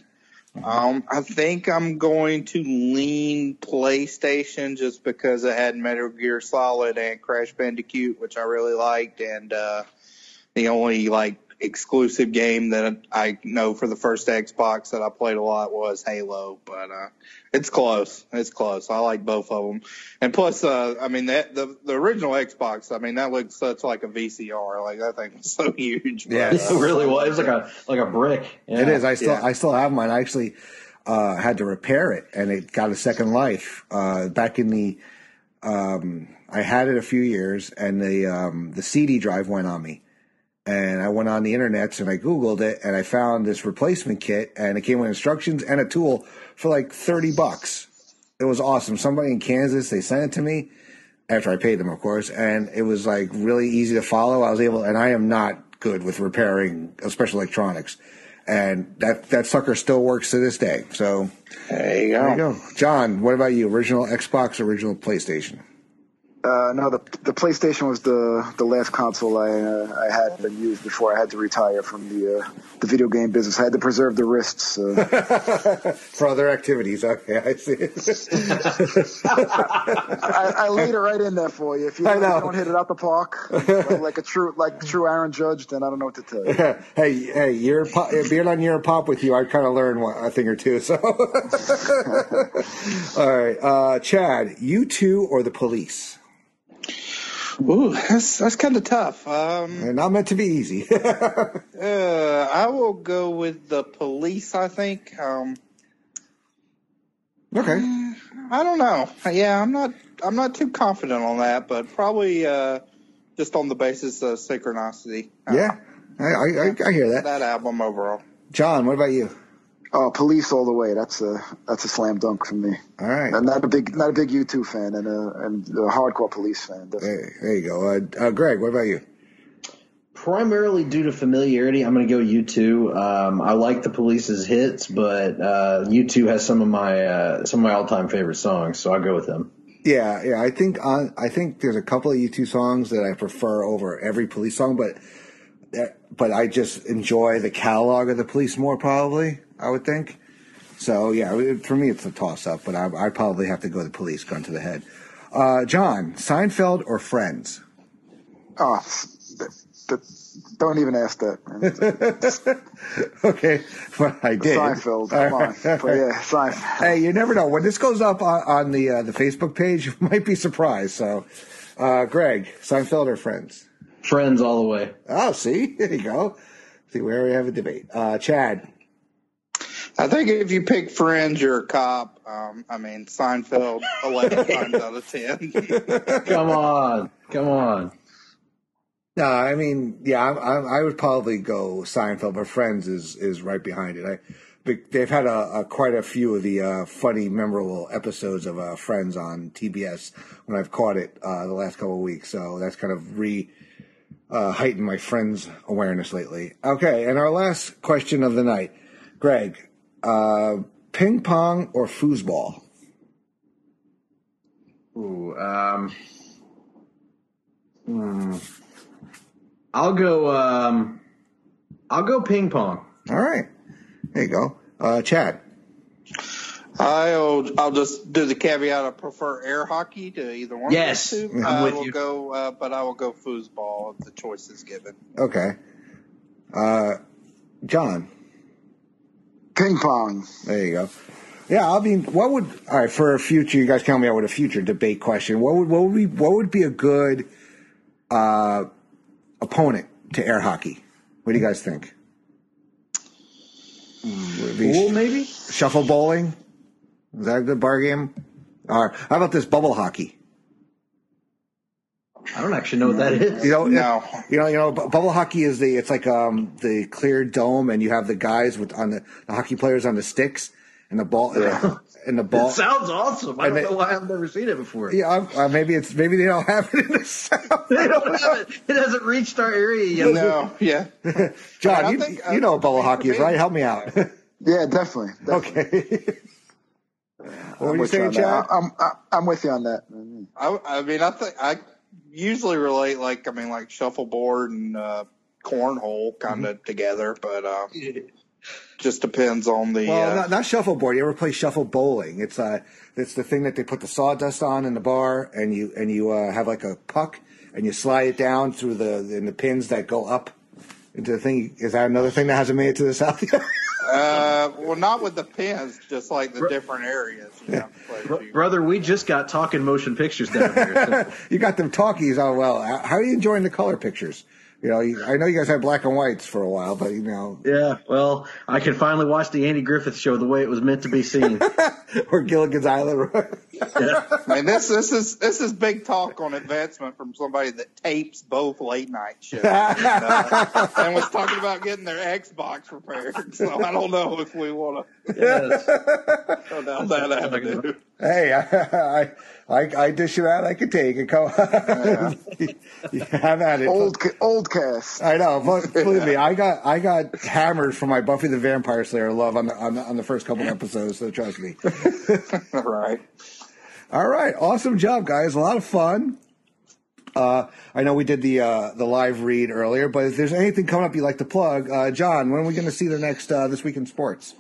Um, I think I'm going to lean PlayStation just because it had Metal Gear Solid and Crash Bandicoot, which I really liked, and uh, the only like exclusive game that I know for the first Xbox that I played a lot was Halo. But uh, it's close. It's close. I like both of them, and plus, uh, I mean, the, the the original Xbox. I mean, that looks such like a V C R. Like that thing was so huge. Yeah, it really was. It was like a like a brick. Yeah. It is. I still Yeah. I still have mine. I actually uh, had to repair it, and it got a second life. Uh, back in the, um, I had it a few years, and the um, the C D drive went on me, and I went on the internet and I Googled it, and I found this replacement kit, and it came with instructions and a tool for like thirty bucks. It was awesome. Somebody in Kansas, they sent it to me after I paid them, of course, and it was like really easy to follow. I was able, and I am not good with repairing, especially electronics. And that, that sucker still works to this day. So there you go. There you go. John, what about you? Original Xbox, original PlayStation? Uh, no, the the PlayStation was the the last console I uh, I had and used before I had to retire from the uh, the video game business. I had to preserve the wrists uh. for other activities. Okay, I see. I, I laid it right in there for you. If you, I if know. you don't hit it out the park like, like a true like true Aaron Judge, then I don't know what to tell you. hey, hey, year pop, being on year pop with you, I kind of learned one, a thing or two. So, all right, uh, Chad, you two or the police? Ooh, that's that's kind of tough. Um, They're not meant to be easy. uh, I will go with the police. I think. Um, okay. I don't know. Yeah, I'm not. I'm not too confident on that, but probably uh, just on the basis of synchronicity. Uh, Yeah, I, I, I hear that. That album overall. John, what about you? Oh, Police all the way. That's a that's a slam dunk for me. All right. I'm not a big not a big U two fan and a and a hardcore Police fan. There, there you go. Uh, uh, Greg, what about you? Primarily due to familiarity, I'm going to go U two. Um, I like the Police's hits, but uh, U two has some of my uh, some of my all time favorite songs, so I'll go with them. Yeah, yeah. I think on. I think there's a couple of U two songs that I prefer over every Police song, but but I just enjoy the catalog of the Police more, probably. I would think. So yeah, for me it's a toss up, but I I probably have to go the Police, gun to the head. Uh, John, Seinfeld or Friends? Oh, th- th- don't even ask that. Okay, well, I did. Seinfeld, come on. But yeah, Seinfeld. Hey, you never know. When this goes up on, on the uh, the Facebook page, you might be surprised. So, uh, Greg, Seinfeld or Friends? Friends all the way. Oh, see? There you go. See, we already have a debate. Uh, Chad? I think if you pick Friends, you're a cop. Um, I mean, Seinfeld, eleven times out of ten. Come on. Come on. No, I mean, yeah, I, I, I would probably go Seinfeld, but Friends is, is right behind it. I, they've had a, a quite a few of the uh, funny, memorable episodes of uh, Friends on T B S when I've caught it uh, the last couple of weeks. So that's kind of re uh, heightened my Friends awareness lately. Okay, and our last question of the night, Greg, uh, ping pong or foosball? Ooh, um, hmm. I'll go. Um, I'll go ping pong. All right, there you go, uh, Chad. I'll I'll just do the caveat. I prefer air hockey to either one. Yes, of those two. I'm I with will you. go, uh, but I will go foosball if the choice is given. Okay, uh, John. Ping pong. There you go. Yeah, I mean, what would all right for a future? You guys count me out with a future debate question. What would what would be what would be a good uh, opponent to air hockey? What do you guys think? Pool, maybe? Shuffle bowling? Is that a good bar game? Or how about this bubble hockey? I don't actually know what that is. You know, No. you know, you know, bu- bubble hockey is the it's like um the clear dome, and you have the guys with on the, the hockey players on the sticks, and the ball Yeah. and the ball. It sounds awesome. I And don't they- know why I've never seen it before. Yeah, uh, maybe it's maybe they don't have it in the South. They don't have it. It hasn't reached our area yet. No, yeah. John, I you, think, you uh, know what bubble for hockey is, me- right? Help me out. Yeah, definitely. definitely. Okay. What were I'm you with saying, on that. Chad? I'm, I'm I'm with you on that. I, I mean, I think I usually relate like I mean like shuffleboard and uh, cornhole kind of together, but uh, Just depends on the. Well, uh, not, not shuffleboard. You ever play shuffle bowling? It's uh, it's the thing that they put the sawdust on in the bar, and you and you uh, have like a puck, and you slide it down through the in the pins that go up into the thing. Is that another thing that hasn't made it to the south yet? uh, well, not with the pins, just like the different areas. You know, Bro- brother, we just got talking motion pictures down here. So. You got them talkies. Oh well. How are you enjoying the color pictures? You know, I know you guys had black and whites for a while, but you know. Yeah, well, I can finally watch the Andy Griffith Show the way it was meant to be seen. Or Gilligan's Island. Yeah. I mean, this this is this is big talk on advancement from somebody that tapes both late night shows and, uh, and was talking about getting their Xbox repaired. So I don't know if we want to yes. go down that avenue. Hey, I, I I I dish it out. I can take it. Come on, yeah, have at it. Old old cast. I know. But believe me, I got I got hammered for my Buffy the Vampire Slayer love on the on the, on the first couple episodes. So trust me. All right. All right. Awesome job, guys. A lot of fun. Uh, I know we did the uh, the live read earlier, but if there's anything coming up you'd like to plug, uh, John, when are we going to see the next uh, This Week in Sports?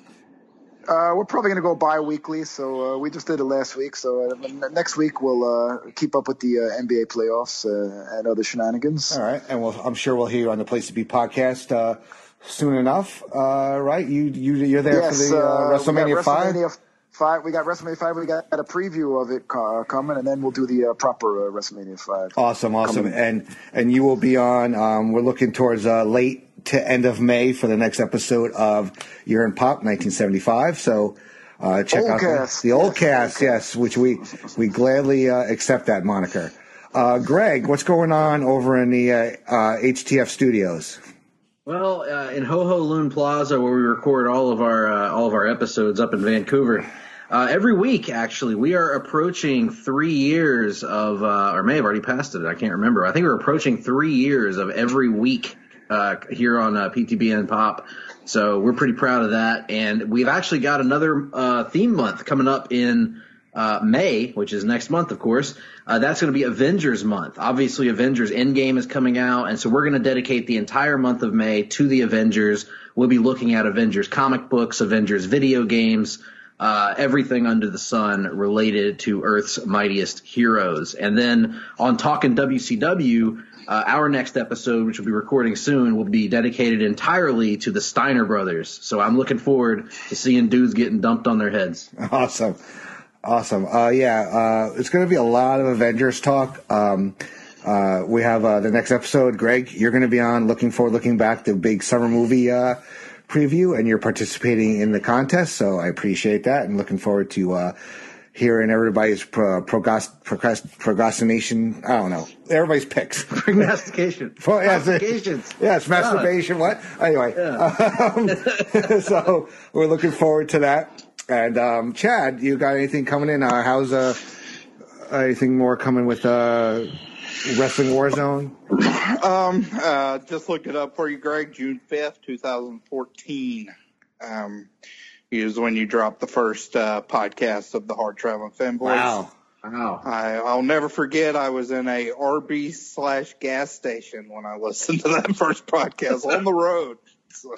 Uh, we're probably going to go bi-weekly, so uh, we just did it last week. So uh, next week we'll uh, keep up with the uh, N B A playoffs uh, and other shenanigans. All right, and we'll, I'm sure we'll hear you on the Place to Be podcast uh, soon enough. Uh, right? You you you're there yes, for the uh, uh, WrestleMania five. WrestleMania five. We got WrestleMania five. We got a preview of it uh, coming, and then we'll do the uh, proper uh, WrestleMania five. Awesome, awesome, coming. and and you will be on. Um, we're looking towards uh, late to end of May for the next episode of Year in Pop nineteen seventy-five. So. Uh, check old out cast. the, the old yes, cast, old yes, which we we gladly uh, accept that moniker. Uh, Greg, what's going on over in the uh, uh, H T F studios? Well, uh, in Ho Ho Loon Plaza, where we record all of our uh, all of our episodes up in Vancouver, uh, every week actually we are approaching three years of, uh, or may have already passed it. I can't remember. I think we're approaching three years of every week uh, here on uh, P T B N Pop. So we're pretty proud of that. And we've actually got another uh, theme month coming up in uh, May, which is next month, of course. Uh, that's going to be Avengers month. Obviously, Avengers Endgame is coming out. And so we're going to dedicate the entire month of May to the Avengers. We'll be looking at Avengers comic books, Avengers video games, uh, everything under the sun related to Earth's mightiest heroes. And then on Talkin' W C W, Uh, our next episode, which we'll be recording soon, will be dedicated entirely to the Steiner brothers. So I'm looking forward to seeing dudes getting dumped on their heads. Awesome. Awesome. Uh, yeah, uh, it's going to be a lot of Avengers talk. Um, uh, we have uh, the next episode. Greg, you're going to be on Looking Forward, Looking Back, the big summer movie uh, preview, and you're participating in the contest. So I appreciate that and looking forward to uh, hearing everybody's pro, progast, progast, procrastination. I don't know. Everybody's picks. Prognostication. Well, yes, Mastications. Yes, masturbation. What? Anyway. Yeah. Um, so we're looking forward to that. And um, Chad, you got anything coming in? Uh, how's uh, anything more coming with uh, Wrestling Warzone? Um, uh, just looked it up for you, Greg. June fifth, twenty fourteen. Um, is when you dropped the first uh, podcast of the Hard Traveling Fanboys. Wow. Wow. I, I'll never forget I was in a Arby's slash gas station when I listened to that first podcast on the road. So,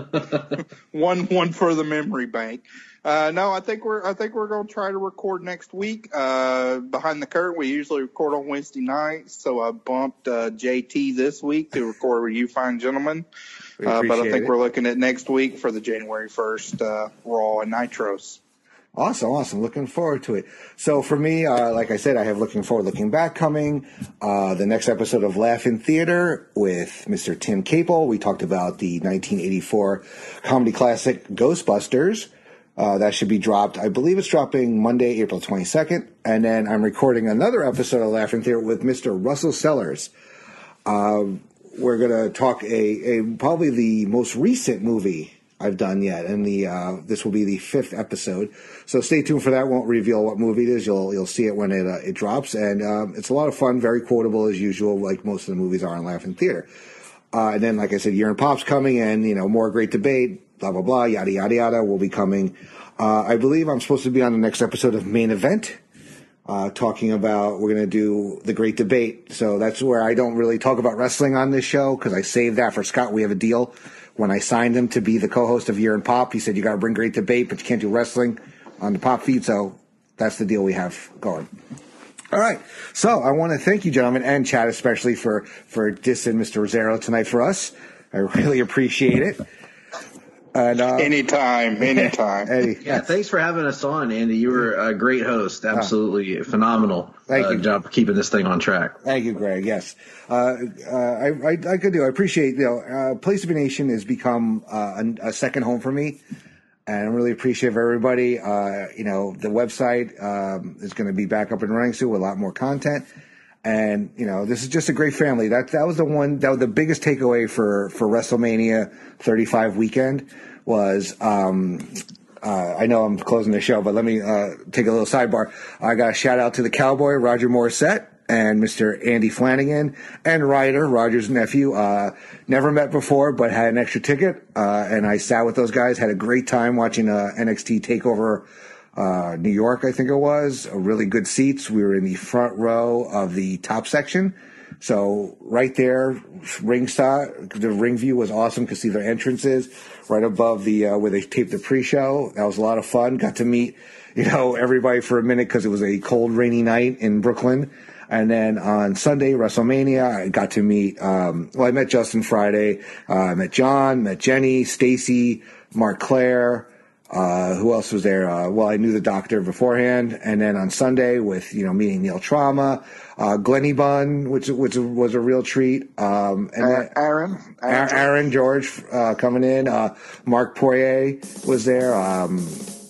one one for the memory bank. Uh, no, I think we're I think we're going to try to record next week. Uh, behind the curtain, we usually record on Wednesday nights, so I bumped uh, J T this week to record with you fine gentlemen. Uh, but I think it. we're looking at next week for the January first uh, Raw and Nitros. Awesome, awesome. Looking forward to it. So for me, uh, like I said, I have Looking Forward, Looking Back coming. Uh, the next episode of Laugh-In Theater with Mister Tim Capel. We talked about the nineteen eighty-four comedy classic Ghostbusters. Uh, that should be dropped. I believe it's dropping Monday, April twenty-second. And then I'm recording another episode of Laugh-In Theater with Mister Russell Sellers. Uh, we're going to talk a, a probably the most recent movie I've done yet, and the uh, this will be the fifth episode. So stay tuned for that. Won't reveal what movie it is. You'll you'll see it when it uh, it drops, and um, it's a lot of fun. Very quotable as usual, like most of the movies are in Laugh-In Theater. Uh, and then, like I said, Year in Pop's coming, and you know more great debate, blah blah blah, yada yada yada will be coming. Uh, I believe I'm supposed to be on the next episode of Main Event. Uh, talking about, we're going to do the great debate. So that's where I don't really talk about wrestling on this show because I save that for Scott. We have a deal when I signed him to be the co-host of Year in Pop. He said, you got to bring great debate, but you can't do wrestling on the Pop feed. So that's the deal we have going. All right. So I want to thank you, gentlemen, and Chad especially for, for dissing Mister Rosero tonight for us. I really appreciate it. And, uh, anytime, anytime. Eddie. Yeah, thanks for having us on, Andy. You were a great host. Absolutely uh, phenomenal thank uh, you. job keeping this thing on track. Thank you, Greg. Yes. Uh, uh, I, I, I could do. I appreciate, you know, uh, Place to Be Nation has become uh, a, a second home for me. And I'm really appreciative of everybody. Uh, you know, the website um, is going to be back up and running soon with a lot more content. And, you know, this is just a great family. That that was the one, that was the biggest takeaway for, for WrestleMania thirty-five weekend was, um, uh, I know I'm closing the show, but let me uh, take a little sidebar. I got a shout out to the Cowboy, Roger Morissette, and Mister Andy Flanagan, and Ryder, Roger's nephew. Uh, never met before, but had an extra ticket. Uh, and I sat with those guys, had a great time watching uh, N X T TakeOver Uh, New York, I think it was, a really good seats. We were in the front row of the top section. So right there, ringside, the ring view was awesome. Could see their entrances right above the, uh, where they taped the pre-show. That was a lot of fun. Got to meet, you know, everybody for a minute because it was a cold, rainy night in Brooklyn. And then on Sunday, WrestleMania, I got to meet, um, well, I met Justin Friday. Uh, I met John, met Jenny, Stacy, Mark Claire. Uh, who else was there? Uh, well, I knew the doctor beforehand. And then on Sunday with, you know, meeting Neil Trauma, uh, Glenny Bunn, which, which was a real treat. Um, and uh, Aaron, Aaron, Aaron George, uh, coming in. Uh, Mark Poirier was there. Um,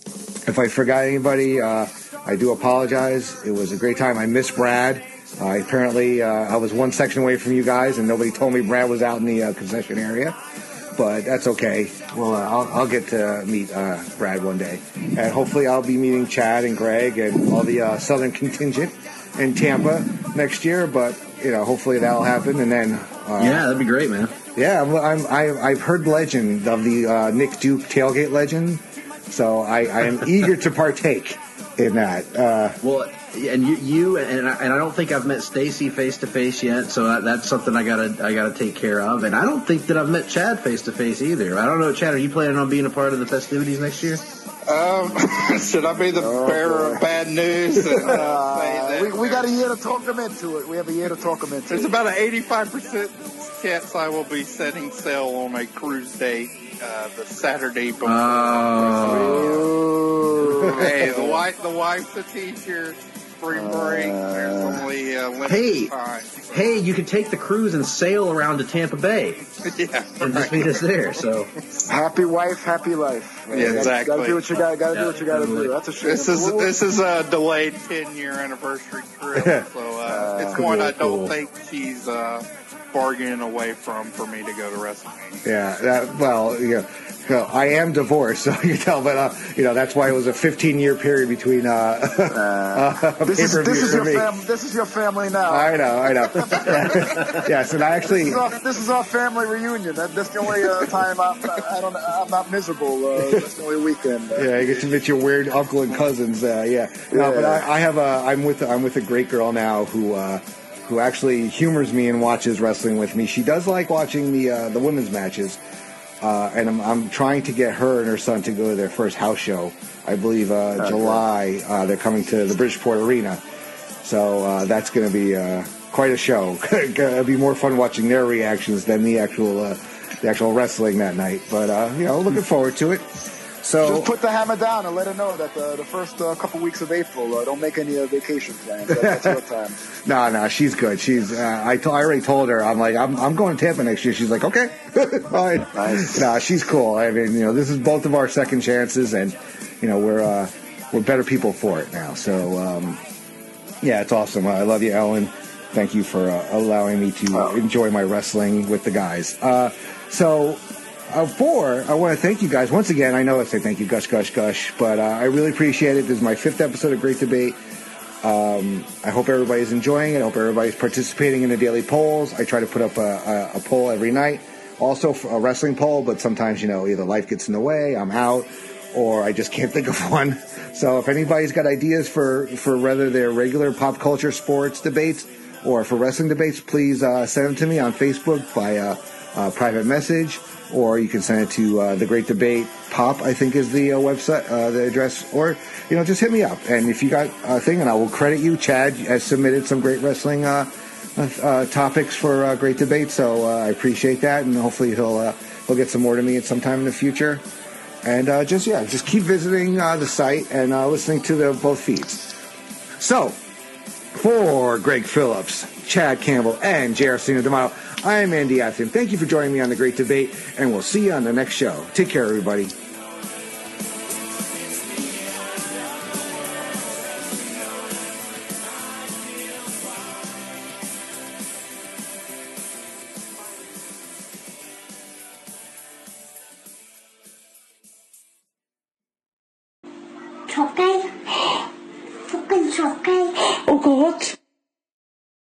if I forgot anybody, uh, I do apologize. It was a great time. I miss Brad. Uh, apparently, uh, I was one section away from you guys and nobody told me Brad was out in the uh, concession area. But that's okay. Well, uh, I'll, I'll get to meet uh, Brad one day. And hopefully I'll be meeting Chad and Greg and all the uh, Southern contingent in Tampa next year. But, you know, hopefully that'll happen. And then... Uh, yeah, that'd be great, man. Yeah, I'm, I'm, I, I've heard legend of the uh, Nick Duke tailgate legend. So I, I am eager to partake in that. Uh, well... And you, you and I, and I don't think I've met Stacy face to face yet, so that, that's something I gotta I gotta take care of. And I don't think that I've met Chad face to face either. I don't know, Chad. Are you planning on being a part of the festivities next year? Um, should I be the oh, bearer boy. of bad news? And, uh, uh, we, we got a year to talk them into it. We have a year to talk them into it. There's about an eighty-five percent chance I will be setting sail on a cruise date uh, the Saturday before. Oh. Hey, the wife, the wife's a teacher. Spring break. Uh, There's only uh, limited hey, time. So. Hey, you could take the cruise and sail around to Tampa Bay. Yeah, and just meet us there. So happy wife, happy life. Yeah, yeah exactly. Gotta do what you got. Gotta yeah, do what you gotta do. That's a shame. This is this is a delayed ten year anniversary trip, so uh, uh, it's one I don't cool. think she's uh, bargaining away from for me to go to WrestleMania. Yeah. That, well, yeah. No, I am divorced, so you tell, but uh, you know that's why it was a fifteen-year period between. Uh, uh, this, is, this is your fam- This is your family now. I know, I know. Yes, and I actually. This is our, this is our family reunion. That, that's the only uh, time I'm, I don't. I'm not miserable. Uh, that's the only weekend. Uh, yeah, you get to meet your weird uncle and cousins. Uh, yeah, no, yeah. But I, I have a. I'm with. I'm with a great girl now who. Uh, who actually humors me and watches wrestling with me. She does like watching the uh, the women's matches. Uh, and I'm, I'm trying to get her and her son to go to their first house show. I believe uh, okay. July. Uh, they're coming to the Bridgeport Arena, so uh, that's going to be uh, quite a show. It'll be more fun watching their reactions than the actual uh, the actual wrestling that night. But uh, you know, looking forward to it. So just put the hammer down and let her know that the, the first uh, couple weeks of April, uh, don't make any uh, vacation plans. That, that's your time. No, no, she's good. She's. Uh, I, t- I already told her. I'm like, I'm, I'm going to Tampa next year. She's like, okay, fine. Nice. No, she's cool. I mean, you know, this is both of our second chances, and you know, we're uh, we're better people for it now. So, um, yeah, it's awesome. I love you, Ellen. Thank you for uh, allowing me to oh. enjoy my wrestling with the guys. Uh, so. Uh, four, I want to thank you guys once again. I know I say thank you, gush, gush, gush, but uh, I really appreciate it. This is my fifth episode of Great Debate. Um, I hope everybody's enjoying it. I hope everybody's participating in the daily polls. I try to put up a, a, a poll every night, also a wrestling poll, but sometimes, you know, either life gets in the way, I'm out, or I just can't think of one. So if anybody's got ideas for, for whether they're regular pop culture sports debates or for wrestling debates, please uh, send them to me on Facebook by uh, uh, private message, or you can send it to uh, The Great Debate Pop, I think is the uh, website, uh, the address, or, you know, just hit me up. And if you got a thing, and I will credit you, Chad has submitted some great wrestling uh, uh, topics for uh, Great Debate, so uh, I appreciate that, and hopefully he'll, uh, he'll get some more to me at some time in the future. And uh, just, yeah, just keep visiting uh, the site and uh, listening to the both feeds. So, for Greg Phillips, Chad Campbell, and J R Cena D'Amato, I am Andy Athen. Thank you for joining me on The Great Debate, and we'll see you on the next show. Take care, everybody. Chọc cây. Chọc cây, chọc cây. Oh Gott.